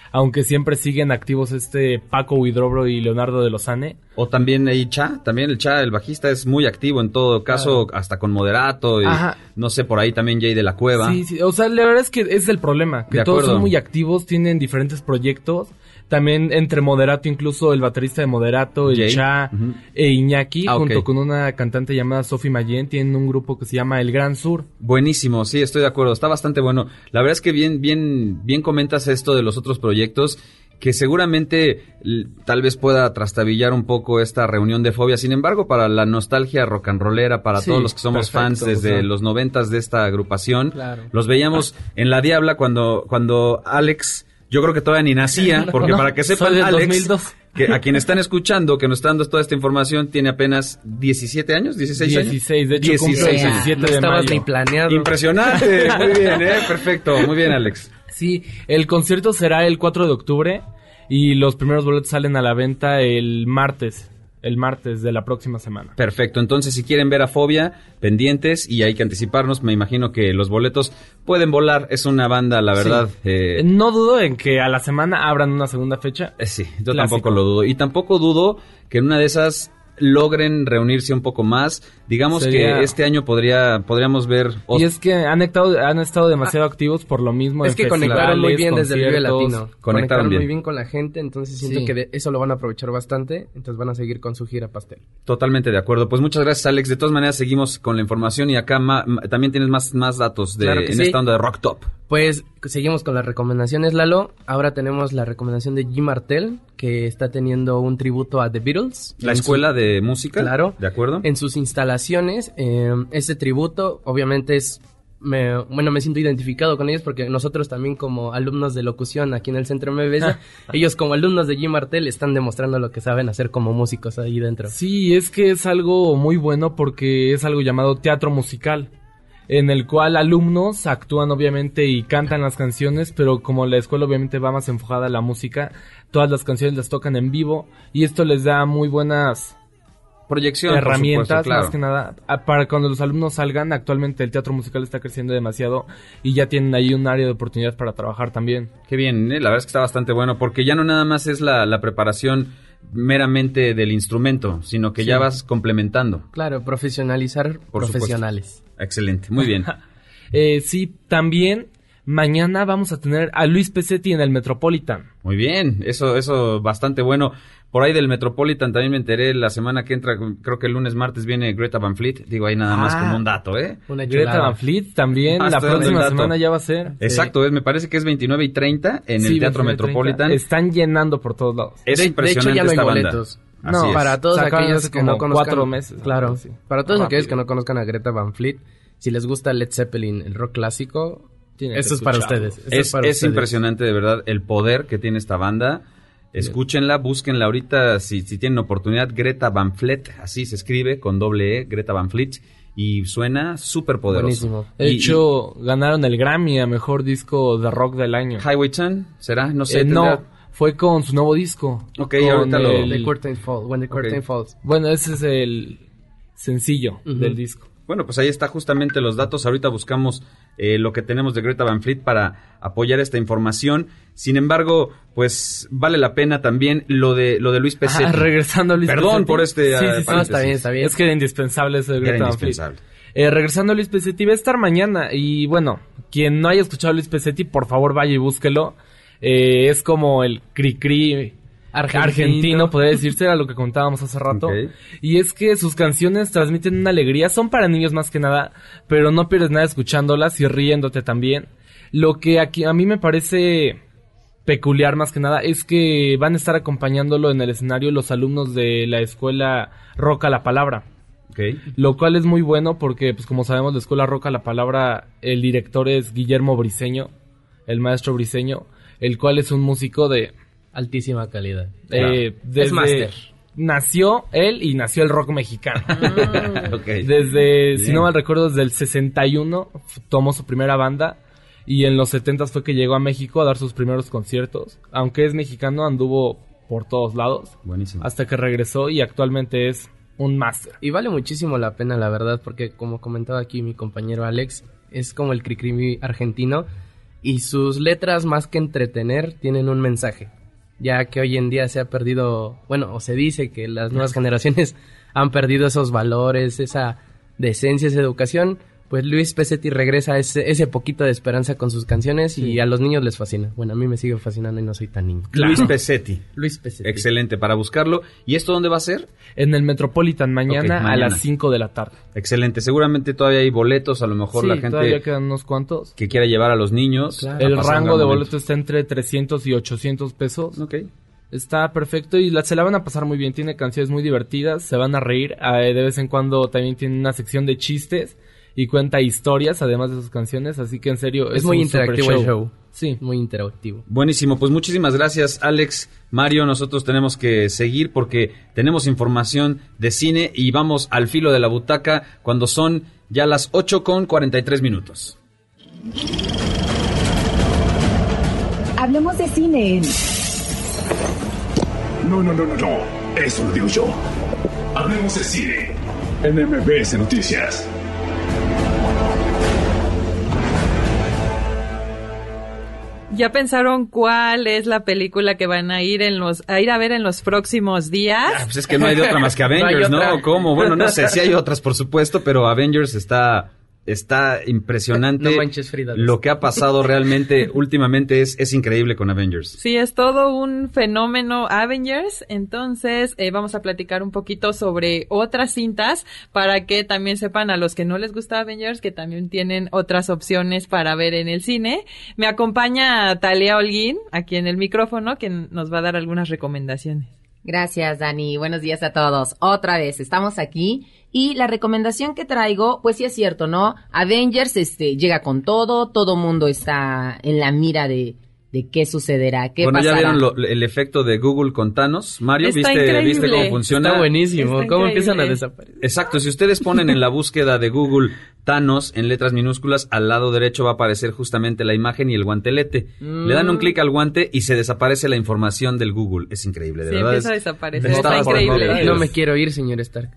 aunque siempre siguen activos este Paco Huidrobro y Leonardo de Lozane. O también ahí Cha, también el Cha, el bajista, es muy activo en todo caso, claro. Hasta con Moderato, y Ajá. no sé, por ahí también Jay de la Cueva. Sí, sí, o sea, la verdad es que es el problema, que todos son muy activos, tienen diferentes proyectos. También entre Moderato, incluso el baterista de Moderato, el Jay. Cha uh-huh. e Iñaki, ah, junto okay. con una cantante llamada Sophie Mayen, tienen un grupo que se llama El Gran Sur. Buenísimo, sí, estoy de acuerdo, está bastante bueno. La verdad es que bien, bien, bien comentas esto de los otros proyectos, que seguramente l- tal vez pueda trastabillar un poco esta reunión de Fobia. Sin embargo, para la nostalgia rock and rollera, para sí, todos los que somos perfecto, fans desde o sea. los noventas de esta agrupación, claro. los veíamos ah. en La Diabla cuando, cuando Alex... Yo creo que todavía ni nacía, porque no, para que sepan, Alex, dos mil dos. Que a quien están escuchando, que nos está dando toda esta información, tiene apenas diecisiete años, dieciséis años. dieciséis, de hecho, dieciséis, cumple diecisiete no de estabas mayo. Ni planeado. Impresionante, muy bien, eh, perfecto, muy bien, Alex. Sí, el concierto será el cuatro de octubre y los primeros boletos salen a la venta el martes. El martes de la próxima semana. Perfecto, entonces si quieren ver a Fobia, pendientes, y hay que anticiparnos, me imagino que los boletos pueden volar, es una banda, la verdad. Sí. Eh, no dudo en que a la semana abran una segunda fecha. Eh, sí, yo Clásico. tampoco lo dudo, y tampoco dudo que en una de esas logren reunirse un poco más. Digamos Sería... que este año podría podríamos ver... Y es que han estado, han estado demasiado ah, activos por lo mismo. Es que conectaron muy bien desde el Vive Latino. Conectaron, conectaron bien. muy bien con la gente, entonces siento sí. que de eso lo van a aprovechar bastante, entonces van a seguir con su gira Pastel. Totalmente de acuerdo. Pues muchas gracias, Alex. De todas maneras seguimos con la información y acá ma, ma, también tienes más, más datos de, claro en sí. esta onda de Rock Top. Pues seguimos con las recomendaciones, Lalo. Ahora tenemos la recomendación de Jim Martel, que está teniendo un tributo a The Beatles. La escuela su... de música. Claro. ¿De acuerdo? En sus instalaciones. Eh, este tributo, obviamente, es... Me, bueno, me siento identificado con ellos porque nosotros también como alumnos de locución aquí en el Centro M B S, ellos como alumnos de Jim Martel están demostrando lo que saben hacer como músicos ahí dentro. Sí, es que es algo muy bueno porque es algo llamado teatro musical, en el cual alumnos actúan obviamente y cantan las canciones, pero como la escuela obviamente va más enfocada a la música, todas las canciones las tocan en vivo y esto les da muy buenas proyección, herramientas, por supuesto, claro. más que nada, para cuando los alumnos salgan. Actualmente el teatro musical está creciendo demasiado y ya tienen ahí un área de oportunidad para trabajar también. Qué bien, ¿eh? La verdad es que está bastante bueno, porque ya no nada más es la, la preparación meramente del instrumento, sino que sí. ya vas complementando. Claro, profesionalizar por profesionales. Supuesto. Excelente, muy bien. eh, sí, también mañana vamos a tener a Luis Pesetti en el Metropolitan. Muy bien, eso, eso bastante bueno. Por ahí del Metropolitan también me enteré la semana que entra, creo que el lunes, martes viene Greta Van Fleet. Digo ahí nada más ah, como un dato, ¿eh? Una Greta Van Fleet también, ah, la próxima semana ya va a ser. Exacto, sí. es, me parece que es veintinueve y treinta en sí, el Teatro Metropolitan. Están llenando por todos lados. Es de, impresionante de hecho, ya no hay esta boletos. Banda. No, para todos Sacaron aquellos que no conozcan. Cuatro meses. Claro, sí. Para todos Rápido. aquellos que no conozcan a Greta Van Fleet, si les gusta Led Zeppelin, el rock clásico, eso es para ustedes. Eso es, es, para es ustedes. impresionante, de verdad, el poder que tiene esta banda. Escúchenla, búsquenla ahorita si, si tienen oportunidad. Greta Van Fleet, así se escribe, con doble E, Greta Van Fleet, y suena súper poderoso. Buenísimo. De y, hecho, y, ganaron el Grammy a Mejor Disco de Rock del Año. Highway Chan, ¿será? No sé. Eh, no, fue con su nuevo disco. Ok, ahorita lo... The Curtain Falls, When the Curtain okay. Falls. Bueno, ese es el sencillo uh-huh. del disco. Bueno, pues ahí está justamente los datos. Ahorita buscamos eh, lo que tenemos de Greta Van Fleet para apoyar esta información. Sin embargo, pues vale la pena también lo de lo de Luis Pesetti. Ah, regresando a Luis Perdón Pesetti. por este... Sí, sí, sí. No, está bien, está bien. Es que era indispensable eso de Greta Van Fleet. Eh, regresando a Luis Pesetti, va a estar mañana. Y bueno, quien no haya escuchado a Luis Pesetti, por favor vaya y búsquelo. Eh, es como el cri-cri... Argentino. Argentino, podría decirse, era lo que contábamos hace rato. Okay. Y es que sus canciones transmiten una alegría, son para niños más que nada, pero no pierdes nada escuchándolas y riéndote también. Lo que aquí a mí me parece peculiar más que nada es que van a estar acompañándolo en el escenario los alumnos de la escuela Rock a la Palabra. Okay. Lo cual es muy bueno porque, pues como sabemos, la escuela Rock a la Palabra, el director es Guillermo Briseño, el maestro Briseño, el cual es un músico de... altísima calidad. Eh, desde es máster. Nació él y nació el rock mexicano. Ah. okay. Desde, Bien. si no mal recuerdo, desde el sesenta y uno tomó su primera banda y en los setenta fue que llegó a México a dar sus primeros conciertos. Aunque es mexicano, anduvo por todos lados. Buenísimo. Hasta que regresó y actualmente es un máster. Y vale muchísimo la pena, la verdad, porque como comentaba aquí mi compañero Alex, es como el cri-cri argentino. y sus letras, más que entretener, tienen un mensaje. Ya que hoy en día se ha perdido, bueno, o se dice que las nuevas generaciones han perdido esos valores, esa decencia, esa educación, pues Luis Pesetti regresa ese, ese poquito de esperanza con sus canciones sí. y a los niños les fascina. Bueno, a mí me sigue fascinando y no soy tan niño. Claro. Luis Pesetti. Luis Pesetti. Excelente, para buscarlo. ¿Y esto dónde va a ser? En el Metropolitan mañana, okay, mañana. a las cinco de la tarde. Excelente, seguramente todavía hay boletos, a lo mejor sí, la gente todavía quedan unos cuantos. Que quiera llevar a los niños. Claro. El rango de boletos está entre trescientos y ochocientos pesos. Ok. Está perfecto y la, se la van a pasar muy bien, tiene canciones muy divertidas, se van a reír, eh, de vez en cuando también tiene una sección de chistes y cuenta historias además de sus canciones, así que en serio es, es muy interactivo show. el show. Sí, muy interactivo. Buenísimo, pues muchísimas gracias Alex, Mario, nosotros tenemos que seguir porque tenemos información de cine y vamos al filo de la butaca cuando son ya las ocho con cuarenta y tres minutos. Hablemos de cine. No, no, no, no, no. Eso lo digo yo. Hablemos de cine en M B S Noticias. ¿Ya pensaron cuál es la película que van a ir en los a ir a ver en los próximos días? Ah, pues es que no hay de otra más que Avengers, ¿no? ¿no? ¿Cómo? Bueno, no sé, sí hay otras, por supuesto, pero Avengers está está impresionante. No manches, Frida. Lo que ha pasado realmente últimamente es, es increíble con Avengers. Sí, es todo un fenómeno Avengers. Entonces, eh, vamos a platicar un poquito sobre otras cintas para que también sepan a los que no les gusta Avengers que también tienen otras opciones para ver en el cine. Me acompaña Talia Holguín, aquí en el micrófono, que nos va a dar algunas recomendaciones. Gracias, Dani. Buenos días a todos. Otra vez, estamos aquí. Y la recomendación que traigo, pues sí es cierto, ¿no? Avengers este, llega con todo, todo mundo está en la mira de, de qué sucederá, qué bueno, pasará. Bueno, ya vieron lo, el efecto de Google con Thanos. Mario, está ¿viste, increíble. ¿viste cómo funciona? Está buenísimo. Está ¿Cómo increíble. empiezan a desaparecer? Exacto, si ustedes ponen en la búsqueda de Google Thanos en letras minúsculas, al lado derecho va a aparecer justamente la imagen y el guantelete. Mm. Le dan un clic al guante y se desaparece la información del Google. Es increíble, de sí, verdad. empieza es, a desaparecer, está está increíble. No me quiero ir, señor Stark.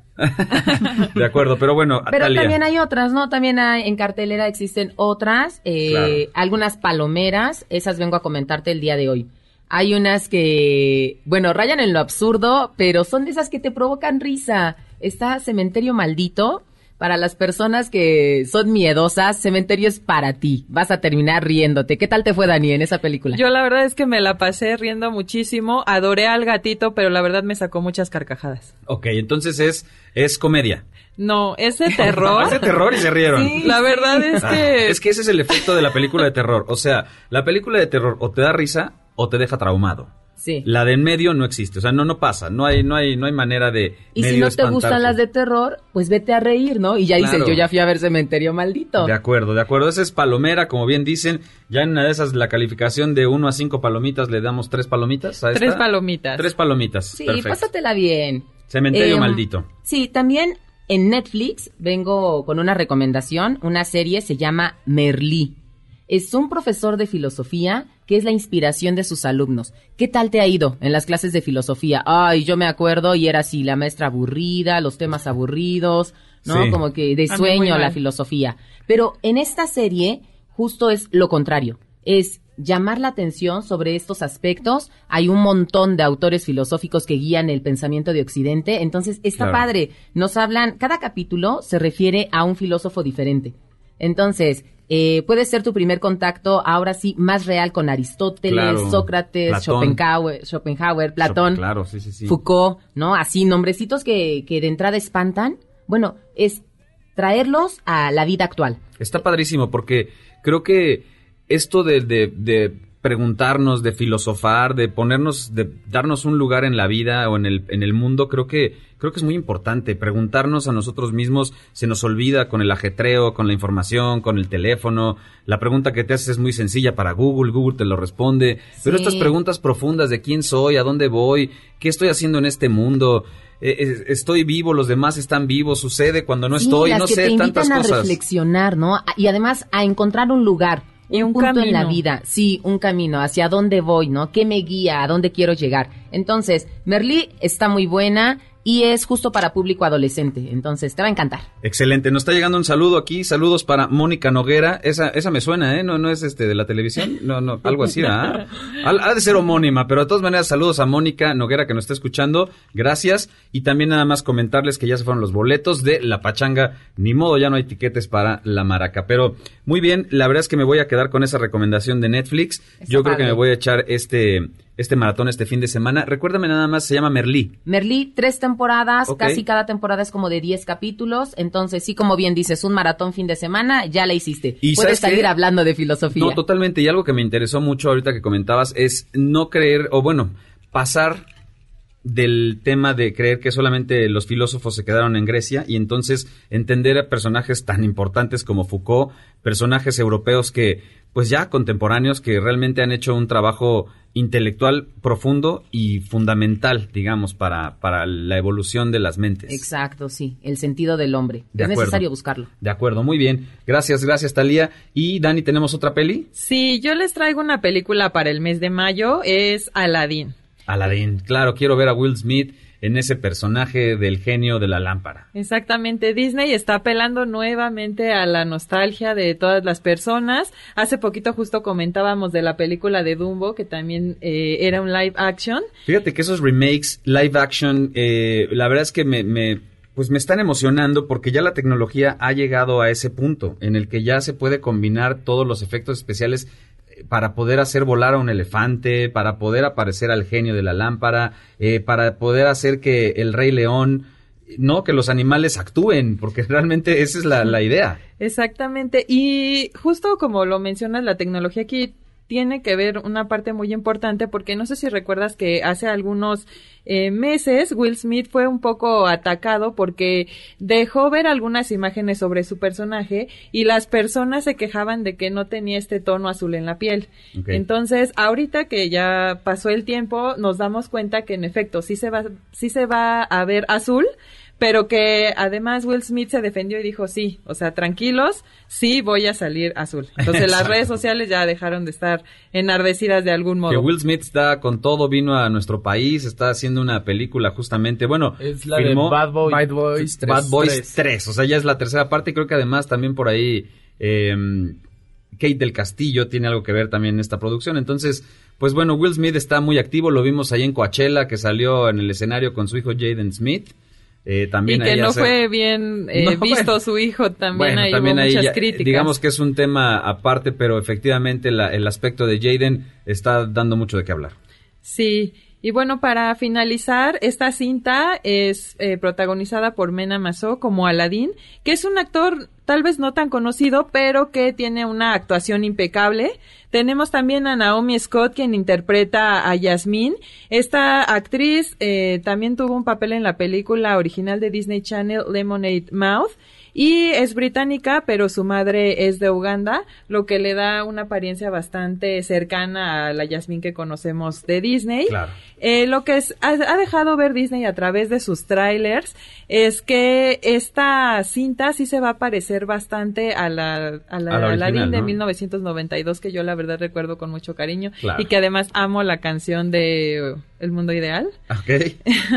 De acuerdo, pero bueno, Pero Talia. también hay otras, ¿no? También hay, en cartelera existen otras, eh, Claro. algunas palomeras, esas vengo a comentarte el día de hoy. Hay unas que, bueno, rayan en lo absurdo, pero son de esas que te provocan risa. Está Cementerio Maldito. Para las personas que son miedosas, Cementerio es para ti. Vas a terminar riéndote. ¿Qué tal te fue, Dani, en esa película? Yo la verdad es que me la pasé riendo muchísimo. Adoré al gatito, pero la verdad me sacó muchas carcajadas. Ok, entonces es, es comedia. No, es de terror. Es de terror y se rieron. Sí, la verdad es Ah, que... es que ese es el efecto de la película de terror. O sea, la película de terror o te da risa o te deja traumado. Sí. La de en medio no existe, o sea, no no pasa, no hay no hay no hay manera de Y medio si no te espantarse. gustan las de terror, pues vete a reír, ¿no? Y ya Claro. dices, yo ya fui a ver Cementerio Maldito. De acuerdo, de acuerdo, esa es palomera, como bien dicen, ya en una de esas la calificación de uno a cinco palomitas le damos tres palomitas a esta. Tres palomitas. Tres palomitas, Sí, perfecto. pásatela bien. Cementerio Eh, Maldito. Sí, también en Netflix vengo con una recomendación. Una serie se llama Merlí. Es un profesor de filosofía que es la inspiración de sus alumnos. ¿Qué tal te ha ido en las clases de filosofía? Ay, yo me acuerdo y era así, la maestra aburrida, los temas aburridos, ¿no? Sí. Como que de A mí muy sueño mal. la filosofía. Pero en esta serie justo es lo contrario. Es llamar la atención sobre estos aspectos. Hay un montón de autores filosóficos que guían el pensamiento de Occidente. Entonces, está Claro. padre. Nos hablan, cada capítulo se refiere a un filósofo diferente. Entonces, eh, puede ser tu primer contacto, ahora sí, más real con Aristóteles, Claro. Sócrates, Platón. Schopenhauer, Schopenhauer, Platón, Claro, sí, sí, sí. Foucault, ¿no? Así, nombrecitos que, que de entrada espantan. Bueno, es traerlos a la vida actual. Está padrísimo porque creo que esto de, de, de preguntarnos, de filosofar, de ponernos, de darnos un lugar en la vida o en el, en el mundo, creo que, creo que es muy importante. Preguntarnos a nosotros mismos se nos olvida con el ajetreo, con la información, con el teléfono. La pregunta que te haces es muy sencilla para Google, Google te lo responde. Pero Sí. estas preguntas profundas de quién soy, a dónde voy, qué estoy haciendo en este mundo, eh, eh, estoy vivo, los demás están vivos, sucede cuando no Sí, estoy, las no que sé, te invitan tantas a cosas. reflexionar, ¿no? Y además a encontrar un lugar, Y un punto en la camino. vida. Sí, un camino, hacia dónde voy, ¿no? ¿Qué me guía? ¿A dónde quiero llegar? Entonces, Merlí está muy buena. y es justo para público adolescente, entonces te va a encantar. Excelente, nos está llegando un saludo aquí, saludos para Mónica Noguera, esa esa me suena, ¿eh? No no es este de la televisión, no no, algo así, ¿ah? Ha de ser homónima, pero de todas maneras saludos a Mónica Noguera que nos está escuchando, gracias, y también nada más comentarles que ya se fueron los boletos de La Pachanga, ni modo, ya no hay tiquetes para La Maraca, pero muy bien, la verdad es que me voy a quedar con esa recomendación de Netflix, Está yo padre. creo que me voy a echar este... este maratón este fin de semana. Recuérdame nada más, se llama Merlí. Merlí, tres temporadas, Okay. casi cada temporada es como de diez capítulos, entonces sí, como bien dices, un maratón fin de semana, ya la hiciste. ¿Y puedes salir qué? hablando de filosofía. No, totalmente, y algo que me interesó mucho ahorita que comentabas es no creer, o bueno, pasar del tema de creer que solamente los filósofos se quedaron en Grecia y entonces entender a personajes tan importantes como Foucault, personajes europeos que, pues ya contemporáneos, que realmente han hecho un trabajo intelectual profundo y fundamental, digamos, para, para la evolución de las mentes. Exacto, sí, el sentido del hombre. De es acuerdo. necesario buscarlo. De acuerdo, muy bien. Gracias, gracias, Talía. Y Dani, ¿tenemos otra peli? Sí, yo les traigo una película para el mes de mayo, es Aladdin. Aladdin, claro, quiero ver a Will Smith en ese personaje del genio de la lámpara. Exactamente, Disney está apelando nuevamente a la nostalgia de todas las personas. Hace poquito justo comentábamos de la película de Dumbo, que también eh, era un live action. Fíjate que esos remakes, live action, eh, la verdad es que me, me, pues me están emocionando porque ya la tecnología ha llegado a ese punto en el que ya se puede combinar todos los efectos especiales para poder hacer volar a un elefante, para poder aparecer al genio de la lámpara, eh, para poder hacer que el Rey León, no, que los animales actúen, porque realmente esa es la, la idea. Exactamente, y justo como lo mencionas, la tecnología aquí tiene que ver una parte muy importante, porque no sé si recuerdas que hace algunos eh, meses Will Smith fue un poco atacado porque dejó ver algunas imágenes sobre su personaje y las personas se quejaban de que no tenía este tono azul en la piel. Okay. Entonces, ahorita que ya pasó el tiempo, nos damos cuenta que en efecto sí se va, sí se va a ver azul, pero que además Will Smith se defendió y dijo, sí, o sea, tranquilos, sí voy a salir azul. Entonces las redes sociales ya dejaron de estar enardecidas de algún modo. Que Will Smith está con todo, vino a nuestro país, está haciendo una película justamente, bueno, es la filmó de Bad, Boy, Bad Boys tres. Bad Boys tres, o sea, ya es la tercera parte y creo que además también por ahí eh, Kate del Castillo tiene algo que ver también en esta producción. Entonces, pues bueno, Will Smith está muy activo, lo vimos ahí en Coachella, que salió en el escenario con su hijo Jaden Smith. Eh, también y que no hace... fue bien eh, no, visto bueno. su hijo, también bueno, ahí también hubo ahí muchas ya, críticas. Digamos que es un tema aparte, pero efectivamente la, el aspecto de Jaden está dando mucho de qué hablar. Sí, y bueno, para finalizar, esta cinta es eh, protagonizada por Mena Mazó como Aladdin, que es un actor tal vez no tan conocido, pero que tiene una actuación impecable. Tenemos también a Naomi Scott, quien interpreta a Yasmín. Esta actriz eh, también tuvo un papel en la película original de Disney Channel, Lemonade Mouth, y es británica, pero su madre es de Uganda, lo que le da una apariencia bastante cercana a la Yasmín que conocemos de Disney. Claro. Eh, lo que es, ha, ha dejado ver Disney a través de sus trailers es que esta cinta sí se va a parecer bastante a la, a la, a la Aladdin, ¿no?, de mil novecientos noventa y dos, que yo la verdad recuerdo con mucho cariño. Claro. Y que además amo la canción de El Mundo Ideal. Okay.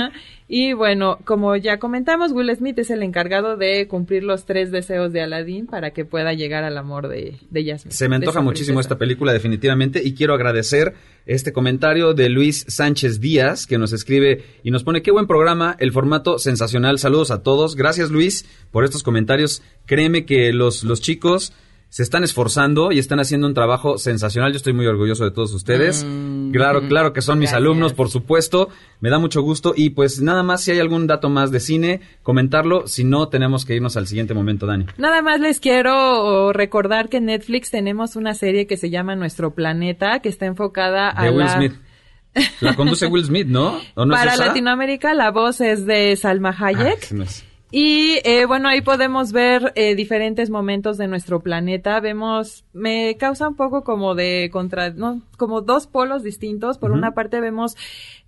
Y bueno, como ya comentamos, Will Smith es el encargado de cumplir los tres deseos de Aladdin para que pueda llegar al amor de, de Yasmín. Se me antoja muchísimo esta película, definitivamente, y quiero agradecer este comentario de Luis Sánchez Díaz, que nos escribe y nos pone, qué buen programa, el formato sensacional, saludos a todos. Gracias, Luis, por estos comentarios. Créeme que los, los chicos se están esforzando y están haciendo un trabajo sensacional. Yo estoy muy orgulloso de todos ustedes. Mm, claro, claro que son mis gracias. Alumnos, por supuesto. Me da mucho gusto. Y pues nada más, si hay algún dato más de cine, comentarlo. Si no, tenemos que irnos al siguiente momento, Dani. Nada más les quiero recordar que en Netflix tenemos una serie que se llama Nuestro Planeta, que está enfocada a de Will la... Smith. La conduce Will Smith, ¿no? ¿O no Para es esa? Latinoamérica la voz es de Salma Hayek. Ah, no es. Y eh, bueno, ahí podemos ver eh, diferentes momentos de nuestro planeta. Vemos, me causa un poco como de contra, no, como dos polos distintos. Por uh-huh. una parte vemos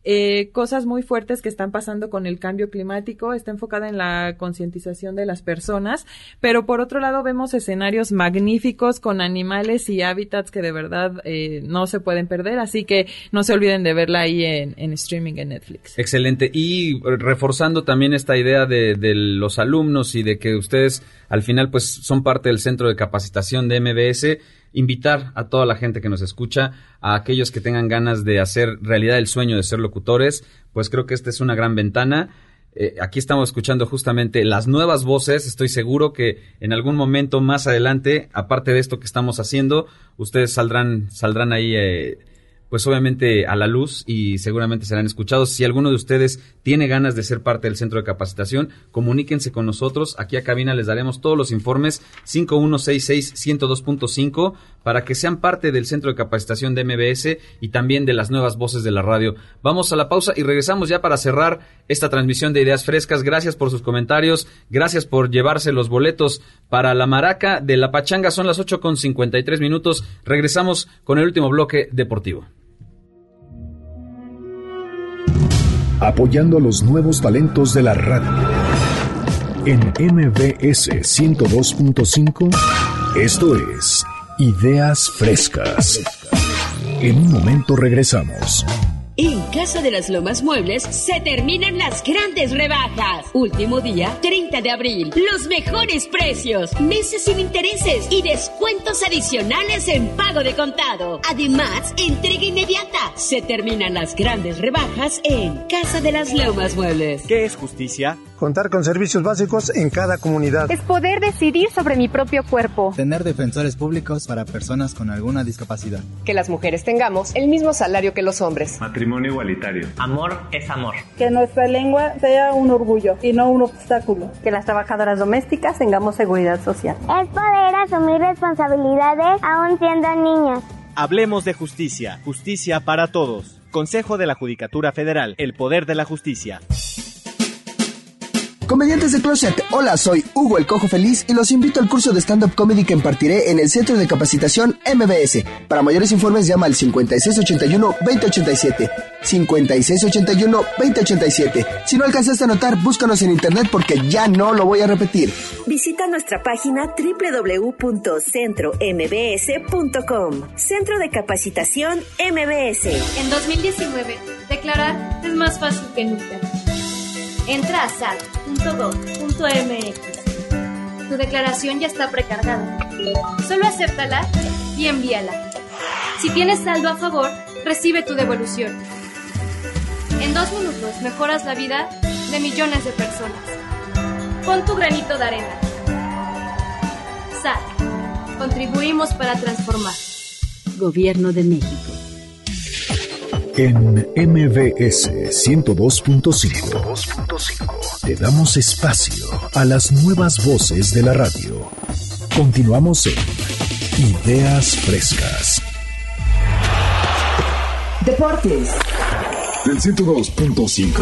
eh, cosas muy fuertes que están pasando con el cambio climático, está enfocada en la concientización de las personas, pero por otro lado vemos escenarios magníficos con animales y hábitats que de verdad eh, no se pueden perder, así que no se olviden de verla ahí en, en streaming en Netflix. Excelente, y reforzando también esta idea de, de los alumnos y de que ustedes al final pues son parte del centro de capacitación de M B S, invitar a toda la gente que nos escucha, a aquellos que tengan ganas de hacer realidad el sueño de ser locutores, pues creo que esta es una gran ventana. Eh, aquí estamos escuchando justamente las nuevas voces, estoy seguro que en algún momento más adelante, aparte de esto que estamos haciendo, ustedes saldrán, saldrán ahí... Eh, pues obviamente a la luz y seguramente serán escuchados. Si alguno de ustedes tiene ganas de ser parte del centro de capacitación, comuníquense con nosotros. Aquí a cabina les daremos todos los informes cinco uno seis seis, uno cero dos punto cinco para que sean parte del centro de capacitación de M B S y también de las nuevas voces de la radio. Vamos a la pausa y regresamos ya para cerrar esta transmisión de Ideas Frescas. Gracias por sus comentarios, gracias por llevarse los boletos para la maraca de la pachanga. Son las ocho con cincuenta y tres minutos. Regresamos con el último bloque deportivo. Apoyando a los nuevos talentos de la radio. En M B S ciento dos punto cinco, esto es Ideas Frescas. En un momento regresamos. En Casa de las Lomas Muebles se terminan las grandes rebajas. Último día, treinta de abril. Los mejores precios, meses sin intereses y descuentos adicionales en pago de contado. Además, entrega inmediata. Se terminan las grandes rebajas en Casa de las Lomas Muebles. ¿Qué es justicia? Contar con servicios básicos en cada comunidad. Es poder decidir sobre mi propio cuerpo. Tener defensores públicos para personas con alguna discapacidad. Que las mujeres tengamos el mismo salario que los hombres. Matrimonio igualitario. Amor es amor. Que nuestra lengua sea un orgullo y no un obstáculo. Que las trabajadoras domésticas tengamos seguridad social. Es poder asumir responsabilidades aún siendo niños. Hablemos de justicia. Justicia para todos. Consejo de la Judicatura Federal. El poder de la justicia. Comediantes de Closet, hola, soy Hugo el Cojo Feliz y los invito al curso de stand-up comedy que impartiré en el Centro de Capacitación M B S. Para mayores informes llama al cincuenta y seis ochenta y uno, veinte ochenta y siete. cincuenta y seis ochenta y uno, veinte ochenta y siete. Si no alcanzaste a anotar, búscanos en internet porque ya no lo voy a repetir. Visita nuestra página doble u doble u doble u punto centro m b s punto com. Centro de Capacitación M B S. En dos mil diecinueve, declarar es más fácil que nunca. Entra a sal punto gov punto m x. Tu declaración ya está precargada. Solo acéptala y envíala. Si tienes saldo a favor, recibe tu devolución. En dos minutos mejoras la vida de millones de personas. Pon tu granito de arena. S A T. Contribuimos para transformar. Gobierno de México. En M B S ciento dos punto cinco te damos espacio a las nuevas voces de la radio. Continuamos en Ideas Frescas. Deportes. Del ciento dos punto cinco.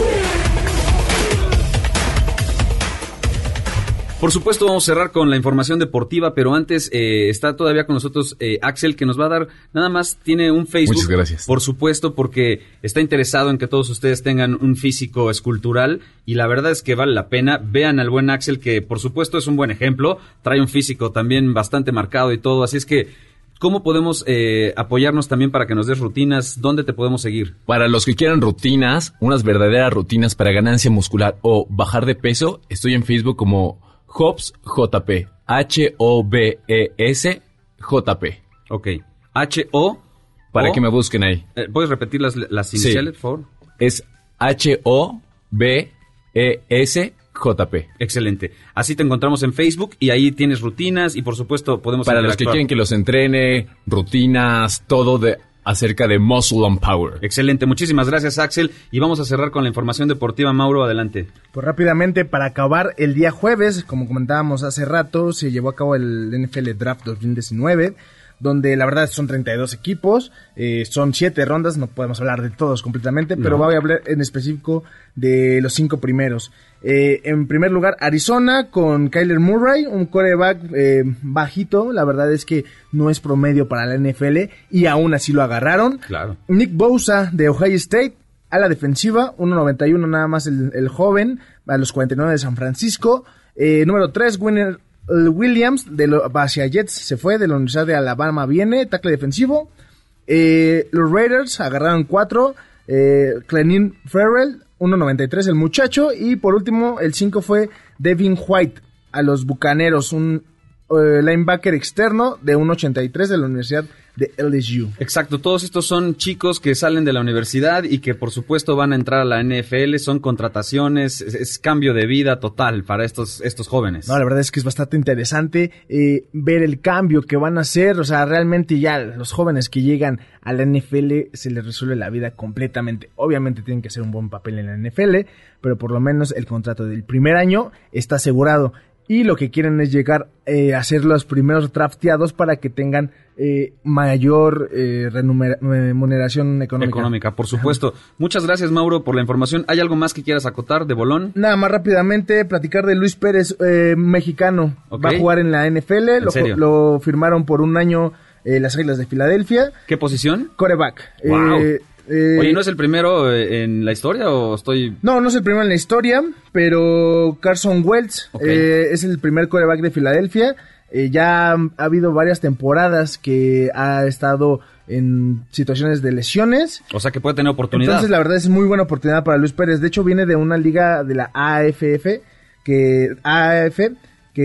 Por supuesto, vamos a cerrar con la información deportiva, pero antes eh, está todavía con nosotros eh, Axel, que nos va a dar, nada más tiene un Facebook. Muchas gracias. Por supuesto, porque está interesado en que todos ustedes tengan un físico escultural, y la verdad es que vale la pena. Vean al buen Axel, que por supuesto es un buen ejemplo, trae un físico también bastante marcado y todo, así es que, ¿cómo podemos eh, apoyarnos también para que nos des rutinas? ¿Dónde te podemos seguir? Para los que quieran rutinas, unas verdaderas rutinas para ganancia muscular o bajar de peso, estoy en Facebook como Hobbs J P, H O B E S J P. Ok, H O Para que me busquen ahí. Eh, ¿Puedes repetir las, las iniciales, sí, por favor? Es H O B E S J P. Excelente. Así te encontramos en Facebook y ahí tienes rutinas y por supuesto podemos Para los que quieren que los entrene, rutinas, todo de acerca de Muscle and Power. Excelente, muchísimas gracias, Axel, y vamos a cerrar con la información deportiva. Mauro, adelante. Pues rápidamente, para acabar, el día jueves, como comentábamos hace rato, se llevó a cabo el N F L Draft dos mil diecinueve, donde la verdad son treinta y dos equipos, eh, son siete rondas, no podemos hablar de todos completamente, pero no. voy a hablar en específico de los cinco primeros. Eh, en primer lugar, Arizona con Kyler Murray, un quarterback eh, bajito, la verdad es que no es promedio para la N F L y aún así lo agarraron. Claro. Nick Bosa de Ohio State, A la defensiva, uno noventa y uno nada más el, el joven, a los cuarenta y nueve de San Francisco. Eh, número tres, Winner Williams, de los hacia Jets, se fue, de la Universidad de Alabama viene, tackle defensivo. Eh, los Raiders agarraron cuatro, eh, Clennin Ferrell, uno noventa y tres el muchacho. Y por último, el cinco fue Devin White, a los Bucaneros, un uh, linebacker externo de uno ochenta y tres de la Universidad de L S U. Exacto, todos estos son chicos que salen de la universidad y que por supuesto van a entrar a la N F L, son contrataciones, es, es cambio de vida total para estos, estos jóvenes. No, la verdad es que es bastante interesante eh, ver el cambio que van a hacer, o sea, realmente ya los jóvenes que llegan a la N F L se les resuelve la vida completamente. Obviamente tienen que hacer un buen papel en la N F L, pero por lo menos el contrato del primer año está asegurado. Y lo que quieren es llegar eh, a ser los primeros drafteados para que tengan eh, mayor eh, remuneración económica. Económica, por supuesto. Muchas gracias, Mauro, por la información. ¿Hay algo más que quieras acotar de bolón? Nada más rápidamente, platicar de Luis Pérez, eh, mexicano. Okay. Va a jugar en la N F L. ¿En lo, serio? Lo firmaron por un año eh, las Águilas de Filadelfia. ¿Qué posición? Quarterback. Wow. Eh, Eh, Oye, ¿no es el primero en la historia o estoy...? No, no es el primero en la historia, pero Carson Wentz okay. eh, es el primer quarterback de Filadelfia. Eh, ya ha habido varias temporadas que ha estado en situaciones de lesiones. O sea que puede tener oportunidad. Entonces, la verdad es muy buena oportunidad para Luis Pérez. De hecho, viene de una liga de la A F F, que A F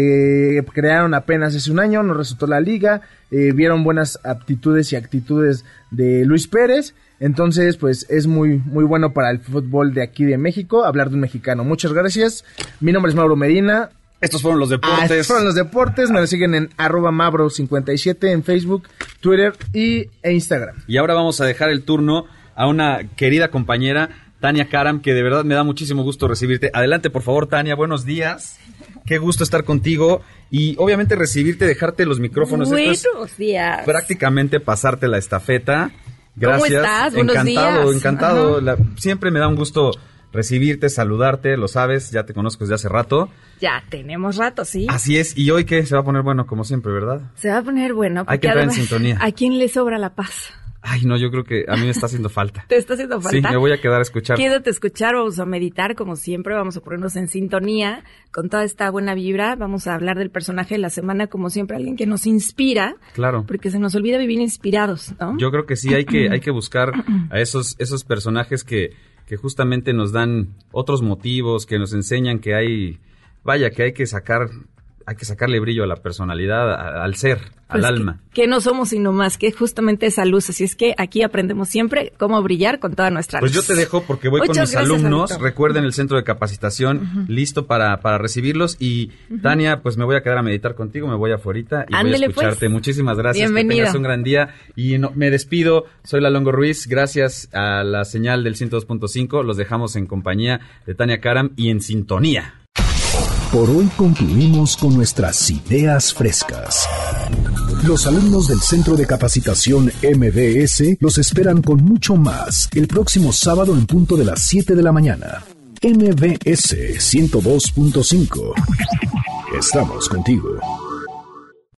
que crearon apenas hace un año, no resultó la liga. Eh, vieron buenas aptitudes y actitudes de Luis Pérez. Entonces, pues, es muy muy bueno para el fútbol de aquí de México hablar de un mexicano. Muchas gracias. Mi nombre es Mauro Medina. Estos fueron los deportes. Ah, estos fueron los deportes. Me lo siguen en arroba Mabro cincuenta y siete en Facebook, Twitter y, e Instagram. Y ahora vamos a dejar el turno a una querida compañera, Tania Karam, que de verdad me da muchísimo gusto recibirte. Adelante, por favor, Tania. Buenos días. Qué gusto estar contigo y obviamente recibirte, dejarte los micrófonos. Buenos días. Prácticamente pasarte la estafeta. Gracias. ¿Cómo estás? Buenos encantado, días. encantado. La, siempre me da un gusto recibirte, saludarte, lo sabes, ya te conozco desde hace rato. Ya tenemos rato, sí. Así es, y hoy que se va a poner bueno como siempre, ¿verdad? Se va a poner bueno. Hay que entrar en sintonía. ¿A quién le sobra la paz? Ay, no, yo creo que a mí me está haciendo falta. ¿Te está haciendo falta? Sí, me voy a quedar a escuchar. Quédate a escuchar, vamos a meditar como siempre, vamos a ponernos en sintonía con toda esta buena vibra, vamos a hablar del personaje de la semana como siempre, alguien que nos inspira. Claro. Porque se nos olvida vivir inspirados, ¿no? Yo creo que sí, hay que hay que buscar a esos esos personajes que, que justamente nos dan otros motivos, que nos enseñan que hay, vaya, que hay que sacar... Hay que sacarle brillo a la personalidad, a, al ser, pues al alma. Que, que no somos sino más que justamente esa luz. Así es que aquí aprendemos siempre cómo brillar con toda nuestra luz. Pues yo te dejo porque voy Muchas con mis gracias, alumnos. Anito. Recuerden el centro de capacitación, uh-huh. listo para, para recibirlos. Y uh-huh. Tania, pues me voy a quedar a meditar contigo, me voy afuera y Ándele, voy a escucharte. Pues. Muchísimas gracias. Bienvenido. Que tengas un gran día. Y no, me despido. Soy Lalongo Ruiz. Gracias a la señal del ciento dos punto cinco. Los dejamos en compañía de Tania Karam y en sintonía. Por hoy concluimos con nuestras ideas frescas. Los alumnos del Centro de Capacitación M B S los esperan con mucho más el próximo sábado en punto de las siete de la mañana. M B S ciento dos punto cinco. Estamos contigo.